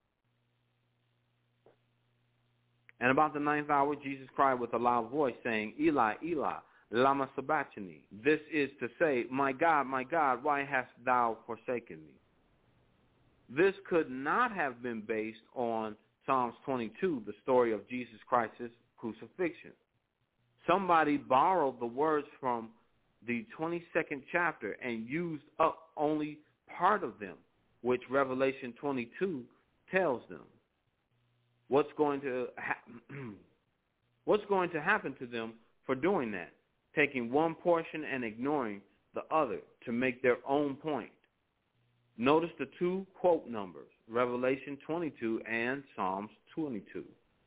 And about the ninth hour, Jesus cried with a loud voice, saying, Eli, Eli, lama sabachthani. This is to say, my God, my God, why hast thou forsaken me? This could not have been based on Psalms twenty-two, the story of Jesus Christ's crucifixion. Somebody borrowed the words from the twenty-second chapter and used up only part of them, which Revelation twenty-two tells them. What's going to ha- what's going to happen to them for doing that? Taking one portion and ignoring the other to make their own point. Notice the two quote numbers, Revelation twenty-two and Psalms twenty-two.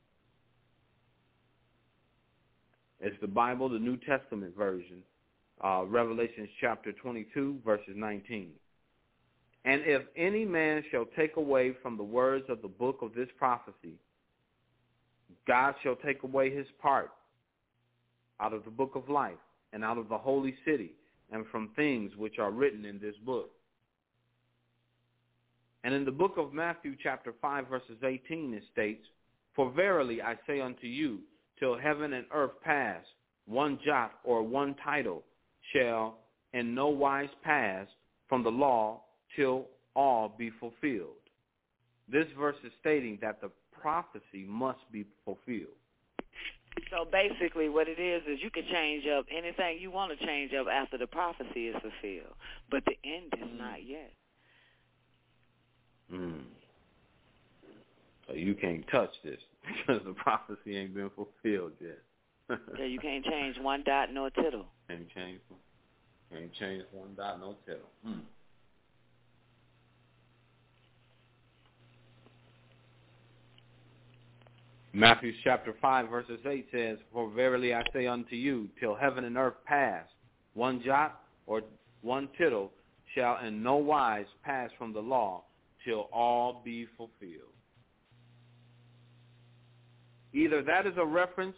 It's the Bible, the New Testament version, uh, Revelation chapter twenty-two, verses nineteen. And if any man shall take away from the words of the book of this prophecy, God shall take away his part out of the book of life and out of the holy city and from things which are written in this book. And in the book of Matthew chapter five verses eighteen it states, for verily I say unto you, till heaven and earth pass, one jot or one tittle shall in no wise pass from the law till all be fulfilled. This verse is stating that the prophecy must be fulfilled. So basically what it is is you can change up anything you want to change up after the prophecy is fulfilled. But the end is mm. not yet. Mm. So you can't touch this because the prophecy ain't been fulfilled yet. Yeah, you can't change one dot nor tittle. Can't change, can't change one dot nor tittle. Mm. Matthew chapter five, verses eight says, for verily I say unto you, till heaven and earth pass, one jot or one tittle shall in no wise pass from the law till all be fulfilled. Either that is a reference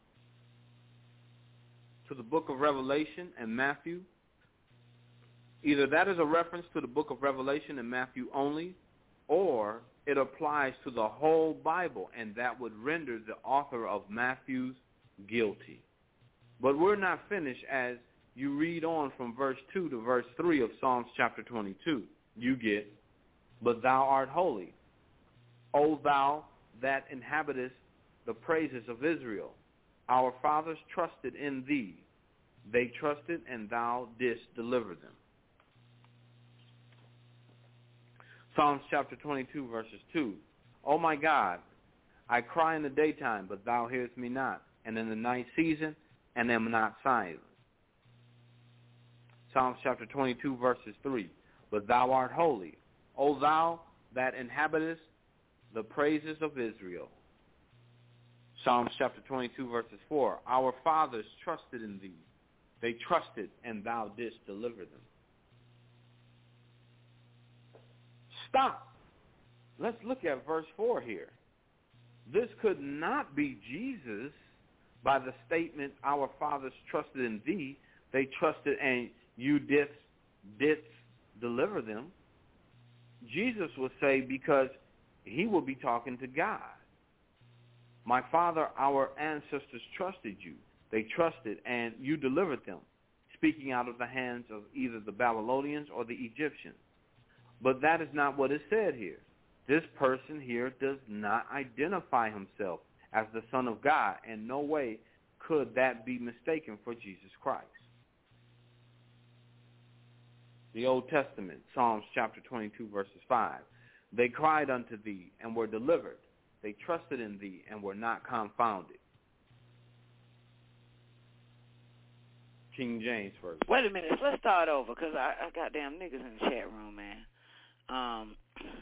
to the book of Revelation and Matthew, either that is a reference to the book of Revelation and Matthew only, or it applies to the whole Bible, and that would render the author of Matthew's guilty. But we're not finished. As you read on from verse two to verse three of Psalms chapter twenty-two, you get, but thou art holy, O thou that inhabitest the praises of Israel. Our fathers trusted in thee. They trusted, and thou didst deliver them. Psalms chapter twenty-two, verses two. O my God, I cry in the daytime, but thou hearest me not, and in the night season, and am not silent. Psalms chapter twenty-two, verses three. But thou art holy, O thou that inhabitest the praises of Israel. Psalms chapter twenty-two, verses four. Our fathers trusted in thee. They trusted, and thou didst deliver them. Stop. Let's look at verse four here. This could not be Jesus by the statement, our fathers trusted in thee. They trusted, and you didst, didst deliver them. Jesus would say, because he will be talking to God. My father, our ancestors trusted you. They trusted, and you delivered them, speaking out of the hands of either the Babylonians or the Egyptians. But that is not what is said here. This person here does not identify himself as the Son of God. In no way could that be mistaken for Jesus Christ. The Old Testament, Psalms chapter twenty-two, verses five. They cried unto thee and were delivered. They trusted in thee and were not confounded. King James version. Wait a minute. Let's start over because I, I got damn niggas in the chat room, man. Um,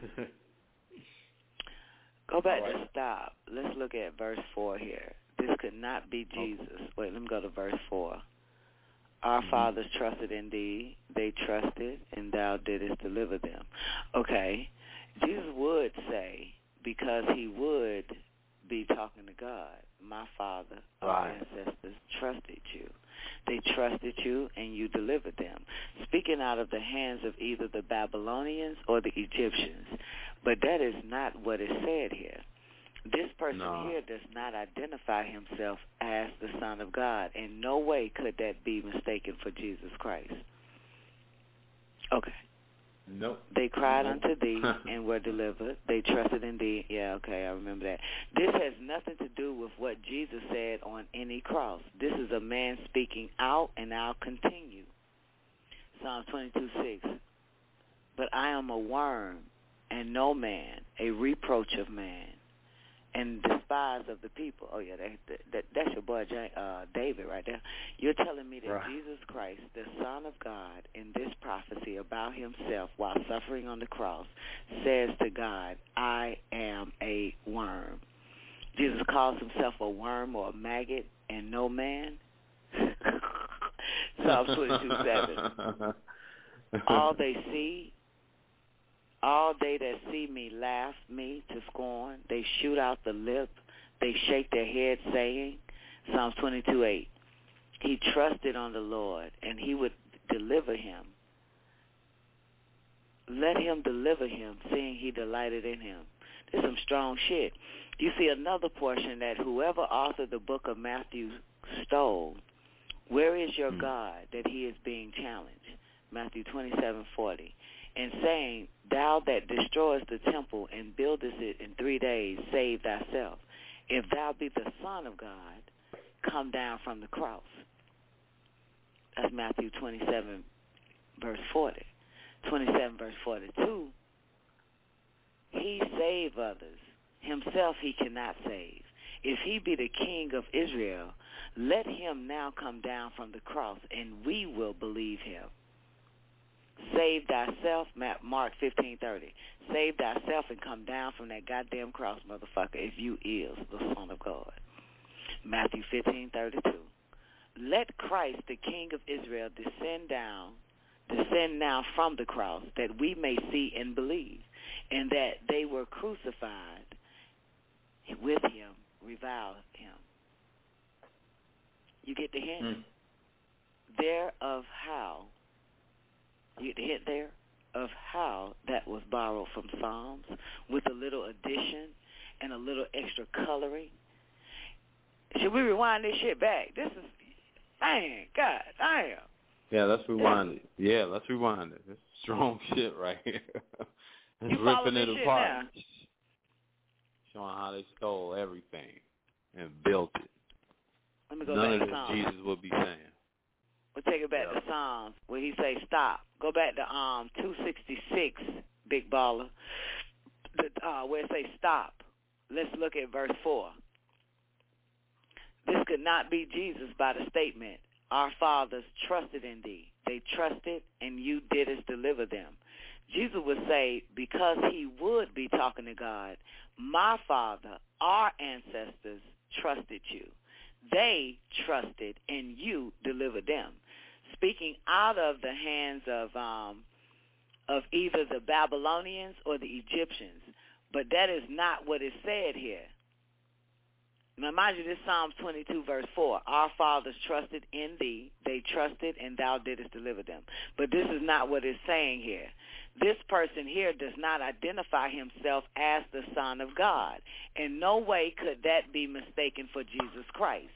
go back right. to stop. Let's look at verse four here. This could not be Jesus. Okay. Wait, let me go to verse four. Our mm-hmm. fathers trusted in thee. They trusted, and thou didst deliver them. Okay. Jesus would say, because he would be talking to God, my father, our right. ancestors trusted you. They trusted you, and you delivered them. Speaking out of the hands of either the Babylonians or the Egyptians. But that is not what is said here. This person no. here does not identify himself as the Son of God. In no way could that be mistaken for Jesus Christ. Okay. Nope. They cried nope. unto thee and were delivered. They trusted in thee. Yeah, okay, I remember that. This has nothing to do with what Jesus said on any cross. This is a man speaking out, and I'll continue. Psalms twenty-two six. But I am a worm and no man, a reproach of man, and despise of the people. Oh, yeah, that, that, that's your boy uh, David right there. You're telling me that right. Jesus Christ, the Son of God, in this prophecy about himself while suffering on the cross, says to God, I am a worm. Jesus calls himself a worm or a maggot and no man? Psalms twenty-two seven. All they see All they that see me laugh me to scorn. They shoot out the lip. They shake their head, saying, Psalms twenty-two eight, he trusted on the Lord, and he would deliver him. Let him deliver him, seeing he delighted in him. There's some strong shit. You see another portion that whoever authored the book of Matthew stole. Where is your God that he is being challenged? Matthew twenty-seven forty. And saying, thou that destroyest the temple and buildest it in three days, save thyself. If thou be the Son of God, come down from the cross. That's Matthew twenty-seven, verse forty. twenty-seven, verse forty-two. He save others. Himself he cannot save. If he be the King of Israel, let him now come down from the cross, and we will believe him. Save thyself, Mark fifteen thirty. Save thyself and come down from that goddamn cross, motherfucker, if you is the Son of God. Matthew fifteen thirty-two. Let Christ, the King of Israel, descend down, descend now from the cross, that we may see and believe, and that they were crucified with him, revile him. You get the hint? Mm. There of how. You get the hint there of how that was borrowed from Psalms with a little addition and a little extra coloring. Should we rewind this shit back? This is, man, God damn. Yeah, let's rewind it. Yeah, let's rewind it. It's strong shit right here. It's you ripping it apart. Now? Showing how they stole everything and built it. Let me go None back of to this Psalms. Jesus would be saying. We'll take it back yep. to Psalms where he say stop. Go back to um two sixty-six, big baller, the, uh, where it say stop. Let's look at verse four. This could not be Jesus by the statement, our fathers trusted in thee. They trusted, and you didst deliver them. Jesus would say, because he would be talking to God, my father, our ancestors trusted you. They trusted, and you delivered them. Speaking out of the hands of um, of either the Babylonians or the Egyptians. But that is not what is said here. Now, mind you, this Psalms twenty-two, verse four. Our fathers trusted in thee. They trusted, and thou didst deliver them. But this is not what it's saying here. This person here does not identify himself as the Son of God. In no way could that be mistaken for Jesus Christ.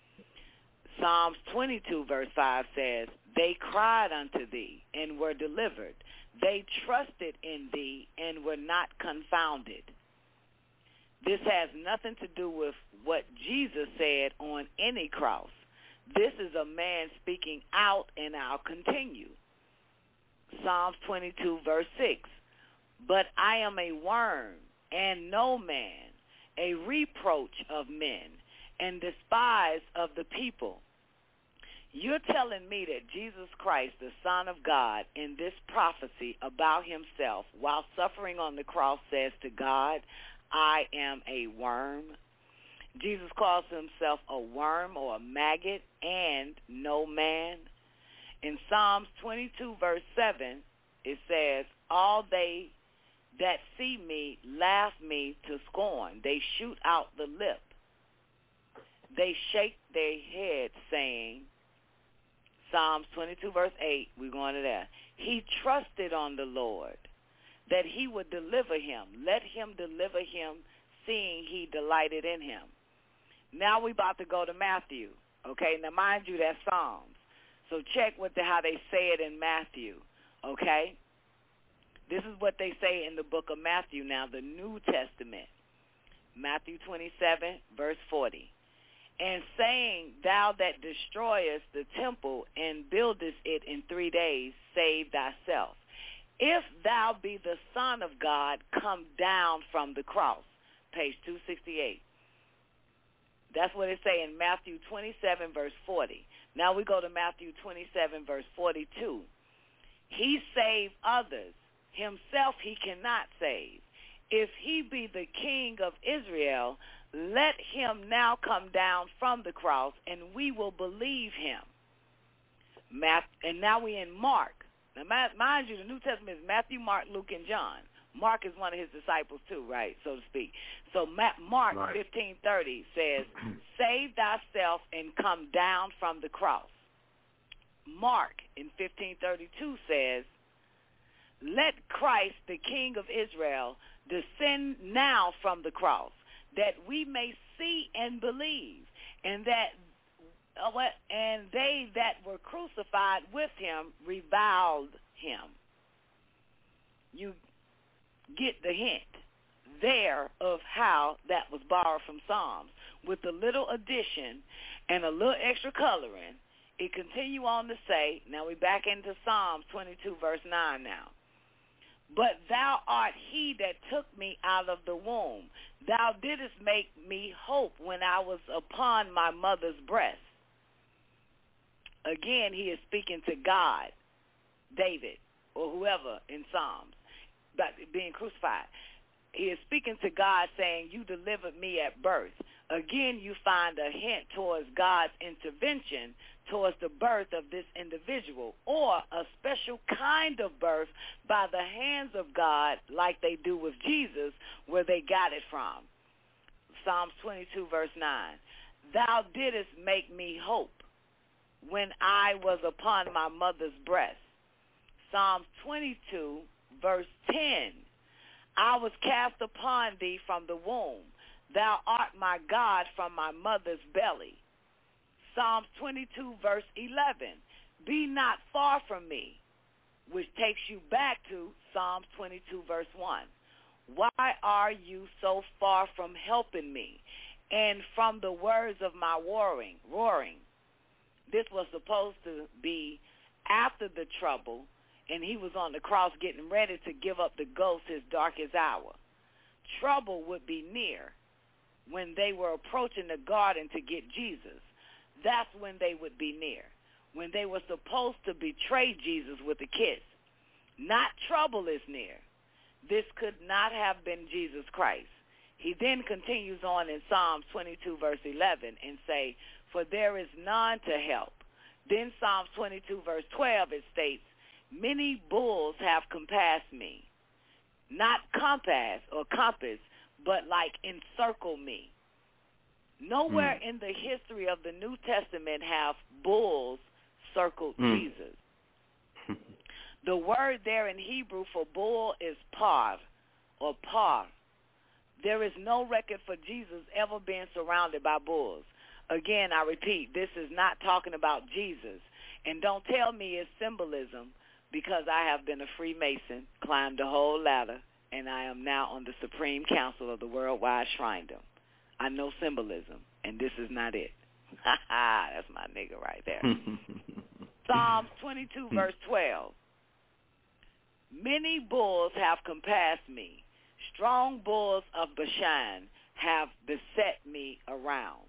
Psalms twenty-two, verse five says, they cried unto thee and were delivered. They trusted in thee and were not confounded. This has nothing to do with what Jesus said on any cross. This is a man speaking out, and I'll continue. Psalms twenty-two, verse six. But I am a worm and no man, a reproach of men, and despised of the people. You're telling me that Jesus Christ, the Son of God, in this prophecy about himself while suffering on the cross says to God, I am a worm. Jesus calls himself a worm or a maggot and no man. In Psalms twenty-two, verse seven, it says, all they that see me laugh me to scorn. They shoot out the lip. They shake their head, saying, Psalms twenty-two, verse eight, we're going to that. He trusted on the Lord, that he would deliver him. Let him deliver him, seeing he delighted in him. Now we're about to go to Matthew. Okay, now mind you, that's Psalms. So check what the, how they say it in Matthew. Okay? This is what they say in the book of Matthew now, the New Testament. Matthew twenty-seven, verse forty. And saying, thou that destroyest the temple and buildest it in three days, save thyself. If thou be the Son of God, come down from the cross. Page two sixty-eight. That's what it say in Matthew twenty-seven, verse forty. Now we go to Matthew twenty-seven, verse forty-two. He saved others. Himself he cannot save. If he be the King of Israel, let him now come down from the cross, and we will believe him. And now we're in Mark. Now, mind you, the New Testament is Matthew, Mark, Luke, and John. Mark is one of his disciples too, right, so to speak. So Mark right. fifteen thirty says, save thyself and come down from the cross. Mark in fifteen thirty-two says, let Christ, the King of Israel, descend now from the cross, that we may see and believe, and that uh, what and they that were crucified with him reviled him. You get the hint there of how that was borrowed from Psalms, with a little addition and a little extra coloring. It continue on to say, now we back into Psalms twenty-two, verse nine now. But thou art he that took me out of the womb. Thou didst make me hope when I was upon my mother's breast. Again, he is speaking to God, David, or whoever in Psalms, but being crucified. He is speaking to God saying, you delivered me at birth. Again, you find a hint towards God's intervention towards the birth of this individual, or a special kind of birth by the hands of God, like they do with Jesus, where they got it from. Psalms twenty-two, verse nine. Thou didst make me hope when I was upon my mother's breast. Psalms twenty-two, verse ten. I was cast upon thee from the womb. Thou art my God from my mother's belly. Psalms twenty-two, verse eleven. Be not far from me, which takes you back to Psalms twenty-two, verse one. Why are you so far from helping me, and from the words of my roaring? roaring? This was supposed to be after the trouble, and he was on the cross getting ready to give up the ghost his darkest hour. Trouble would be near when they were approaching the garden to get Jesus. That's when they would be near, when they were supposed to betray Jesus with a kiss. Not trouble is near. This could not have been Jesus Christ. He then continues on in Psalms twenty-two, verse eleven, and say, for there is none to help. Then Psalms twenty-two, verse twelve, it states, many bulls have compassed me. Not compass or compass, but like encircle me. Nowhere Mm. in the history of the New Testament have bulls circled Mm. Jesus. The word there in Hebrew for bull is par or par. There is no record for Jesus ever being surrounded by bulls. Again, I repeat, this is not talking about Jesus. And don't tell me it's symbolism, because I have been a Freemason, climbed the whole ladder, and I am now on the Supreme Council of the Worldwide Shrindom. I know symbolism, and this is not it. Ha ha, that's my nigga right there. Psalms twenty-two, verse twelve. Many bulls have compassed me. Strong bulls of Bashan have beset me around.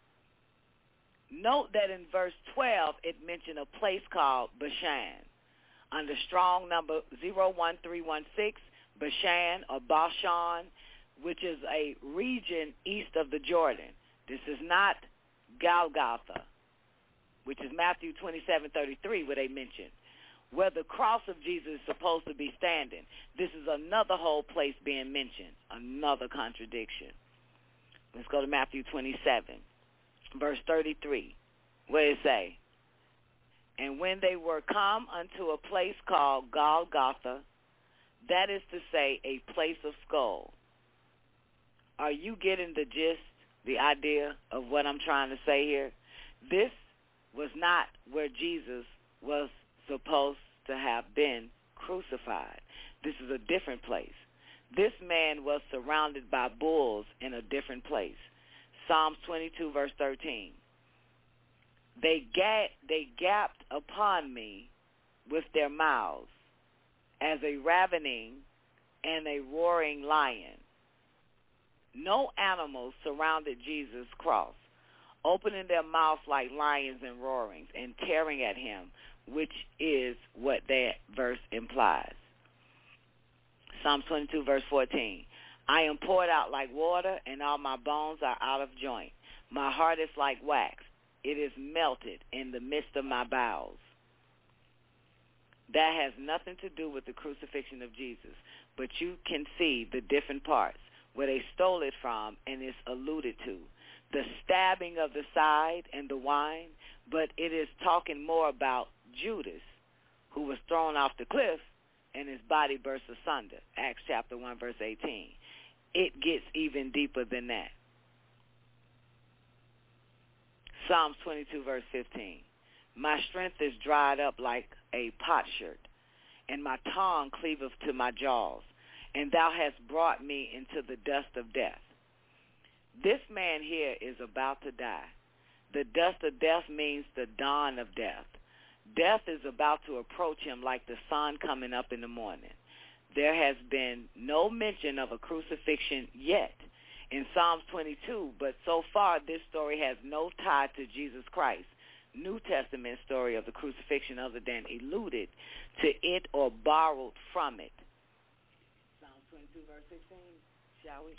Note that in verse twelve, it mentioned a place called Bashan. Under strong number zero one three one six, Bashan or Bashan, which is a region east of the Jordan. This is not Golgotha, which is Matthew twenty-seven thirty-three, where they mention where the cross of Jesus is supposed to be standing. This is another whole place being mentioned, another contradiction. Let's go to Matthew twenty-seven, verse thirty-three, where it say, and when they were come unto a place called Golgotha, that is to say, a place of skull. Are you getting the gist, the idea of what I'm trying to say here? This was not where Jesus was supposed to have been crucified. This is a different place. This man was surrounded by bulls in a different place. Psalms twenty-two, verse thirteen. They ga- they gaped upon me with their mouths as a ravening and a roaring lion. No animals surrounded Jesus' cross, opening their mouths like lions and roaring and tearing at him, which is what that verse implies. Psalm twenty-two, verse fourteen. I am poured out like water, and all my bones are out of joint. My heart is like wax. It is melted in the midst of my bowels. That has nothing to do with the crucifixion of Jesus, but you can see the different parts where they stole it from, and it's alluded to. The stabbing of the side and the wine, but it is talking more about Judas, who was thrown off the cliff and his body burst asunder. Acts chapter one, verse eighteen. It gets even deeper than that. Psalms twenty-two, verse fifteen. My strength is dried up like a potsherd, and my tongue cleaveth to my jaws, and thou hast brought me into the dust of death. This man here is about to die. The dust of death means the dawn of death. Death is about to approach him like the sun coming up in the morning. There has been no mention of a crucifixion yet in Psalms twenty-two, but so far this story has no tie to Jesus Christ. New Testament story of the crucifixion other than alluded to it or borrowed from it. Psalms twenty-two, verse sixteen, shall we?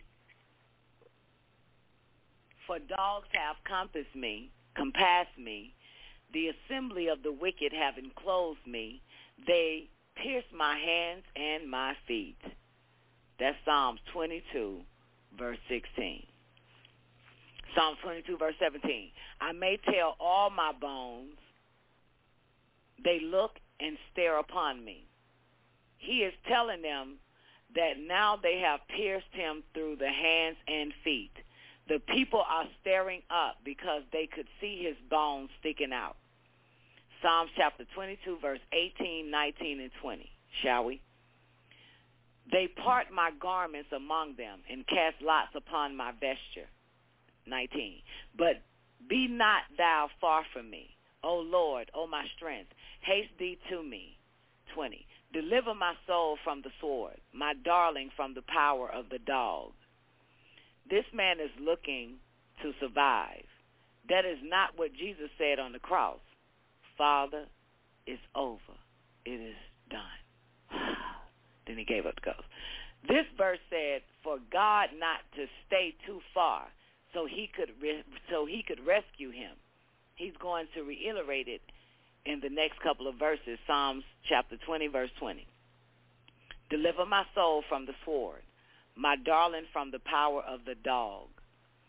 For dogs have compassed me, compassed me. The assembly of the wicked have enclosed me. They pierced my hands and my feet. That's Psalms twenty-two, verse sixteen. Psalms twenty-two, verse seventeen. I may tell all my bones. They look and stare upon me. He is telling them that now they have pierced him through the hands and feet. The people are staring up because they could see his bones sticking out. Psalms chapter twenty-two, verse eighteen, nineteen, and twenty. Shall we? They part my garments among them and cast lots upon my vesture. nineteen. But be not thou far from me, O Lord, O my strength. Haste thee to me. twenty. Deliver my soul from the sword, my darling from the power of the dog. This man is looking to survive. That is not what Jesus said on the cross. Father, it's over. It is done. Then he gave up the ghost. This verse said, for God not to stay too far so he could re- so he could rescue him. He's going to reiterate it in the next couple of verses. Psalms chapter twenty, verse twenty. Deliver my soul from the sword, my darling from the power of the dog.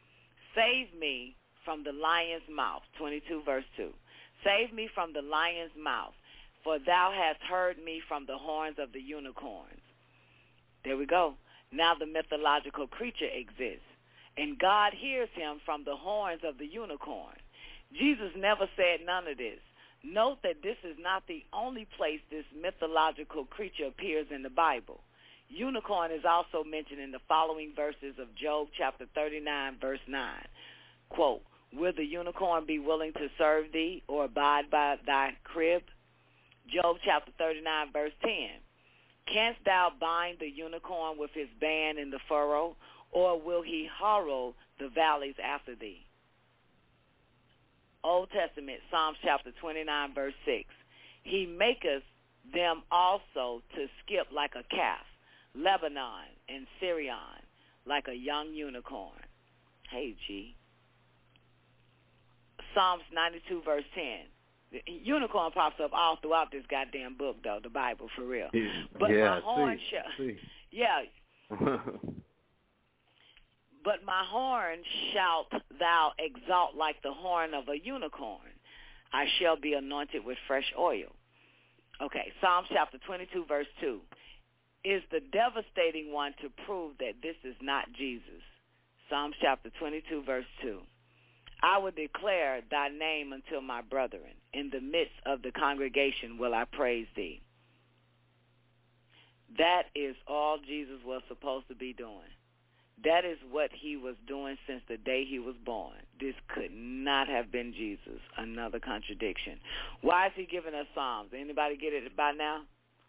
Save me from the lion's mouth, twenty-two verse two. Save me from the lion's mouth, for thou hast heard me from the horns of the unicorns. There we go. Now the mythological creature exists, and God hears him from the horns of the unicorn. Jesus never said none of this. Note that this is not the only place this mythological creature appears in the Bible. Unicorn is also mentioned in the following verses of Job chapter thirty-nine, verse nine. Quote, will the unicorn be willing to serve thee or abide by thy crib? Job chapter thirty-nine, verse ten. Canst thou bind the unicorn with his band in the furrow, or will he harrow the valleys after thee? Old Testament, Psalms chapter twenty-nine, verse six. He maketh them also to skip like a calf, Lebanon and Syrian, like a young unicorn. Hey, G. Psalms ninety-two, verse ten. The unicorn pops up all throughout this goddamn book, though, the Bible, for real. But yeah, my horn see, shall, see. yeah. But my horn shalt thou exalt like the horn of a unicorn. I shall be anointed with fresh oil. Okay, Psalms chapter twenty-two, verse two. Is the devastating one to prove that this is not Jesus. Psalms chapter twenty-two, verse two. I will declare thy name unto my brethren. In the midst of the congregation will I praise thee. That is all Jesus was supposed to be doing. That is what he was doing since the day he was born. This could not have been Jesus. Another contradiction. Why is he giving us Psalms? Anybody get it by now?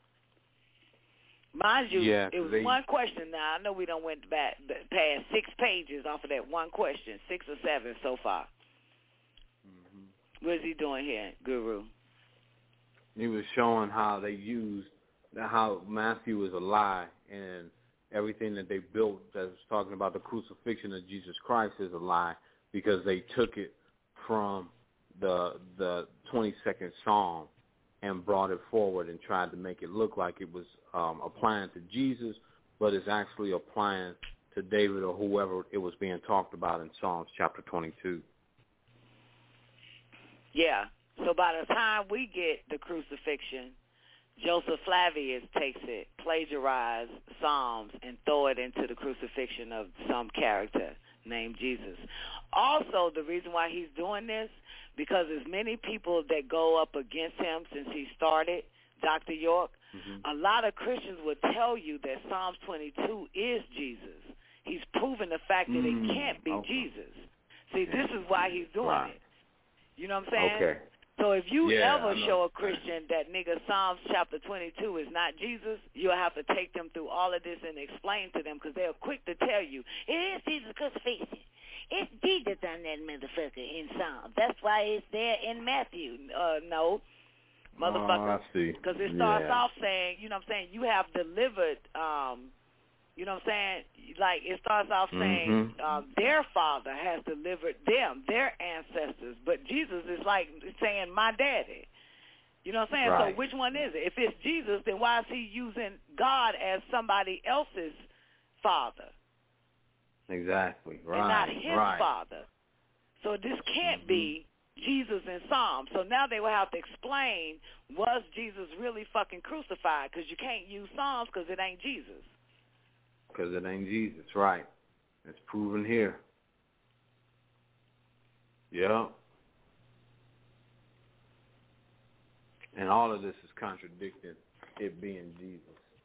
Mind you, yeah, it was they, one question now. I know we done went back past six pages off of that one question, six or seven so far. Mm-hmm. What is he doing here, Guru? He was showing how they used, how Matthew is a lie, and everything that they built that was talking about the crucifixion of Jesus Christ is a lie, because they took it from the the twenty-second Psalm and brought it forward and tried to make it look like it was um, applying to Jesus, but it's actually applying to David or whoever it was being talked about in Psalms chapter twenty-two. Yeah. So by the time we get the crucifixion, Joseph Flavius takes it, plagiarize Psalms, and throw it into the crucifixion of some character named Jesus. Also, the reason why he's doing this, because there's many people that go up against him since he started, Doctor York. Mm-hmm. A lot of Christians would tell you that Psalms twenty-two is Jesus. He's proven the fact that mm, it can't be okay. Jesus. See, this is why he's doing right. it. You know what I'm saying? Okay. So if you yeah, ever show a Christian that nigga Psalms chapter twenty-two is not Jesus, you'll have to take them through all of this and explain to them, because they're quick to tell you, it is Jesus' crucifixion. It's Jesus on that motherfucker in Psalms. That's why it's there in Matthew. Uh, no, motherfucker. Oh, I see. Because it starts yeah. off saying, you know what I'm saying, you have delivered, um, you know what I'm saying, like it starts off saying mm-hmm. uh, their father has delivered them, their ancestors. But Jesus is like saying my daddy. You know what I'm saying? Right. So which one is it? If it's Jesus, then why is he using God as somebody else's father? Exactly. Right. And not his right. father. So this can't mm-hmm. be Jesus in Psalms. So now they will have to explain, was Jesus really fucking crucified? Because you can't use Psalms because it ain't Jesus. Because it ain't Jesus, right. It's proven here. Yeah. And all of this is contradicting it being Jesus.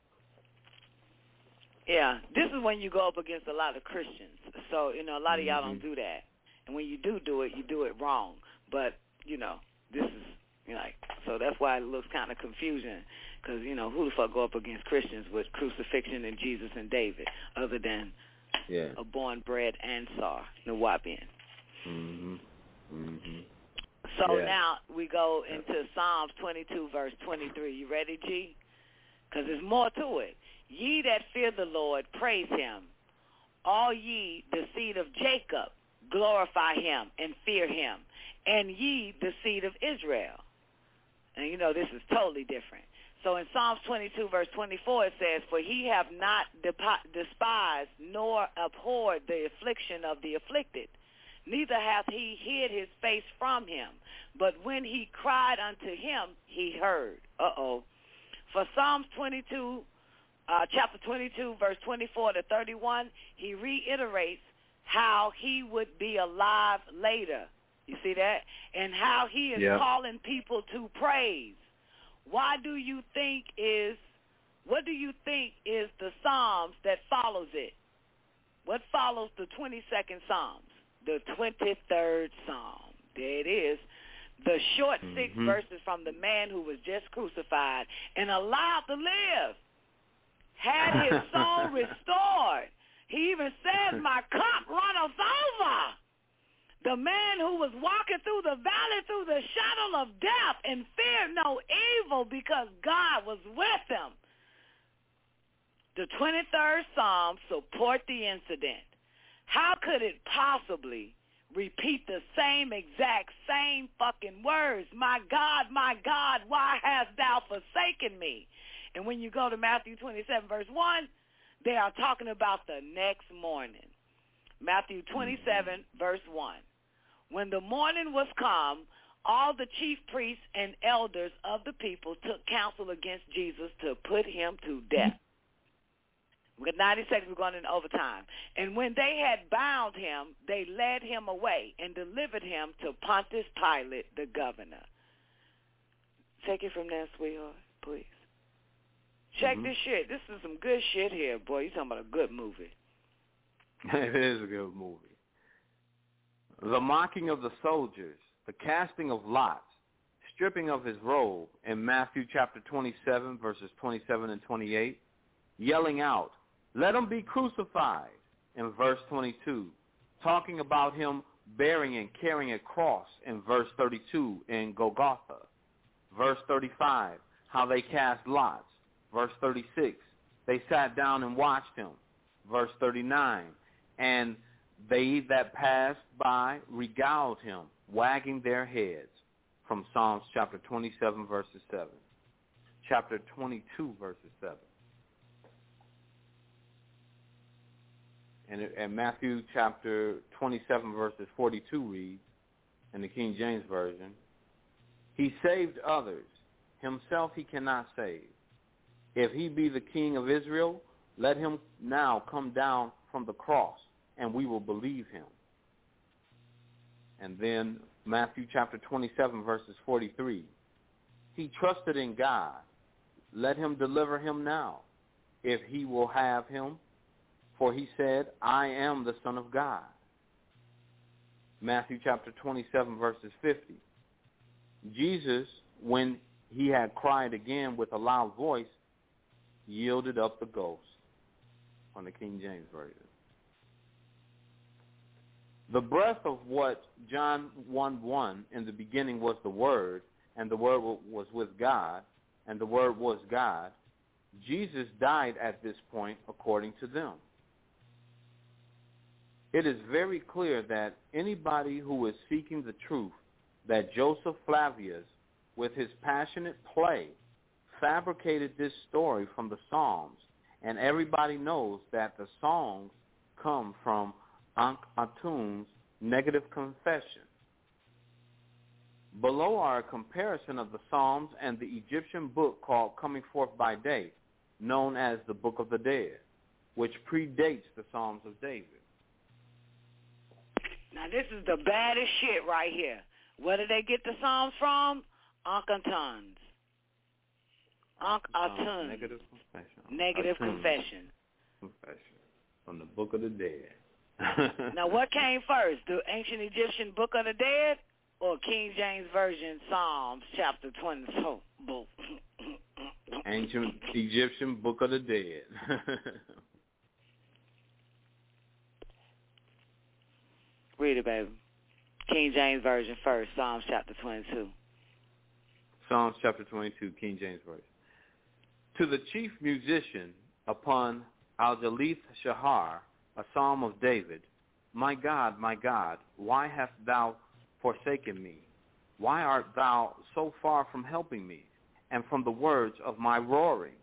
Yeah, this is when you go up against a lot of Christians. So, you know, a lot of y'all mm-hmm. don't do that. And when you do do it, you do it wrong. But, you know, this is, you know, like, so that's why it looks kind of confusing. Because, you know, who the fuck go up against Christians with crucifixion and Jesus and David, other than yeah. a born-bred Ansar, Nawabian. Mm-hmm. Mm-hmm. So yeah. now we go into Psalms twenty-two, verse twenty-three. You ready, G? Because there's more to it. Ye that fear the Lord, praise him. All ye, the seed of Jacob, glorify him and fear him. And ye, the seed of Israel. And you know, this is totally different. So in Psalms twenty-two, verse twenty-four, it says, for he have not despised nor abhorred the affliction of the afflicted, neither hath he hid his face from him. But when he cried unto him, he heard. Uh-oh. For Psalms twenty-two, uh, chapter twenty-two, verse twenty-four to thirty-one, he reiterates how he would be alive later. You see that? And how he is yep. calling people to praise. Why do you think is, what do you think is the Psalms that follows it? What follows the twenty-second Psalms? The twenty-third Psalm. There it is. The short six mm-hmm. verses from the man who was just crucified and allowed to live. Had his soul restored. He even says, my cup runneth over. The man who was walking through the valley through the shadow of death and feared no evil because God was with him. The twenty-third Psalm support the incident. How could it possibly repeat the same exact same fucking words? My God, my God, why hast thou forsaken me? And when you go to Matthew twenty-seven, verse one, they are talking about the next morning. Matthew twenty-seven, mm-hmm. verse one. When the morning was come, all the chief priests and elders of the people took counsel against Jesus to put him to death. With ninety seconds, we're going into overtime. And when they had bound him, they led him away and delivered him to Pontius Pilate, the governor. Take it from there, sweetheart, please. Check mm-hmm. this shit. This is some good shit here, boy. You're talking about a good movie. It is a good movie. The mocking of the soldiers, the casting of lots, stripping of his robe in Matthew chapter twenty-seven, verses twenty-seven and twenty-eight, yelling out, let him be crucified, in verse twenty-two, talking about him bearing and carrying a cross in verse thirty-two in Golgotha, verse thirty-five, how they cast lots, verse thirty-six, they sat down and watched him, verse thirty-nine, and they that passed by regaled him, wagging their heads, from Psalms chapter twenty-seven, verses seven, chapter twenty-two, verses seven. And, and Matthew chapter twenty-seven, verses forty-two reads, in the King James Version, he saved others, himself he cannot save. If he be the King of Israel, let him now come down from the cross, and we will believe him. And then Matthew chapter twenty-seven, verses forty-three, he trusted in God, let him deliver him now, if he will have him. For he said, I am the Son of God. Matthew chapter twenty-seven, verses fifty. Jesus, when he had cried again with a loud voice, yielded up the ghost, on the King James Version. The breath of what John one one, in the beginning was the Word, and the Word was with God, and the Word was God, Jesus died at this point according to them. It is very clear that anybody who is seeking the truth that Joseph Flavius, with his passionate play, fabricated this story from the Psalms, and everybody knows that the songs come from Ankh-Atun's negative confession. Below are a comparison of the Psalms and the Egyptian book called Coming Forth by Day, known as the Book of the Dead, which predates the Psalms of David. Now, this is the baddest shit right here. Where did they get the Psalms from? Ankh-Atun's. Ankh-Atun. Negative confession. Negative Atun. confession. Confession. From the Book of the Dead. Now, what came first? The ancient Egyptian Book of the Dead or King James Version Psalms chapter twenty-two? Ancient Egyptian Book of the Dead. Read it, baby. King James Version first, Psalms chapter twenty-two. Psalms chapter twenty-two, King James Version. To the chief musician upon Al-Jalith Shahar, a psalm of David, my God, my God, why hast thou forsaken me? Why art thou so far from helping me, and from the words of my roaring?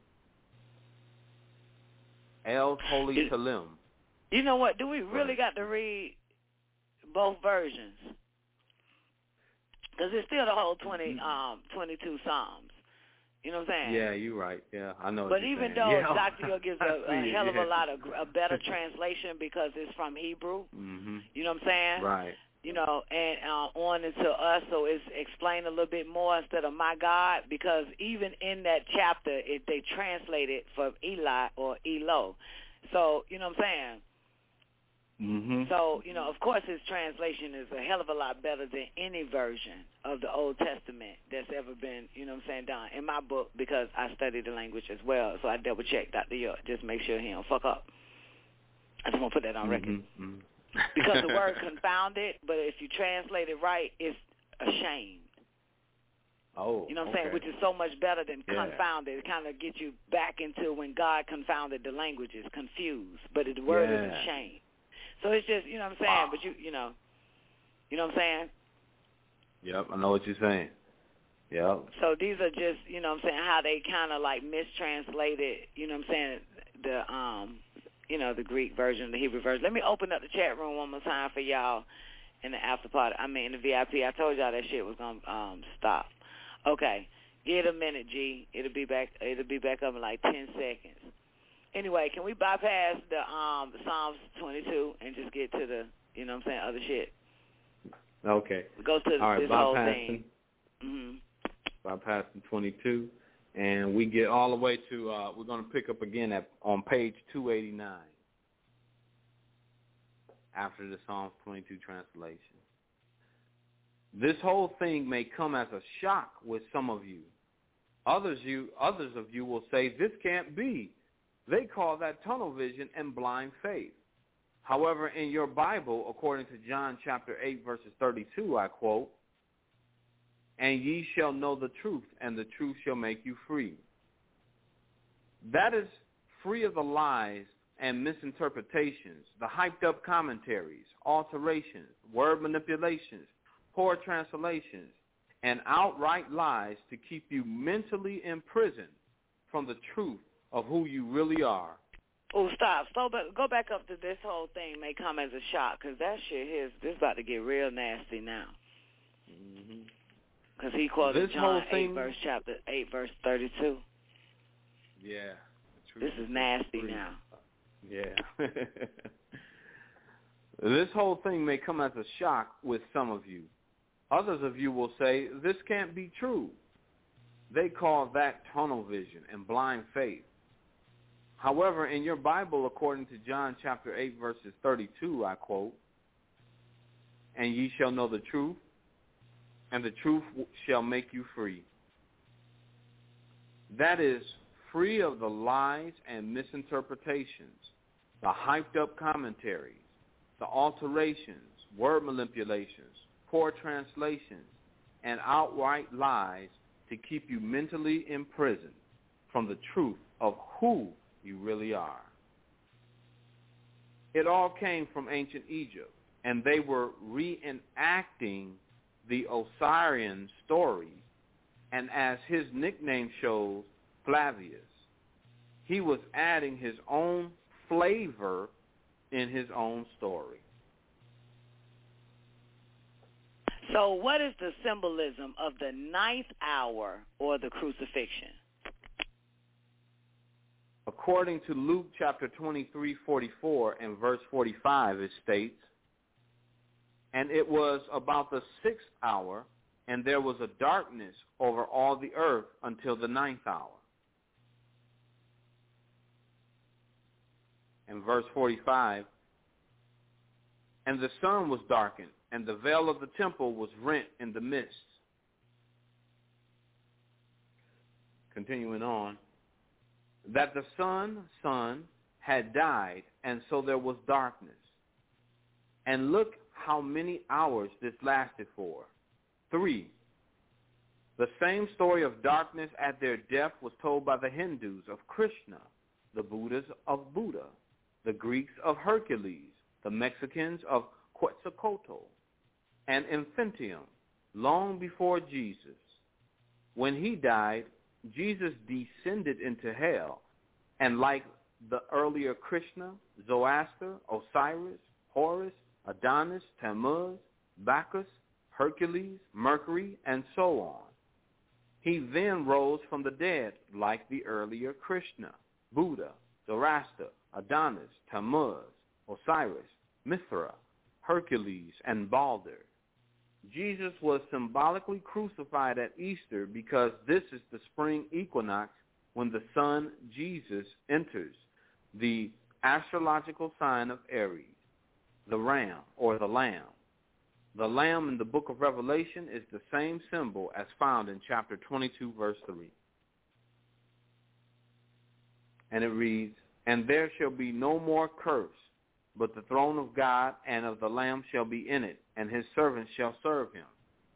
El Holy Salim. You know what? Do we really got to read both versions. Because it's still the whole twenty, um, twenty-two Psalms. You know what I'm saying? Yeah, you're right. Yeah, I know. But what you're even saying. though yeah. Doctor Yo gives a, a see, hell of yeah. a lot of a better translation because it's from Hebrew. Mm-hmm. You know what I'm saying? Right. You know, and uh, on into us, so it's explained a little bit more instead of my God, because even in that chapter, it, they translate it for Eli or Elo. So, you know what I'm saying? Mm-hmm. So, you know, of course his translation is a hell of a lot better than any version of the Old Testament that's ever been, you know what I'm saying, done in my book, because I studied the language as well. So I double check Doctor Yo, just make sure he don't fuck up. I just want to put that on record. Mm-hmm. Mm-hmm. Because the word confounded, but if you translate it right, it's ashamed. Oh, you know what I'm okay. saying? Which is so much better than yeah. confounded. It kind of gets you back into when God confounded the languages, confused. But the word yeah. is ashamed. So it's just, you know what I'm saying? Wow. But you, you know, you know what I'm saying? Yep, I know what you're saying. Yep. So these are just, you know what I'm saying, how they kind of like mistranslated, you know what I'm saying, the um. you know, the Greek version, the Hebrew version. Let me open up the chat room one more time for y'all in the after party. I mean, in the V I P. I told y'all that shit was gonna um, stop. Okay, give it a minute, G. It'll be back. It'll be back up in like ten seconds. Anyway, can we bypass the um Psalms twenty-two and just get to the, you know what I'm saying, other shit? Okay. Go to All right, this whole bypassing, thing. Mm-hmm. Bypassing twenty-two. And we get all the way to, uh, we're going to pick up again at on page two eighty-nine after the Psalms twenty-two translation. This whole thing may come as a shock with some of you. Others you, others of you will say, this can't be. They call that tunnel vision and blind faith. However, in your Bible, according to John chapter eight, verses thirty-two, I quote, and ye shall know the truth, and the truth shall make you free. That is free of the lies and misinterpretations, the hyped-up commentaries, alterations, word manipulations, poor translations, and outright lies to keep you mentally imprisoned from the truth of who you really are. Oh, stop. So, but go back up to this whole thing may come as a shock, because that shit here is this about to get real nasty now. Mm-hmm. Because he quoted this John thing, eight, verse chapter eight, verse thirty-two. Yeah. This is nasty now. Yeah. This whole thing may come as a shock with some of you. Others of you will say, this can't be true. They call that tunnel vision and blind faith. However, in your Bible, according to John chapter eight, verses thirty-two, I quote, and ye shall know the truth, and the truth shall make you free. That is, free of the lies and misinterpretations, the hyped-up commentaries, the alterations, word manipulations, poor translations, and outright lies to keep you mentally imprisoned from the truth of who you really are. It all came from ancient Egypt, and they were reenacting the Osirian story, and as his nickname shows, Flavius, he was adding his own flavor in his own story. So what is the symbolism of the ninth hour or the crucifixion? According to Luke chapter twenty-three, forty-four and verse forty-five, it states, and it was about the sixth hour, and there was a darkness over all the earth until the ninth hour. And verse forty-five, and the sun was darkened, and the veil of the temple was rent in the midst. Continuing on, that the sun, sun had died, and so there was darkness. And look how many hours this lasted for. Three. The same story of darkness at their death was told by the Hindus of Krishna, the Buddhas of Buddha, the Greeks of Hercules, the Mexicans of Quetzalcoatl, and Infinitum, long before Jesus. When he died, Jesus descended into hell, and like the earlier Krishna, Zoroaster, Osiris, Horus, Adonis, Tammuz, Bacchus, Hercules, Mercury, and so on. He then rose from the dead like the earlier Krishna, Buddha, Zoroaster, Adonis, Tammuz, Osiris, Mithra, Hercules, and Balder. Jesus was symbolically crucified at Easter because this is the spring equinox when the sun, Jesus, enters the astrological sign of Aries, the ram or the lamb. The lamb in the book of Revelation is the same symbol as found in chapter twenty-two, verse three. And it reads, "And there shall be no more curse, but the throne of God and of the Lamb shall be in it, and his servants shall serve him."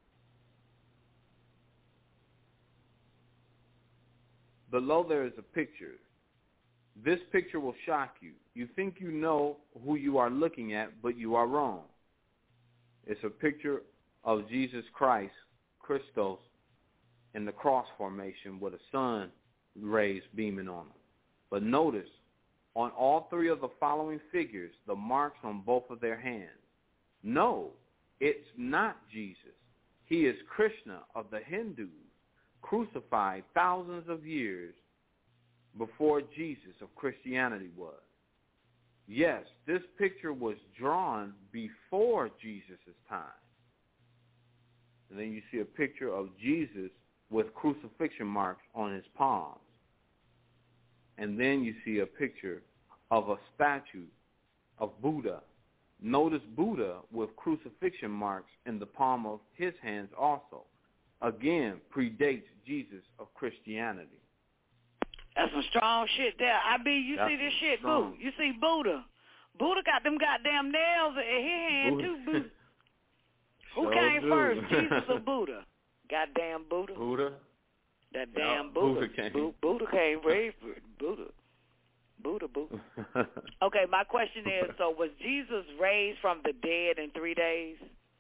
Below there is a picture. This picture will shock you. You think you know who you are looking at, but you are wrong. It's a picture of Jesus Christ, Christos, in the cross formation with a sun rays beaming on him. But notice, on all three of the following figures, the marks on both of their hands. No, it's not Jesus. He is Krishna of the Hindus, crucified thousands of years before Jesus of Christianity was. Yes, this picture was drawn before Jesus' time. And then you see a picture of Jesus with crucifixion marks on his palms. And then you see a picture of a statue of Buddha. Notice Buddha with crucifixion marks in the palm of his hands also. Again, predates Jesus of Christianity. That's some strong shit there. I be you That's see this shit, strong. Boo. You see Buddha. Buddha got them goddamn nails in his hand Buddha. too, Boo. Who Sure came do. first, Jesus or Buddha? Goddamn Buddha. Buddha. That Yeah, damn Buddha. Buddha came. Bu- Buddha came way for Buddha. Buddha, Buddha. Okay, my question is, so was Jesus raised from the dead in three days?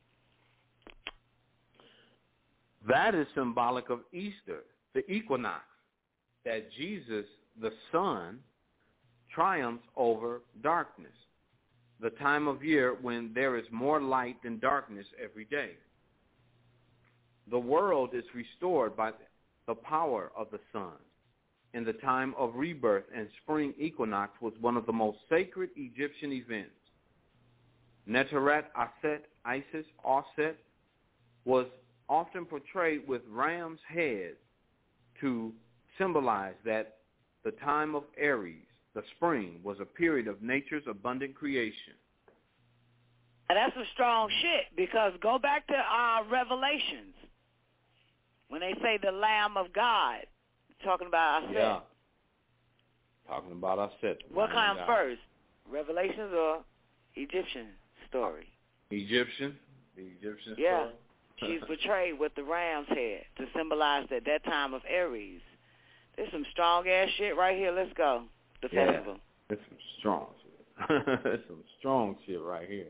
That is symbolic of Easter, the equinox, that Jesus, the sun, triumphs over darkness, the time of year when there is more light than darkness every day. The world is restored by the power of the sun. In the time of rebirth and spring equinox was one of the most sacred Egyptian events. Neteret, Aset, Isis, Auset was often portrayed with ram's head to symbolize that the time of Aries, the spring, was a period of nature's abundant creation. And that's some strong shit, because go back to uh, Revelations. When they say the Lamb of God, talking about Aset. Yeah. Talking about Aset. What comes first, Revelations or Egyptian story? Egyptian. The Egyptian Yeah. story. She's portrayed with the ram's head to symbolize that that time of Aries. There's some strong-ass shit right here. Let's go. The Yeah. festival. It's some strong shit. It's some strong shit right here.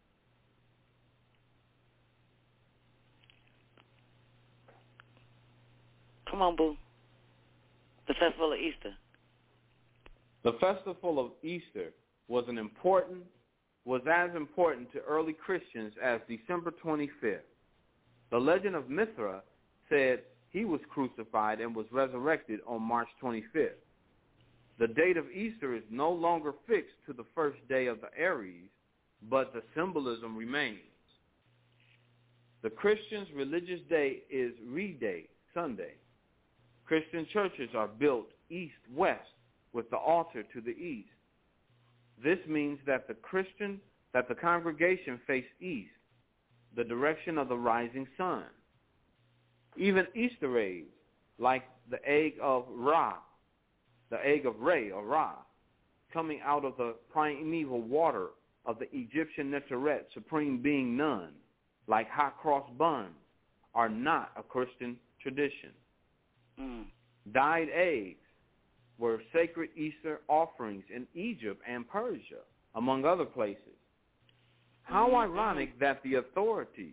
Come on, Boo. The festival of Easter. The festival of Easter was an important, was as important to early Christians as December twenty-fifth. The legend of Mithra said he was crucified and was resurrected on March twenty-fifth. The date of Easter is no longer fixed to the first day of the Aries, but the symbolism remains. The Christians' religious day is Re-Day, Sunday. Christian churches are built east-west with the altar to the east. This means that the Christian, that the congregation face east, the direction of the rising sun. Even Easter eggs, like the egg of Ra, the egg of Re or Ra, coming out of the primeval water of the Egyptian Neteret, supreme being Nun, like hot cross buns, are not a Christian tradition. Mm. Dyed eggs were sacred Easter offerings in Egypt and Persia, among other places. How Mm-hmm. ironic that the authorities,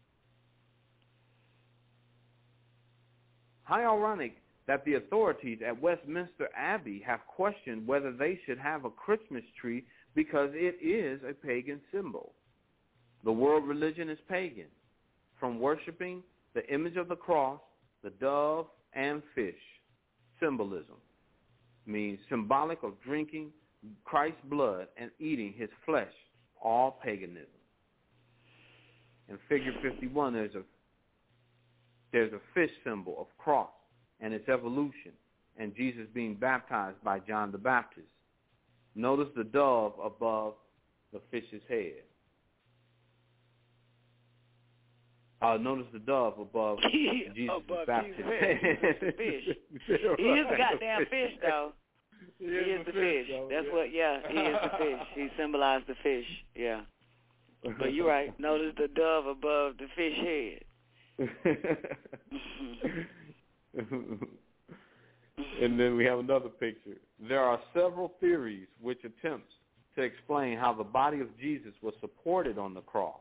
how ironic that the authorities at Westminster Abbey have questioned whether they should have a Christmas tree because it is a pagan symbol. The world religion is pagan, from worshiping the image of the cross, the dove, and fish. Symbolism means symbolic of drinking Christ's blood and eating his flesh, all paganism. In figure fifty-one, there's a there's a fish symbol of cross and its evolution, and Jesus being baptized by John the Baptist. Notice the dove above the fish's head. Uh, notice the dove above Jesus' above baptism. Jesus' head. He's the fish. He is the goddamn fish, though. He, he is, is the fish. fish. Though, That's yeah. what, yeah, he is the fish. He symbolized the fish, yeah. But you're right. Notice the dove above the fish head. And then we have another picture. There are several theories which attempts to explain how the body of Jesus was supported on the cross.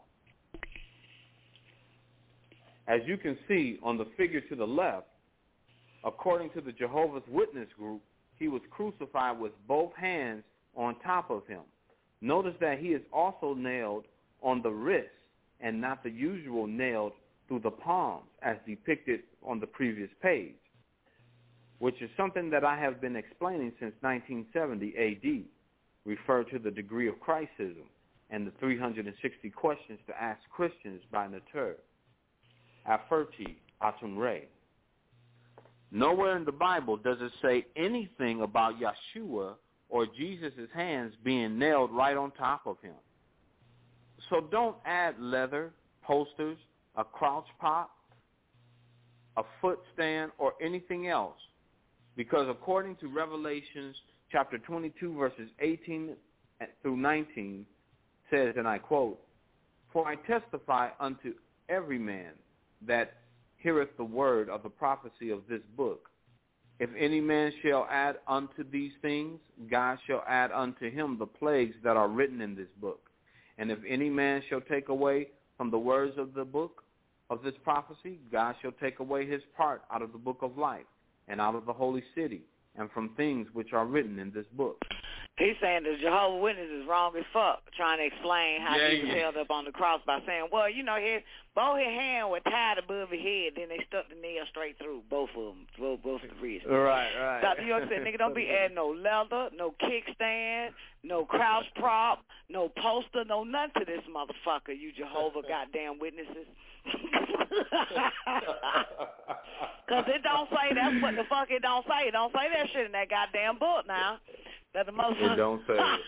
As you can see on the figure to the left, according to the Jehovah's Witness group, he was crucified with both hands on top of him. Notice that he is also nailed on the wrist and not the usual nailed through the palms as depicted on the previous page, which is something that I have been explaining since nineteen seventy A D, referred to the degree of Christism and the three hundred sixty questions to ask Christians by Natur. Aferti Atum Re. Nowhere in the Bible does it say anything about Yeshua or Jesus' hands being nailed right on top of him. So don't add leather, posters, a crouch pop, a foot stand, or anything else, because according to Revelations chapter twenty-two, verses eighteen through nineteen, says, and I quote, "For I testify unto every man that heareth the word of the prophecy of this book. If any man shall add unto these things, God shall add unto him the plagues that are written in this book. And if any man shall take away from the words of the book of this prophecy, God shall take away his part out of the book of life and out of the holy city and from things which are written in this book." He's saying the Jehovah's Witness is wrong as fuck, trying to explain how yeah, he was yeah. held up on the cross by saying, well, you know, his both his hands were tied above his head, then they stuck the nail straight through both of them, both, both of the wrists. Right, right. Doctor York said, nigga, don't be adding no leather, no kickstand, no crouch prop, no poster, no none to this motherfucker, you Jehovah goddamn Witnesses. Because it don't say, that's what the fuck it don't say. It don't say that shit in that goddamn book now. That the most it don't say it.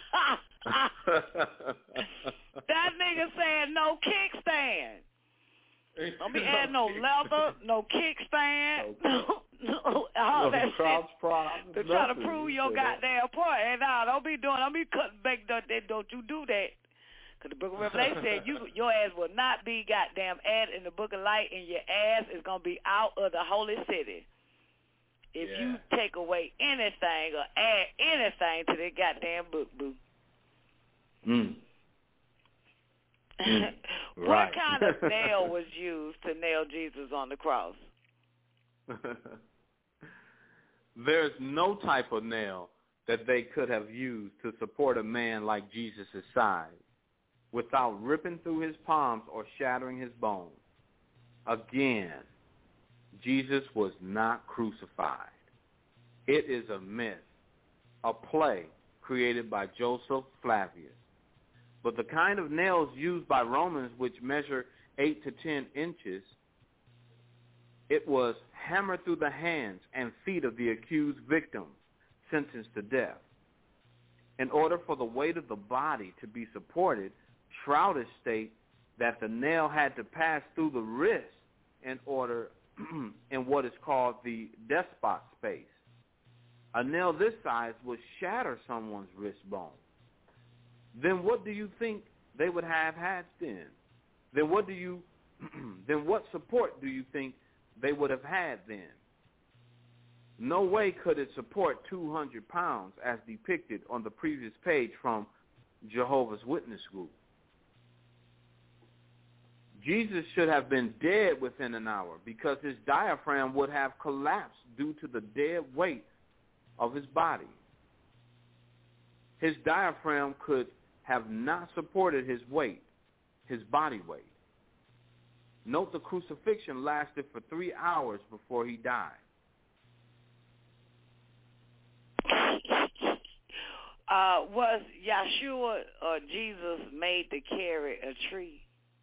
That nigga saying no kickstand. Don't be adding no leather, no kickstand, no, no, all no that crouch shit. Prop, to try to prove your goddamn point. And nah, don't be doing, don't be cutting back, don't, don't you do that. Because the book of Revelation said you, your ass will not be goddamn added in the book of light, and your ass is going to be out of the holy city. If yeah. you take away anything or add anything to that goddamn book, boo. Mm. Mm. What right. kind of nail was used to nail Jesus on the cross? There's no type of nail that they could have used to support a man like Jesus' side without ripping through his palms or shattering his bones. Again, Jesus was not crucified. It is a myth, a play created by Joseph Flavius. But the kind of nails used by Romans, which measure eight to ten inches, it was hammered through the hands and feet of the accused victim, sentenced to death. In order for the weight of the body to be supported, Shrouders state that the nail had to pass through the wrist in order in what is called the despot space. A nail this size would shatter someone's wrist bone. Then what do you think they would have had then? Then what do you then what support do you think they would have had then? No way could it support two hundred pounds as depicted on the previous page from Jehovah's Witness group. Jesus should have been dead within an hour because his diaphragm would have collapsed due to the dead weight of his body. His diaphragm could have not supported his weight. his body weight. Note the crucifixion lasted for three hours before he died. Uh, was Yeshua or Jesus made to carry a tree?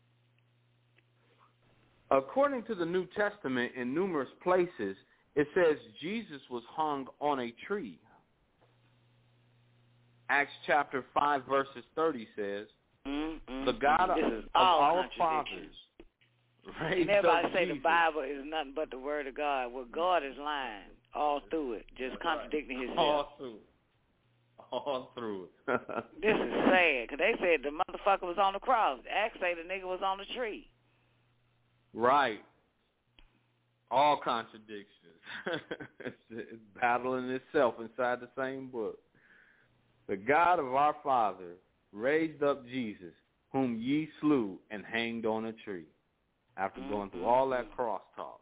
According to the New Testament, in numerous places, it says Jesus was hung on a tree. Acts chapter five, verses thirty says, mm-hmm. the God of, of our fathers raised and everybody up say Jesus. The Bible is nothing but the word of God. Well, God is lying all through it, just contradicting himself. All through All through it. This is sad, because they said the motherfucker was on the cross. Acts say the nigga was on the tree. Right. All contradictions. it's, it's battling itself inside the same book. The God of our father raised up Jesus, whom ye slew and hanged on a tree. After mm-hmm. going through all that cross talk.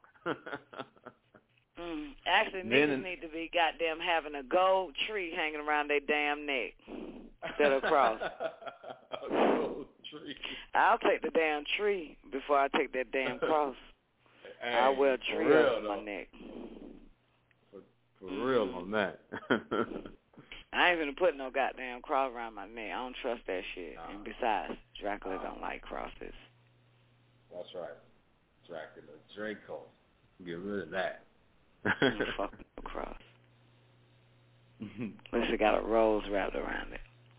mm. Actually, then niggas in, need to be goddamn having a gold tree hanging around their damn neck instead of a cross. A gold tree. I'll take the damn tree before I take that damn cross. Hey, I'll wear a tree on my neck. For, for mm-hmm. real on that. I ain't gonna put no goddamn cross around my neck. I don't trust that shit. Nah. And besides, Dracula nah. don't like crosses. That's right. Dracula, Draco. Get rid of that. Fucking cross. At least it got a rose wrapped around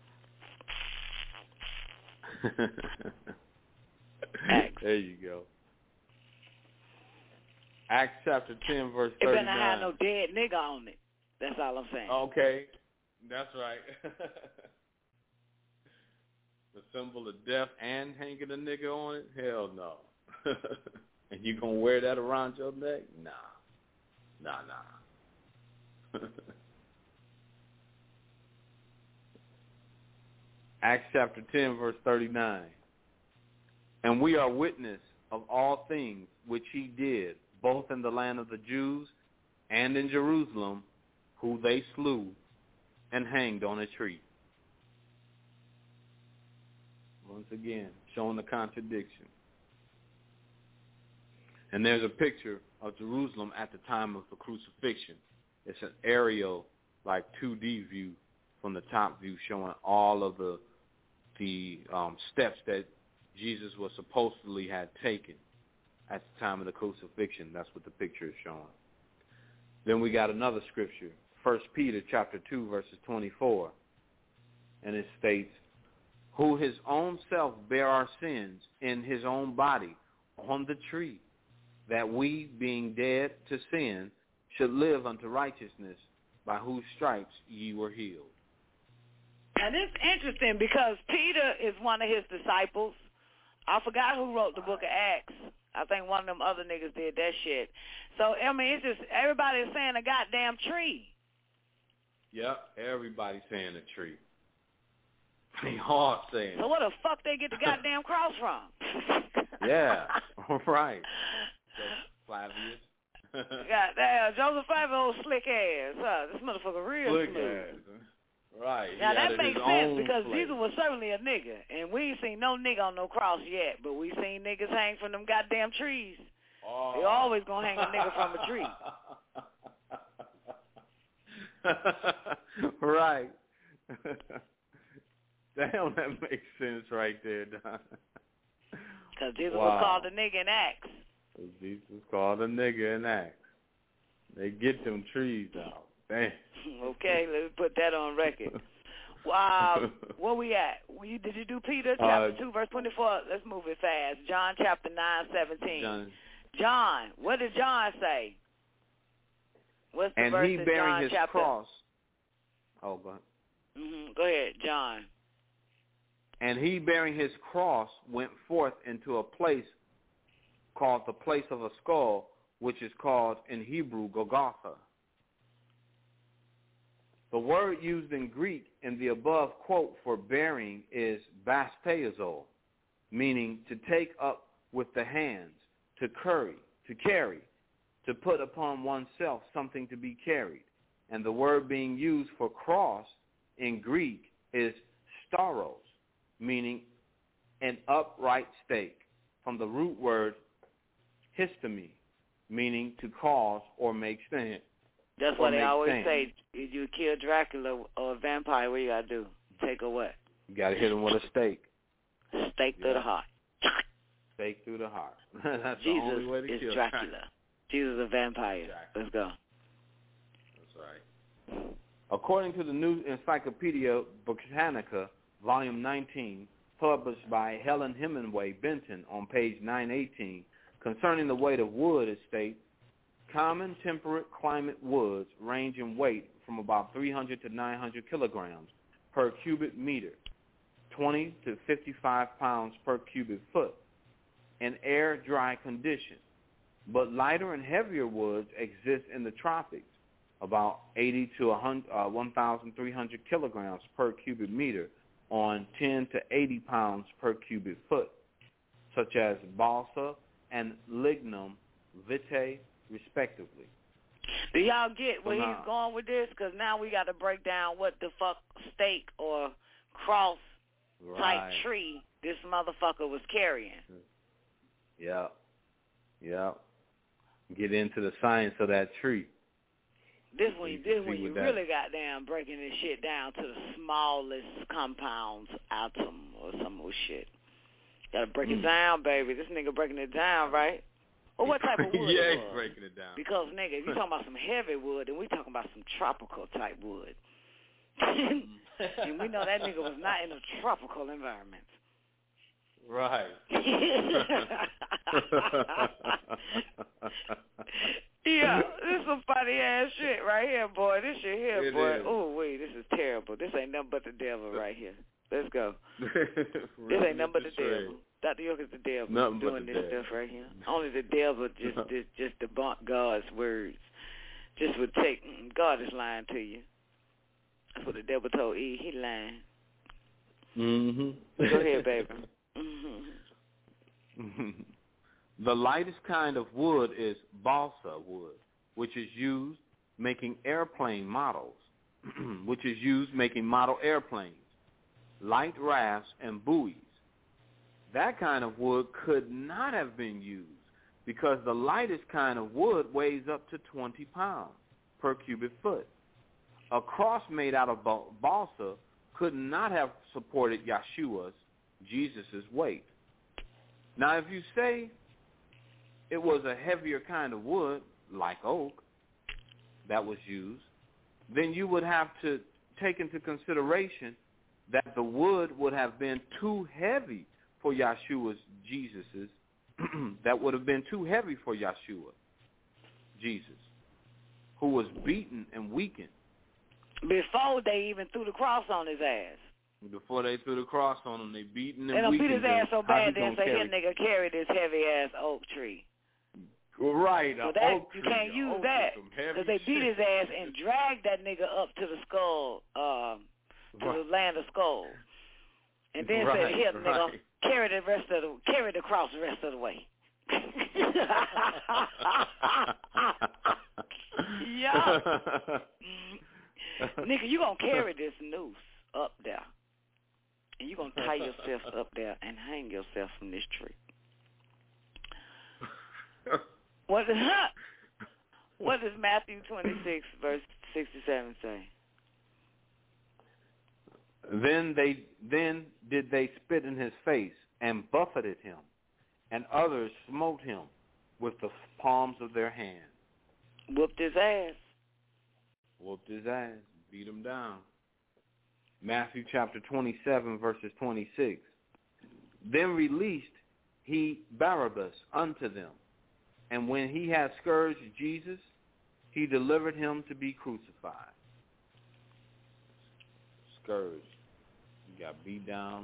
it. Acts. There you go. Acts chapter ten, verse thirty-nine. It better not have no dead nigga on it. That's all I'm saying. Okay. That's right. The symbol of death and hanging a nigga on it? Hell no. And you gonna wear that around your neck? Nah. Nah, nah. Acts chapter ten, verse thirty-nine. And we are witness of all things which he did, both in the land of the Jews and in Jerusalem, who they slew and hanged on a tree. Once again, showing the contradiction. And there's a picture of Jerusalem at the time of the crucifixion. It's an aerial, like two D view from the top view, showing all of the the um, steps that Jesus was supposedly had taken at the time of the crucifixion. That's what the picture is showing. Then we got another scripture, First Peter chapter two, verses twenty-four, and it states, who his own self bare our sins in his own body on the tree, that we, being dead to sin, should live unto righteousness, by whose stripes ye were healed. And it's interesting because Peter is one of his disciples. I forgot who wrote the book of Acts. I think one of them other niggas did that shit. So, I mean, it's just everybody is saying a goddamn tree. Yep, everybody's saying a tree. They all saying So where the fuck they get the goddamn cross from? Yeah, right. So, Flavius. Goddamn, Joseph Flavius, old slick ass. Huh? This motherfucker real slick smooth. Ass. Right. Now, that makes sense because place. Jesus was certainly a nigga, and we ain't seen no nigga on no cross yet, but we seen niggas hang from them goddamn trees. Oh. They always gonna hang a nigga from a tree. Right. Damn, that makes sense right there, Don. Because Jesus wow. was called a nigga in Acts. Jesus was called a nigga in Acts. They get them trees out. Damn. Okay, let's put that on record. Wow, where we at? We, did you do Peter chapter uh, two, verse twenty-four? Let's move it fast. John chapter nine, seventeen. John, John what did John say? What's the and verse he in bearing John his chapter? cross. Oh, go ahead. Mm-hmm. Go ahead, John. And he bearing his cross went forth into a place called the place of a skull, which is called in Hebrew Golgotha. The word used in Greek in the above quote for bearing is basteizo, meaning to take up with the hands, to carry, to carry, to put upon oneself something to be carried. And the word being used for cross in Greek is stauros, meaning an upright stake, from the root word histemi, meaning to cause or make stand. That's why they always stand. Say, if you kill Dracula or a vampire, what you got to do? Take a what? You got to hit him with a stake. Stake yeah. through the heart. Stake through the heart. That's Jesus the only way to is kill Dracula. Dracula. Jesus is a vampire. Exactly. Let's go. That's right. According to the New Encyclopedia Britannica, Volume nineteen, published by Helen Hemingway Benton on page nine eighteen, concerning the weight of wood, it states, common temperate climate woods range in weight from about three hundred to nine hundred kilograms per cubic meter, twenty to fifty-five pounds per cubic foot, in air-dry conditions. But lighter and heavier woods exist in the tropics, about eighty to one thousand three hundred kilograms per cubic meter on ten to eighty pounds per cubic foot, such as balsa and lignum vitae, respectively. Do y'all get where so he's going with this? Because now we got to break down what the fuck stake or cross right. type tree this motherfucker was carrying. Yeah. Yeah. Get into the science of that tree. This when, you this when you that. really got down breaking this shit down to the smallest compounds, atom or some more shit. Gotta break mm. it down, baby. This nigga breaking it down, right? Well, what type of wood yeah, it he's was? breaking it down. Because, nigga, if you talking about some heavy wood, then we talking about some tropical type wood. And we know that nigga was not in a tropical environment. Right. Yeah, this is some funny ass shit right here, boy. This shit here, it boy. Is. Oh, wait, this is terrible. This ain't nothing but the devil right here. Let's go. This ain't nothing but the devil. Doctor York is the devil nothing doing the this devil. stuff right here. Only the devil just just, just debunk God's words. Just would take, God is lying to you. That's what the devil told Eve. He lying. Mm-hmm. Go ahead, baby. Mm-hmm. The lightest kind of wood is balsa wood, which is used making airplane models, which is used making model airplanes, light rafts, and buoys. That kind of wood could not have been used because the lightest kind of wood weighs up to twenty pounds per cubic foot. A cross made out of balsa could not have supported Yeshua's, Jesus' weight. Now, if you say it was a heavier kind of wood, like oak, that was used, then you would have to take into consideration that the wood would have been too heavy for Yeshua's, Jesus's. That would have been too heavy for Yeshua, Jesus, who was beaten and weakened. Before they even threw the cross on his ass. Before they threw the cross on him, they beaten and they weakened him. They done beat his ass so bad, then say, here, nigga, carry this heavy-ass oak tree. Right, so an that, oak you tree. can't use oak that because they beat his ass and dragged that nigga up to the skull, uh, to right. the land of skulls, and then right, said, "Here, nigga, right. carry the rest of the carry the cross the rest of the way." Yeah, nigga, you gonna carry this noose up there, and you gonna tie yourself up there and hang yourself from this tree. What does what does Matthew twenty-six verse sixty-seven say? Then they then did they spit in his face and buffeted him, and others smote him with the palms of their hands. Whooped his ass. Whooped his ass. Beat him down. Matthew chapter twenty-seven verses twenty-six. Then released he Barabbas unto them. And when he had scourged Jesus, he delivered him to be crucified. Scourged. He got beat down.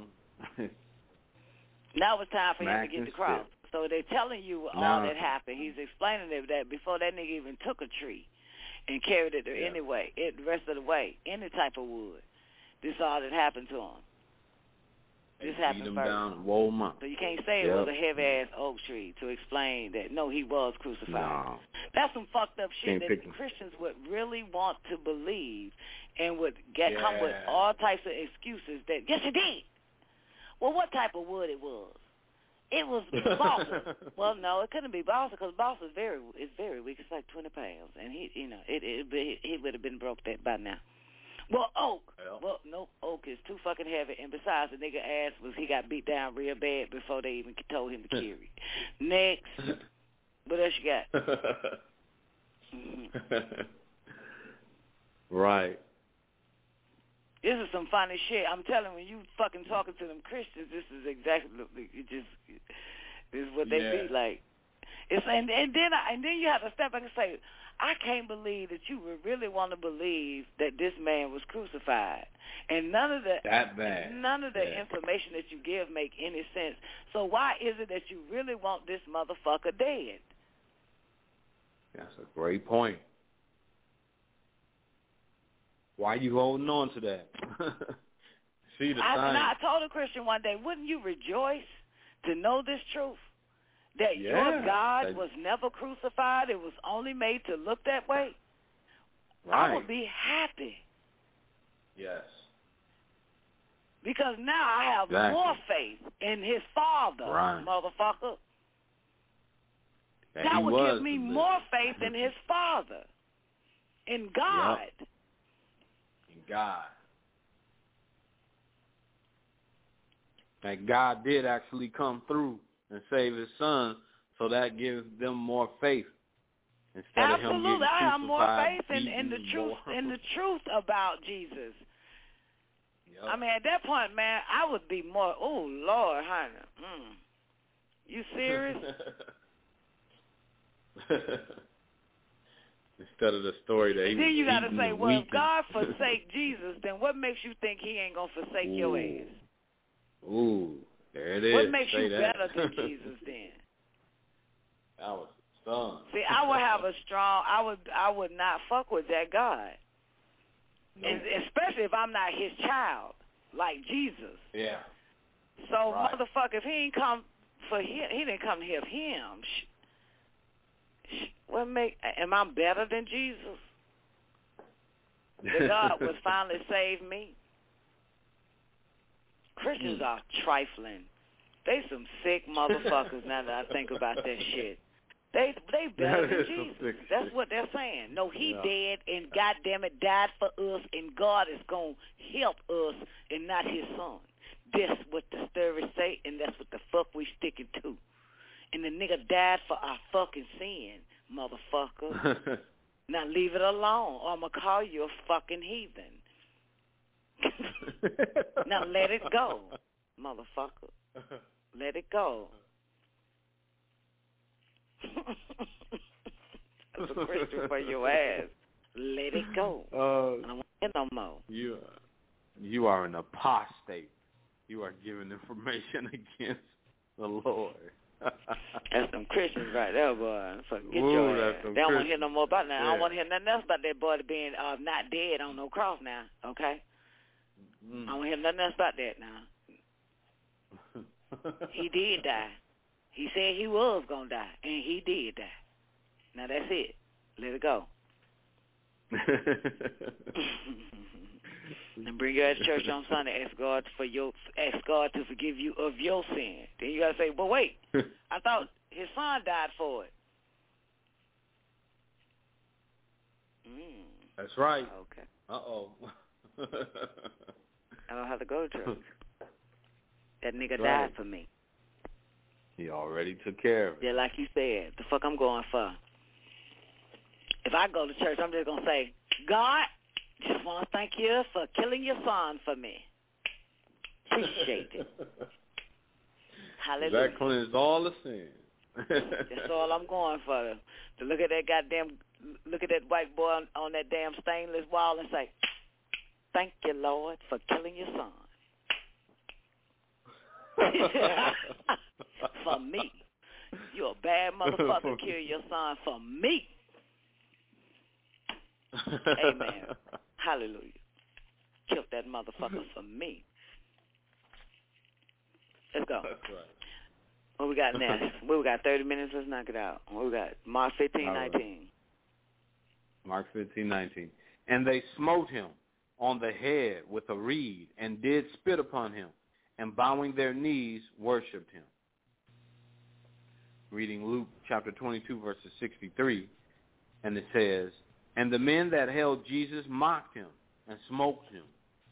Now it's time for him Max to get the cross. Spit. So they're telling you all now, that happened. He's explaining it that before that nigga even took a tree and carried it yeah. anyway, it, the rest of the way, any type of wood. This all that happened to him. This beat happened him first. down, roll him up. So you can't say yep. it was a heavy-ass oak tree to explain that, no, he was crucified. No. That's some fucked up shit Can't that Christians would really want to believe and would get yeah. come with all types of excuses that, yes, he did. Well, what type of wood it was? It was balsa. Well, no, it couldn't be balsa because balsa is very, it's very weak. It's like twenty pounds, and he, you know, it, it, it he would have been broke that by now. Well, oak. Yeah. Well, no, oak is too fucking heavy, and besides, the nigga ass was he got beat down real bad before they even told him to carry. Next, what else you got? mm-hmm. Right. This is some funny shit. I'm telling you, when you fucking talking to them Christians, this is exactly it just this is what they yeah. be like. It's and and then I, and then you have to step back and say, I can't believe that you would really want to believe that this man was crucified, and none of the that bad. none of the yeah. information that you give make any sense. So why is it that you really want this motherfucker dead? That's a great point. Why are you holding on to that? See the I, sign. I told a Christian one day, wouldn't you rejoice to know this truth? That yeah, your God that, was never crucified. It was only made to look that way. Right. I would be happy. Yes. Because now I have exactly. more faith in his Father, right. motherfucker. That, that would give me the more faith in his Father, in God. Yep. In God. That God did actually come through and save his son, so that gives them more faith. Instead Absolutely. of him getting I have more faith in, beaten, in the truth in the truth about Jesus. Yep. I mean, at that point, man, I would be more, oh, Lord, honey. Mm. You serious? Instead of the story that he and then was you got to say, well, weeping. if God forsake Jesus, then what makes you think he ain't going to forsake Ooh. your ass? Ooh, there it is. What makes say you that. better than Jesus then? That was fun. See, I would have a strong, I would I would not fuck with that God. Nope. And especially if I'm not his child, like Jesus. Yeah. So, right. motherfucker, if he ain't come for him, he didn't come to help him. What make, am I better than Jesus? The God would finally save me. Christians are trifling. They some sick motherfuckers now that I think about that shit. They they better than Jesus. That's what they're saying. No, he yeah. dead and goddamn it died for us, and God is gonna help us and not his son. That's what the stories say, and that's what the fuck we sticking to. And the nigga died for our fucking sin, motherfucker. Now leave it alone, or I'm gonna call you a fucking heathen. Now let it go, motherfucker. Let it go. That's a Christian for your ass. Let it go. Uh, I don't want to hear no more. You, you are an apostate. You are giving information against the Lord. That's some Christians right there, boy. So get Ooh, your ass. They don't want to hear no more about that. Yeah. I don't want to hear nothing else about that boy being uh, not dead on no cross now, okay? Mm. I don't want to hear nothing else about that now. He did die. He said he was going to die, and he did die. Now that's it. Let it go. And bring your ass to church on Sunday. Ask God for your, ask God to forgive you of your sin. Then you got to say, but wait, I thought his son died for it. Mm. That's right. Okay. Uh-oh. I don't have to go to church. That nigga right. died for me. He already took care of it. Yeah, like you said, the fuck I'm going for. If I go to church, I'm just going to say, God, just want to thank you for killing your son for me. Appreciate it. Hallelujah. That cleansed all the sin. That's all I'm going for. To look at that goddamn, look at that white boy on, on that damn stainless wall and say, thank you, Lord, for killing your son. For me. You a bad motherfucker. Kill your son for me. Amen. Hallelujah. Killed that motherfucker for me. Let's go. That's right. What we got next? What we got? thirty minutes. Let's knock it out. What we got? Mark fifteen, right. nineteen. Mark fifteen, nineteen. And they smote him on the head with a reed and did spit upon him and bowing their knees worshipped him. Reading Luke chapter twenty-two, verses sixty-three, and it says, and the men that held Jesus mocked him and smoked him.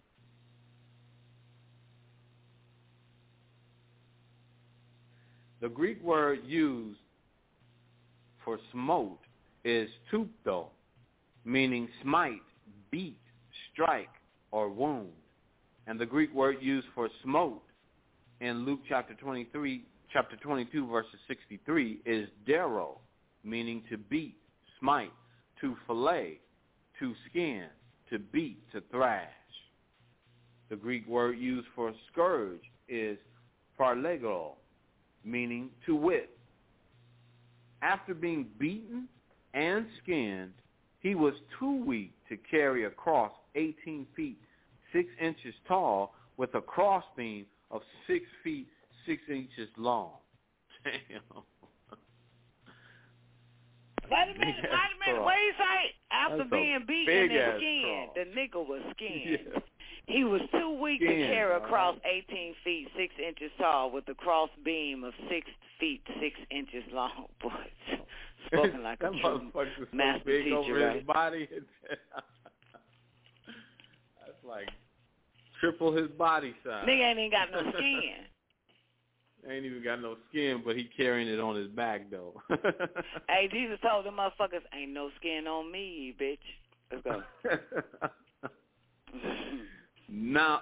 The Greek word used for smote is tupto, meaning smite, beat, strike, or wound. And the Greek word used for smote in Luke chapter twenty-three, chapter twenty-two, verses sixty-three is dero, meaning to beat, smite, to fillet, to skin, to beat, to thrash. The Greek word used for scourge is parlegro, meaning to whip. After being beaten and skinned, he was too weak to carry a cross eighteen feet, six inches tall with a crossbeam of six feet, six inches long. Damn. Wait a minute, wait a minute. What do you say? After That's being beaten and skinned, the nigga was skinned. Yeah. He was too weak Skin, to carry a cross eighteen feet, six inches tall with a cross beam of six feet, six inches long. Boy, spoken like a true master big teacher, over right? His body. That's like triple his body size. Nigga ain't even got no skin. Ain't even got no skin, but he carrying it on his back, though. Hey, Jesus told them motherfuckers, ain't no skin on me, bitch. Let's go. Now,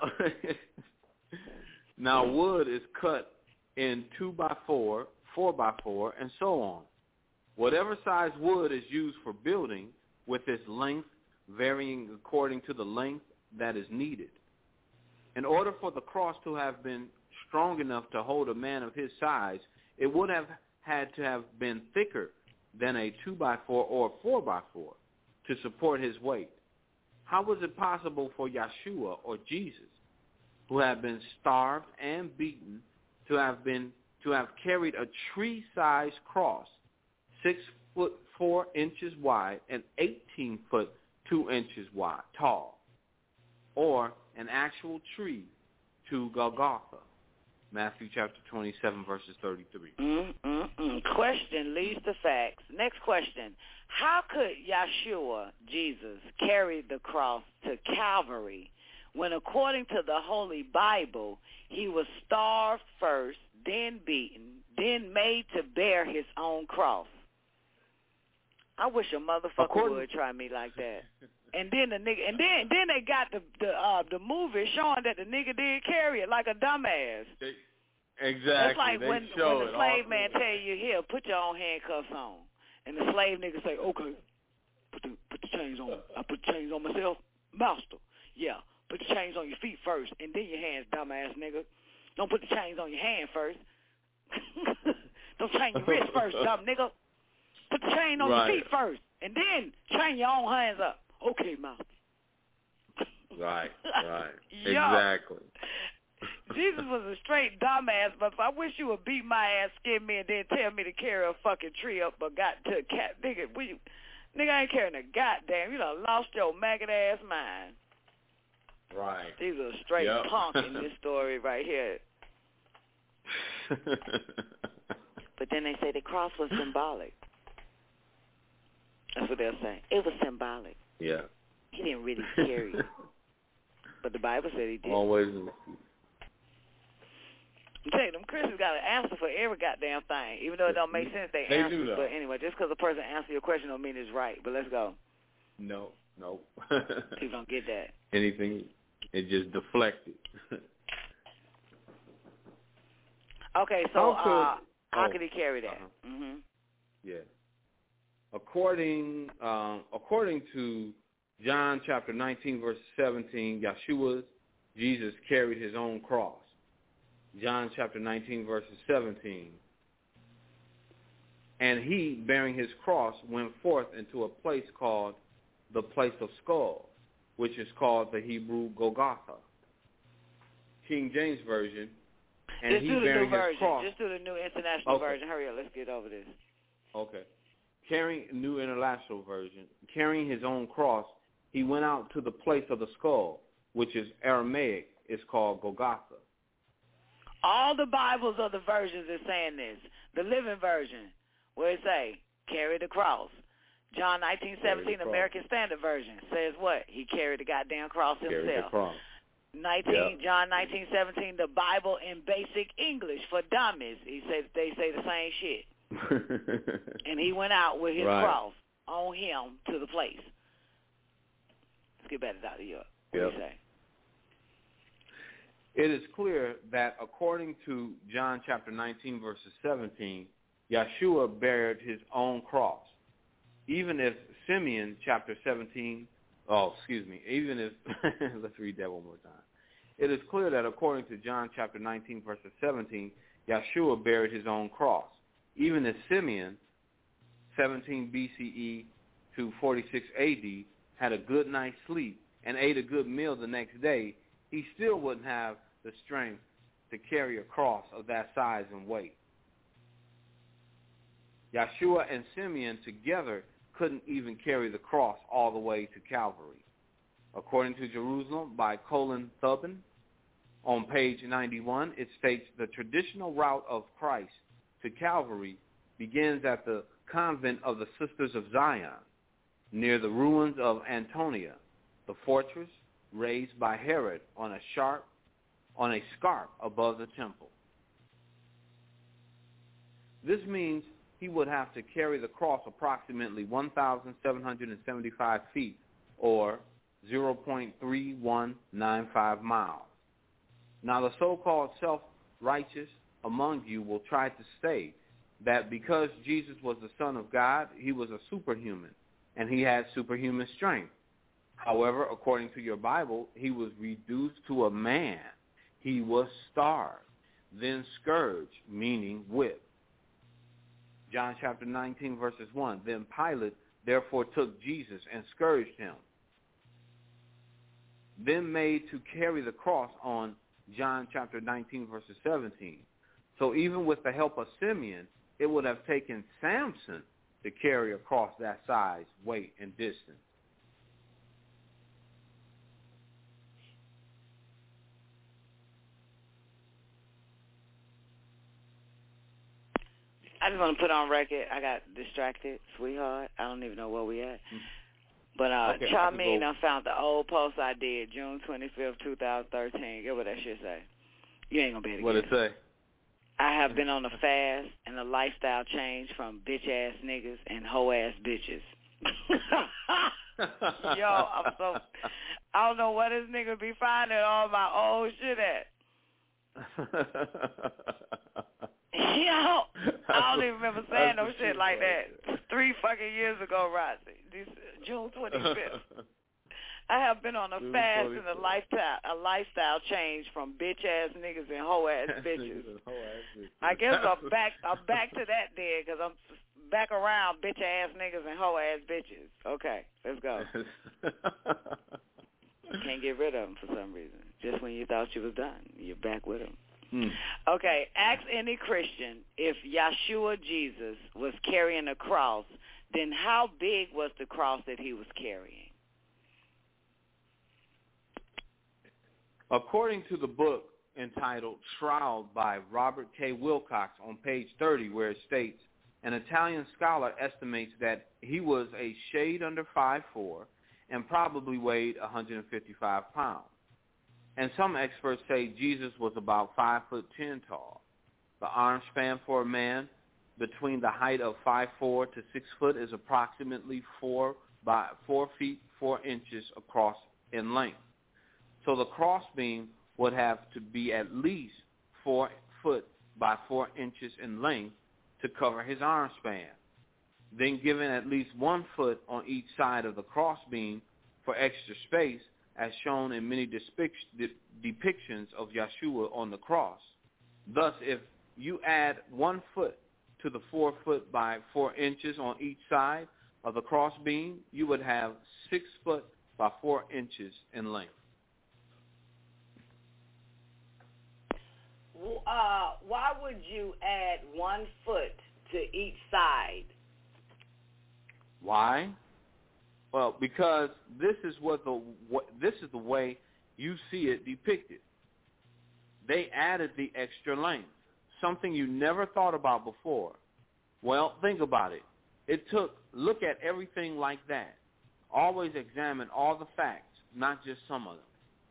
now wood is cut in two by four, four by four, and so on. Whatever size wood is used for building, with its length varying according to the length that is needed. In order for the cross to have been strong enough to hold a man of his size, it would have had to have been thicker than a two by four or four by four to support his weight. How was it possible for Yeshua or Jesus, who had been starved and beaten, to have been to have carried a tree-sized cross, six foot four inches wide and eighteen foot two inches wide, tall, or an actual tree to Golgotha? Matthew chapter twenty-seven, verses thirty-three. Mm-mm-mm. Question leads to facts. Next question. How could Yeshua, Jesus, carry the cross to Calvary when, according to the Holy Bible, he was starved first, then beaten, then made to bear his own cross? I wish a motherfucker according would try me like that. And then the nigga, and then then they got the the uh, the movie showing that the nigga did carry it like a dumbass. They, exactly. It's like they when show when the it slave man tell you, here, put your own handcuffs on, and the slave nigga say, okay, put the put the chains on. I put the chains on myself, master. Yeah, put the chains on your feet first, and then your hands, dumbass nigga. Don't put the chains on your hand first. Don't chain your wrist first, dumb nigga. Put the chain on right. your feet first, and then chain your own hands up. Okay, master. Right, right. Yo, exactly. Jesus was a straight dumbass, but I wish you would beat my ass, skin me, and then tell me to carry a fucking tree up or got to a cat. Nigga, we, nigga, I ain't carrying a goddamn. You done lost your maggot ass mind. Right. He's a straight yep. punk in this story right here. But then they say the cross was symbolic. That's what they'll say. It was symbolic. Yeah. He didn't really carry it. But the Bible said he did. Always. I'm telling you, them Christians got an answer for every goddamn thing. Even though it don't make sense, they, they answer. Do, but anyway, just because a person answers your question don't mean it's right. But let's go. No, no. People don't get that. Anything, it just deflected. Okay, so how could, uh, how oh, could he carry that? Uh-huh. Mm-hmm. Yeah. According um, according to John chapter nineteen, verse seventeen, Yeshua, Jesus, carried his own cross. John chapter nineteen, verse seventeen. And he, bearing his cross, went forth into a place called the place of skulls, which is called the Hebrew Golgotha. King James Version. And Just he do the bearing new his version. cross. Just do the new international Okay. version. Hurry up, let's get over this. Okay. Carrying New International Version, carrying his own cross, he went out to the place of the skull, which is Aramaic, is called Golgotha. All the Bibles or the versions are saying this. The Living Version, where it say, carry the cross. John nineteen seventeen, American Standard Version, says what? He carried the goddamn cross himself. Carry the cross. nineteen Yep. John nineteen seventeen, the Bible in basic English for dummies. He said they say the same shit. And he went out with his Right. cross on him to the place. Let's get back to Doctor York. What Yep. do you say? It is clear that according to John chapter nineteen, verses seventeen, Yeshua bared his own cross. Even if Simeon chapter seventeen, oh, excuse me, even if, let's read that one more time. It is clear that according to John chapter nineteen, verses seventeen, Yeshua buried his own cross. Even if Simeon, seventeen B C E to forty-six A D, had a good night's sleep and ate a good meal the next day, he still wouldn't have the strength to carry a cross of that size and weight. Yeshua and Simeon together couldn't even carry the cross all the way to Calvary. According to Jerusalem by Colin Thubbin, on page ninety-one, it states the traditional route of Christ to Calvary begins at the convent of the Sisters of Zion, near the ruins of Antonia, the fortress raised by Herod on a sharp, on a scarp above the temple. This means he would have to carry the cross approximately one thousand seven hundred seventy-five feet, or zero point three one nine five miles. Now the so-called self-righteous among you will try to say that because Jesus was the Son of God, he was a superhuman, and he had superhuman strength. However, according to your Bible, he was reduced to a man. He was starved, then scourged, meaning whipped. John chapter nineteen, verses one, then Pilate therefore took Jesus and scourged him, then made to carry the cross on John chapter nineteen, verses seventeen. So even with the help of Simeon, it would have taken Samson to carry a cross that size, weight, and distance. I just want to put on record, I got distracted, sweetheart. I don't even know where we at. But uh, Okay, Charmaine, I I found the old post I did, June twenty-fifth, twenty thirteen. Get what that shit say. You ain't going to be able to What get it say? I have been on a fast and a lifestyle change from bitch-ass niggas and hoe-ass bitches. Yo, I'm so, I don't know where this nigga be finding all my old shit at. Yo, I don't even remember saying no shit like that. Three fucking years ago, Rosie. This, June twenty-fifth. I have been on a June fast twenty-fifth. and a lifestyle, a lifestyle change from bitch-ass niggas and hoe-ass bitches. I guess I'm back, I'm back to that then, because I'm back around bitch-ass niggas and hoe-ass bitches. Okay, let's go. Can't get rid of them for some reason. Just when you thought you was done, you're back with them. Hmm. Okay, ask any Christian if Yeshua Jesus was carrying a cross, then how big was the cross that he was carrying? According to the book entitled Trial by Robert K. Wilcox on page thirty, where it states, an Italian scholar estimates that he was a shade under five foot four and probably weighed one hundred fifty-five pounds. And some experts say Jesus was about five foot ten tall. The arm span for a man between the height of five foot four to six foot is approximately four by four feet four inches across in length. So the crossbeam would have to be at least four foot by four inches in length to cover his arm span. Then given at least one foot on each side of the crossbeam for extra space, as shown in many depic- depictions of Yeshua on the cross. Thus, if you add one foot to the four foot by four inches on each side of the crossbeam, you would have six foot by four inches in length. Uh, why would you add one foot to each side? Why? Well, because this is what the what, this is the way you see it depicted. they added the extra length, something you never thought about before. Well, think about it. It took, look at everything like that. Always examine all the facts, not just some of them.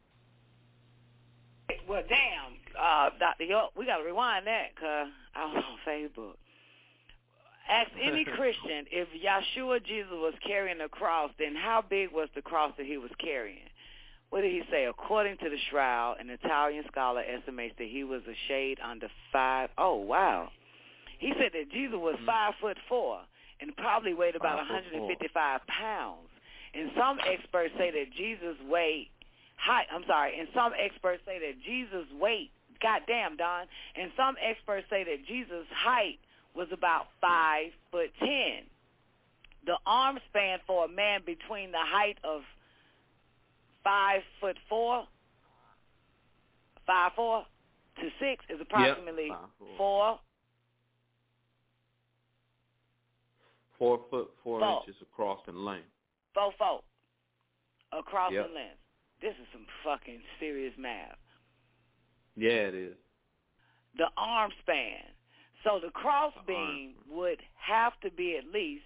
Well, damn, uh, Doctor York, we got to rewind that because I was on Facebook. Ask any Christian, if Yeshua Jesus was carrying a cross, then how big was the cross that he was carrying? What did he say? According to the Shroud, an Italian scholar estimates that he was a shade under five. Oh, wow. He said that Jesus was mm-hmm. five foot four and probably weighed about one hundred fifty-five pounds. And some experts say that Jesus weighed height. I'm sorry. And some experts say that Jesus' weight, goddamn, Don. And some experts say that Jesus' height was about five foot ten. The arm span for a man between the height of five foot four, five four to six is approximately yep. five, four. Four foot four four. inches across in length. Four four across yep. in length. This is some fucking serious math. Yeah, it is. The arm span. So the cross the beam arm. would have to be at least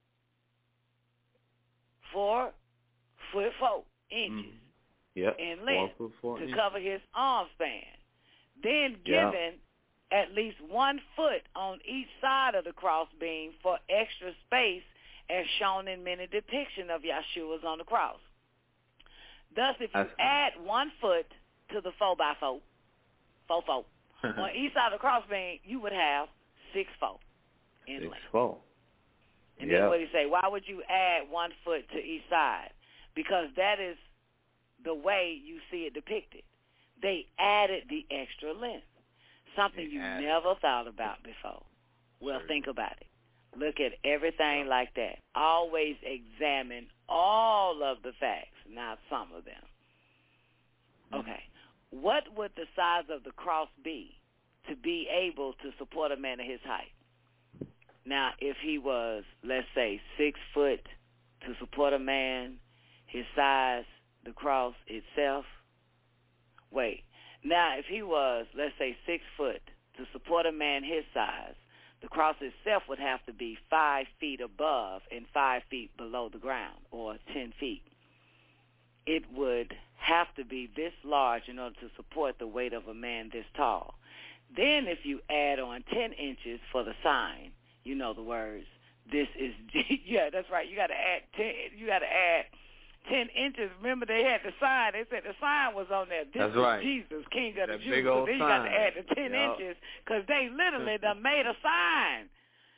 four foot four inches mm. yep. in length four foot four to inches. cover his arm span. Then yep. given at least one foot on each side of the cross beam for extra space as shown in many depictions of Yeshua's on the cross. Thus, if you That's add one foot to the four by four, four four, on each side of the cross beam, you would have six four in six length. four. And yep. then what do you say? Why would you add one foot to each side? Because that is the way you see it depicted. They added the extra length, something they you added. never thought about before. Well, sure. think about it. Look at everything yep. like that. Always examine all of the facts, not some of them. Mm-hmm. Okay. What would the size of the cross be to be able to support a man of his height? Now, if he was, let's say, six foot to support a man, his size, the cross itself. Wait. Now, if he was, let's say, six foot to support a man his size, the cross itself would have to be five feet above and five feet below the ground, or ten feet. It would have to be this large in order to support the weight of a man this tall. Then if you add on ten inches for the sign, you know the words, this is, yeah, that's right, you got to add ten, you got to add ten inches. Remember they had the sign, they said the sign was on there, this that's is right. Jesus, King of that the Jews. Big So old then you sign. got to add the ten yep. inches, because they literally done made a sign.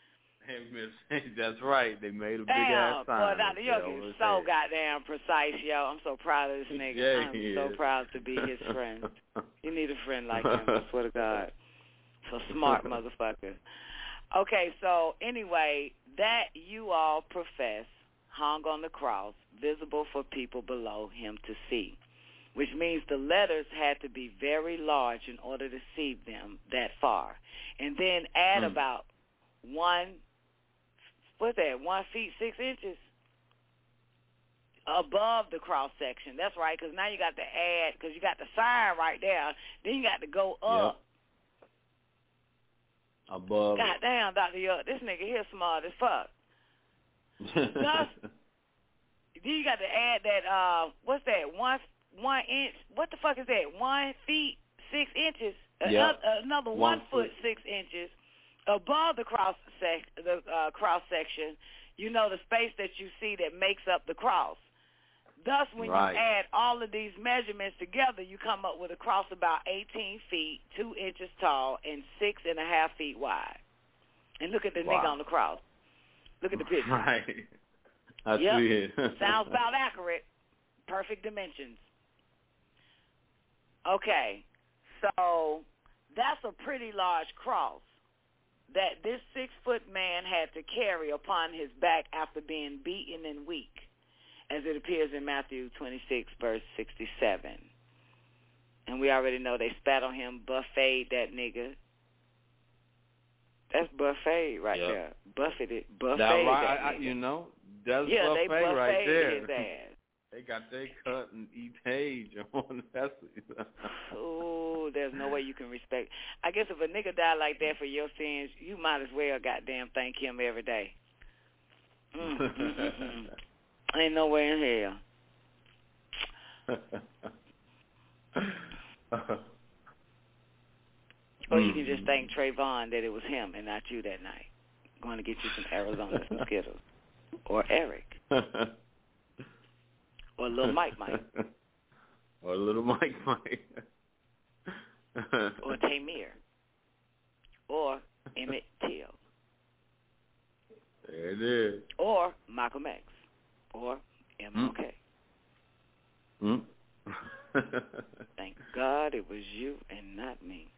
That's right. They made a big Damn, ass sign. boy, Doctor York is so goddamn precise, yo. I'm so proud of this nigga. Yeah, I'm he so is. proud to be his friend. You need a friend like him, I swear to God. So smart motherfucker. Okay, so anyway, that you all profess hung on the cross, visible for people below him to see, which means the letters had to be very large in order to see them that far. And then add mm. about one, what's that, one feet, six inches above the cross section. That's right, because now you got to add, because you got the sign right there. Then you got to go up. Yep. Above. God damn, Doctor York, this nigga here smart as fuck. Thus, then you got to add that, uh, what's that, one one inch, what the fuck is that, one feet, six inches, Yep. another, another one, one foot, foot, six inches above the cross sec, the uh, cross section, you know, the space that you see that makes up the cross. Thus, when right. you add all of these measurements together, you come up with a cross about eighteen feet, two inches tall, and six and a half feet wide. And look at the wow. nigga on the cross. Look at the picture. Right. I yep. see it. Sounds about accurate. Perfect dimensions. Okay, so that's a pretty large cross that this six-foot man had to carry upon his back after being beaten and weak, as it appears in Matthew twenty-six, verse sixty-seven. And we already know they spat on him, buffeted that nigga. That's buffet right yep. there. Buffeted, buffeted that, right, that I, nigga. You know, that's yeah, buffet they buffeted right there. his ass. They got their cut and eat page on. That's Ooh, know there's no way you can respect. I guess if a nigga die like that for your sins, you might as well goddamn thank him every day. Mm, mm, mm, mm. Ain't nowhere in hell. Or you can just thank Trayvon that it was him and not you that night. Going to get you some Arizona some Skittles. Or Eric. Or little Mike Mike. Or little Mike Mike. Or Tamir. Or Emmett Till. There it is. Or Malcolm X. Or M L K. Mm. Thank God it was you and not me.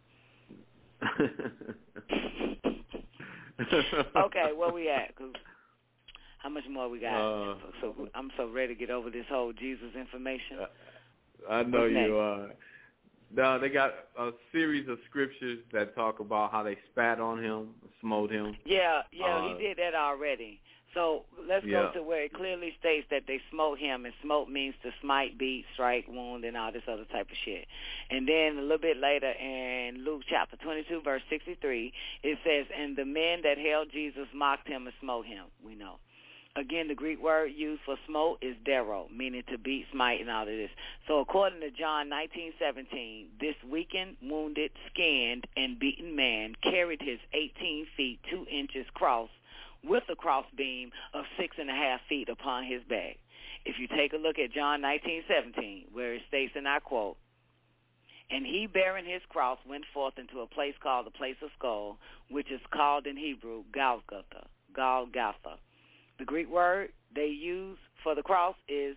Okay, where we at? Cause how much more we got? Uh, so I'm so ready to get over this whole Jesus information. I know you are. No, they got a series of scriptures that talk about how they spat on him, smote him. Yeah, yeah, uh, he did that already. So let's yeah. go to where it clearly states that they smote him, and smote means to smite, beat, strike, wound, and all this other type of shit. And then a little bit later in Luke chapter twenty-two, verse sixty-three, it says, and the men that held Jesus mocked him and smote him, we know. Again, the Greek word used for smote is dero, meaning to beat, smite, and all of this. So according to John nineteen seventeen, this weakened, wounded, skinned, and beaten man carried his eighteen feet, two inches cross with a cross beam of six and a half feet upon his back. If you take a look at John nineteen seventeen, where it states, and I quote, and he bearing his cross went forth into a place called the place of skull, which is called in Hebrew Golgotha. Golgotha. The Greek word they use for the cross is,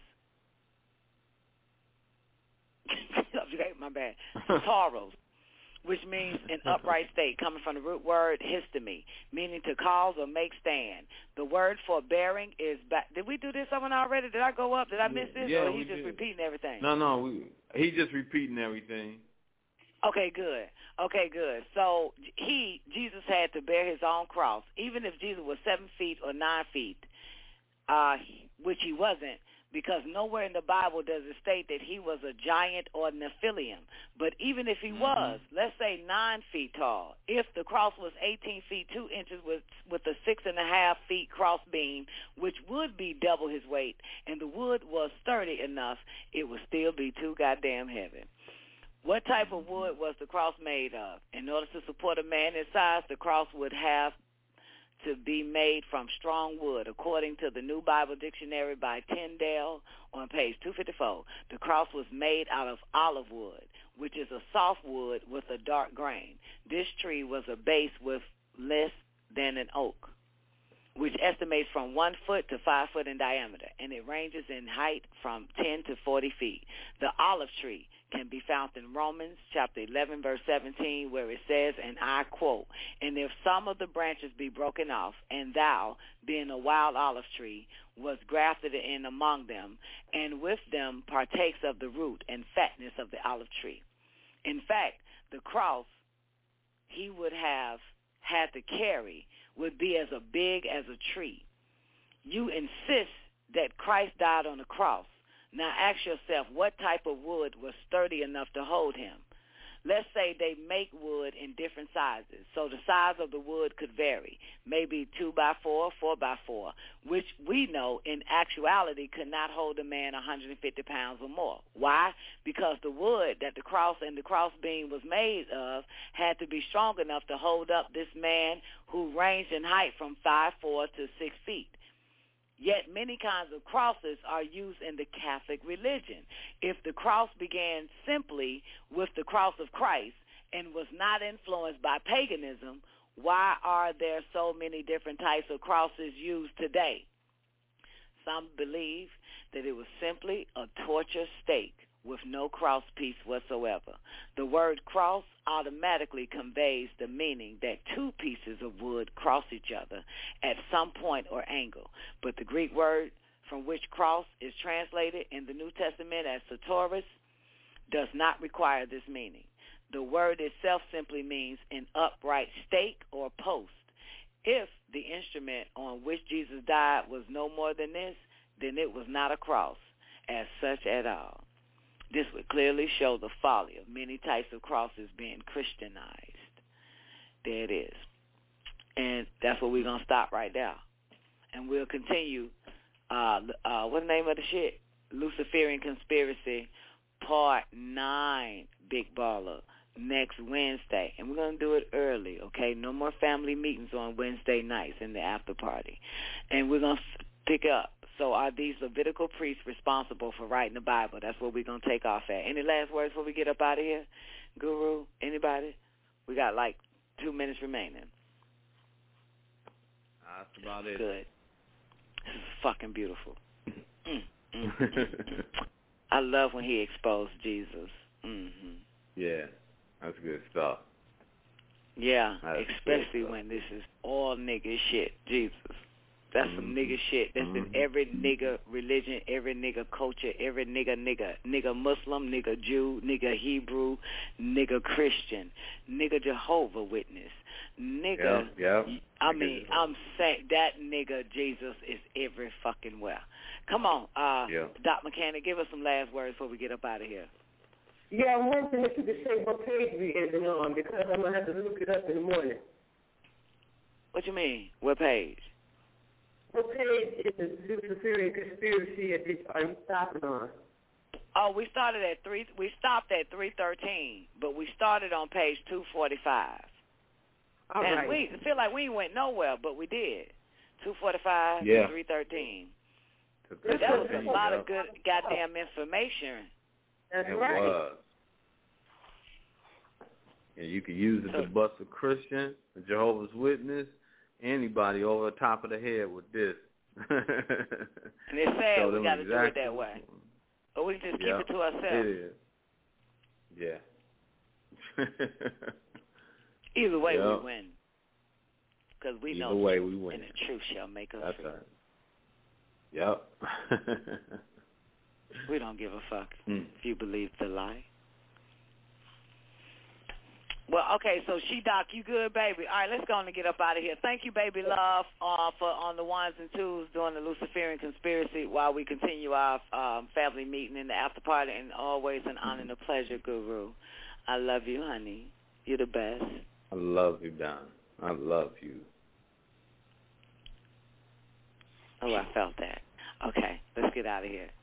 my bad, taros, which means an upright state, coming from the root word histemi, meaning to cause or make stand. The word for bearing is back. Did we do this one already? Did I go up? Did I miss this? Yeah, or he's we just did. repeating everything? No, no, we, he's just repeating everything. Okay, good. Okay, good. So he, Jesus, had to bear his own cross. Even if Jesus was seven feet or nine feet, uh, which he wasn't, because nowhere in the Bible does it state that he was a giant or Nephilim. But even if he mm-hmm. was, let's say nine feet tall, if the cross was eighteen feet, two inches with, with a six and a half feet cross beam, which would be double his weight, and the wood was sturdy enough, it would still be too goddamn heavy. What type of wood was the cross made of? In order to support a man his size, the cross would have to be made from strong wood. According to the New Bible Dictionary by Tyndale on page two fifty-four, the cross was made out of olive wood, which is a soft wood with a dark grain. This tree was a base with less than an oak, which estimates from one foot to five foot in diameter, and it ranges in height from ten to forty feet. The olive tree can be found in Romans chapter eleven, verse seventeen, where it says, and I quote, and if some of the branches be broken off, and thou, being a wild olive tree, was grafted in among them, and with them partakes of the root and fatness of the olive tree. In fact, the cross he would have had to carry would be as a big as a tree. You insist that Christ died on the cross. Now ask yourself, what type of wood was sturdy enough to hold him? Let's say they make wood in different sizes, so the size of the wood could vary, maybe two by four, four by four, which we know in actuality could not hold a man one hundred fifty pounds or more. Why? Because the wood that the cross and the cross beam was made of had to be strong enough to hold up this man who ranged in height from five foot four to six feet. Yet many kinds of crosses are used in the Catholic religion. If the cross began simply with the cross of Christ and was not influenced by paganism, why are there so many different types of crosses used today? Some believe that it was simply a torture stake with no cross piece whatsoever. The word cross automatically conveys the meaning that two pieces of wood cross each other at some point or angle. But the Greek word from which cross is translated in the New Testament as soteros does not require this meaning. The word itself simply means an upright stake or post. If the instrument on which Jesus died was no more than this, then it was not a cross as such at all. This would clearly show the folly of many types of crosses being Christianized. There it is. And that's where we're going to stop right now. And we'll continue, uh, uh, what's the name of the shit? Luciferian Conspiracy, Part nine, Big Baller, next Wednesday. And we're going to do it early, okay? No more family meetings on Wednesday nights in the after party. And we're going to pick up. So are these Levitical priests responsible for writing the Bible? That's what we're going to take off at. Any last words before we get up out of here? Guru, anybody? We got like two minutes remaining. That's about it. Good. This is fucking beautiful. Mm, mm, mm, mm. I love when he exposed Jesus. Mm-hmm. Yeah, that's good stuff. Yeah, That's especially when this is all nigga shit. Jesus. That's mm-hmm. some nigga shit. That's mm-hmm. in every nigga religion, every nigga culture, every nigga nigga. Nigga Muslim, nigga Jew, nigga Hebrew, nigga Christian, nigga Jehovah Witness. Nigga, yeah, yeah. I mean, I'm saying that nigga Jesus is every fucking where. Come on, uh, yeah. Doc Mechanic, give us some last words before we get up out of here. Yeah, I'm wondering if you could say what page we ending on, because I'm going to have to look it up in the morning. What you mean? What page? What page is the Luciferian Conspiracy at this, are you stopping on? Oh, we started at three. We stopped at three thirteen, but we started on page two forty five. All and right. we feel like we went nowhere, but we did. Two forty five yeah. to three thirteen. That was a lot of good goddamn information. That's it right. was. And you could use it to bust a Christian, a Jehovah's Witness, anybody over the top of the head with this. And it's sad so we got to exactly. do it that way. But we can just yeah, keep it to ourselves. It is. Yeah. Either way, yep. we win. Because we Either know way, truth, we win. and the truth shall make us That's free. right. Yep. We don't give a fuck mm. if you believe the lie. Well, okay, so She-Doc, you good, baby? All right, let's go on and get up out of here. Thank you, baby love, uh, for on the ones and twos doing the Luciferian Conspiracy while we continue our um, family meeting in the after party, and always an honor and a pleasure, Guru. I love you, honey. You're the best. I love you, Don. I love you. Oh, I felt that. Okay, let's get out of here.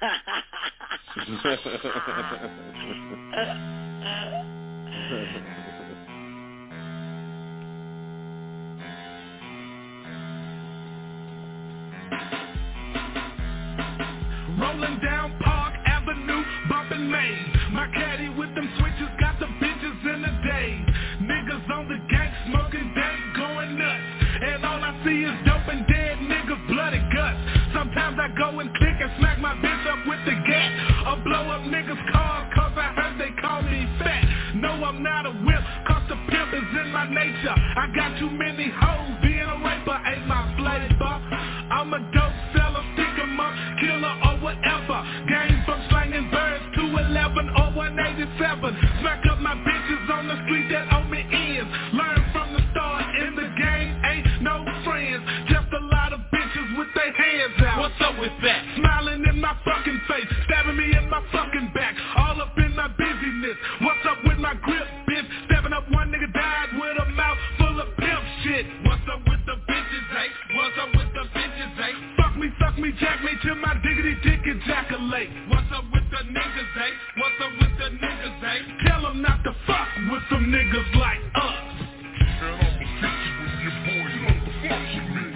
Rolling down Park Avenue, bumping Main. My caddy with them switches got the bitches in the day. Niggas on the gang, smoking dank, going nuts. And all I see is dope and dead niggas, bloody guts. Sometimes I go and click and smack my bitch up with the gat. Or blow up niggas' cars cause I heard they call me fat. No, I'm not a whip, cause the pimp is in my nature. I got too many hoes, being a raper ain't my flavor. I'm a dope seller, stick 'em up, killer or whatever. Game from slanging birds, two eleven or one eighty-seven. Smack up my bitches on the street that owe me ends. Learn from the start, in the game ain't no friends. Just a lot of bitches with their hands out. What's up with that? Smiling in my fucking face, stabbing me in my fucking back. All up in my busyness. What's up with my grip, bitch? Stepping up, one nigga died with a mouth full of pimp shit. What's up with the bitches, eh? What's up with the bitches, eh? Fuck me, suck me, jack me till my diggity dick ejaculate. What's up with the niggas, eh? What's up with the niggas, eh? Tell them not to fuck with some niggas like us. And I'ma fix you with your boys, what the fuck you mean?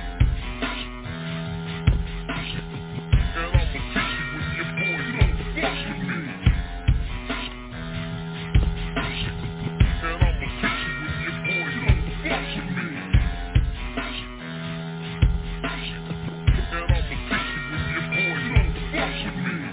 And I'ma fix you with your boys, what the fuck you mean? And I'ma fix you with your boys, what the fuck you mean? And I'ma fix you with your boys, what the fuck you mean?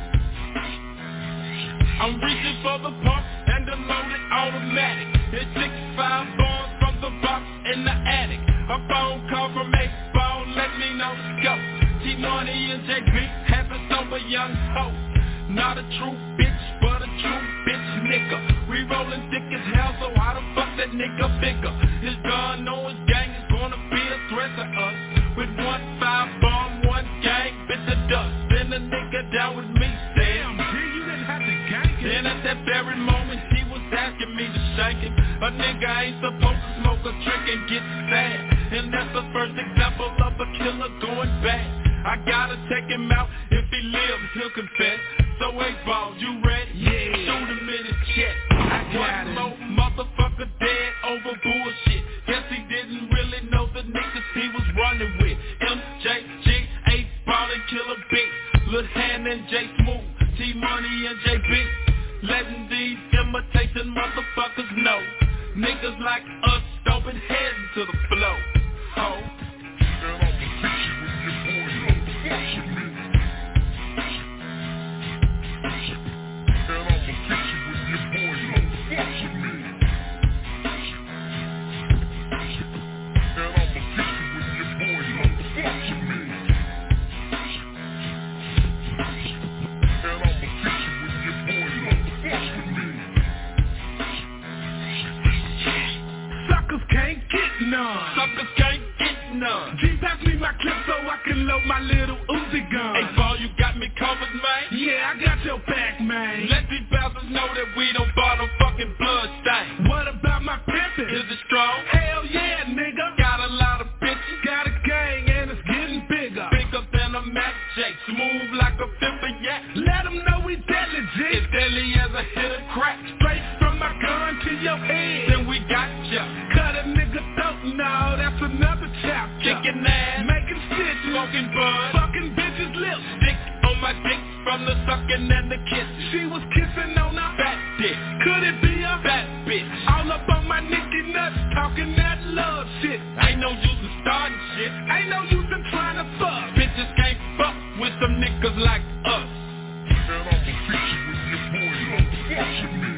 I'm reaching for the pump and the loaded automatic. It's six five bombs from the box in the attic. A phone call from eight-ball, let me know, go. T-Money and J B, having sober young hoe. Not a true bitch, but a true bitch nigga. We rollin' thick as hell, so how the fuck that nigga bigger? His gun know his gang is gonna be a threat to us. With one five bomb, one gang, bit the dust. Then the nigga down with me, damn, G, you didn't Then at that very moment she was asking me to shake it. A nigga ain't supposed to smoke a drink and get sad. And that's the first example of a killer going bad. I gotta take him out, if he lives he'll confess. So eight ball, you ready? Yeah. Shoot him in his chest. I got him. One more motherfucker dead over bullshit. Guess he didn't really know the niggas he was running with. M J G, eight ball and Killer B, Lil Hand and J Smooth, T Money and J B. Letting these imitation motherfuckers know niggas like us stomping heads to the floor. Oh. Suckers can't get none. Suckers can't get none. G, pass me my clip so I can load my little Uzi gun. Hey, ball, you got me covered, man? Yeah, I got your back, man. Let these bastards know that we don't bother fucking blood stain. What about my pimpin'? Is it strong? Hell yeah, nigga. Got a lot of bitches. Got a gang and it's getting bigger. Bigger than a Mac J. Smooth like a fifth yak. Let them know we deadly, G. It's deadly as a hit of crack. Straight from my gun to your head. Then we got ya. Cut a nigga throat, no, that's another chapter. Kicking ass, making stitch, smoking bud, fucking bitches lips. Dick on my dick from the sucking and the kiss. She was kissing on a fat dick. Could it be a fat bitch? All up on my nicky nuts, talking that love shit. Ain't no use in starting shit. Ain't no use in trying to fuck. Bitches can't fuck with some niggas like us. And I'ma fix you with your boy, like, watch me.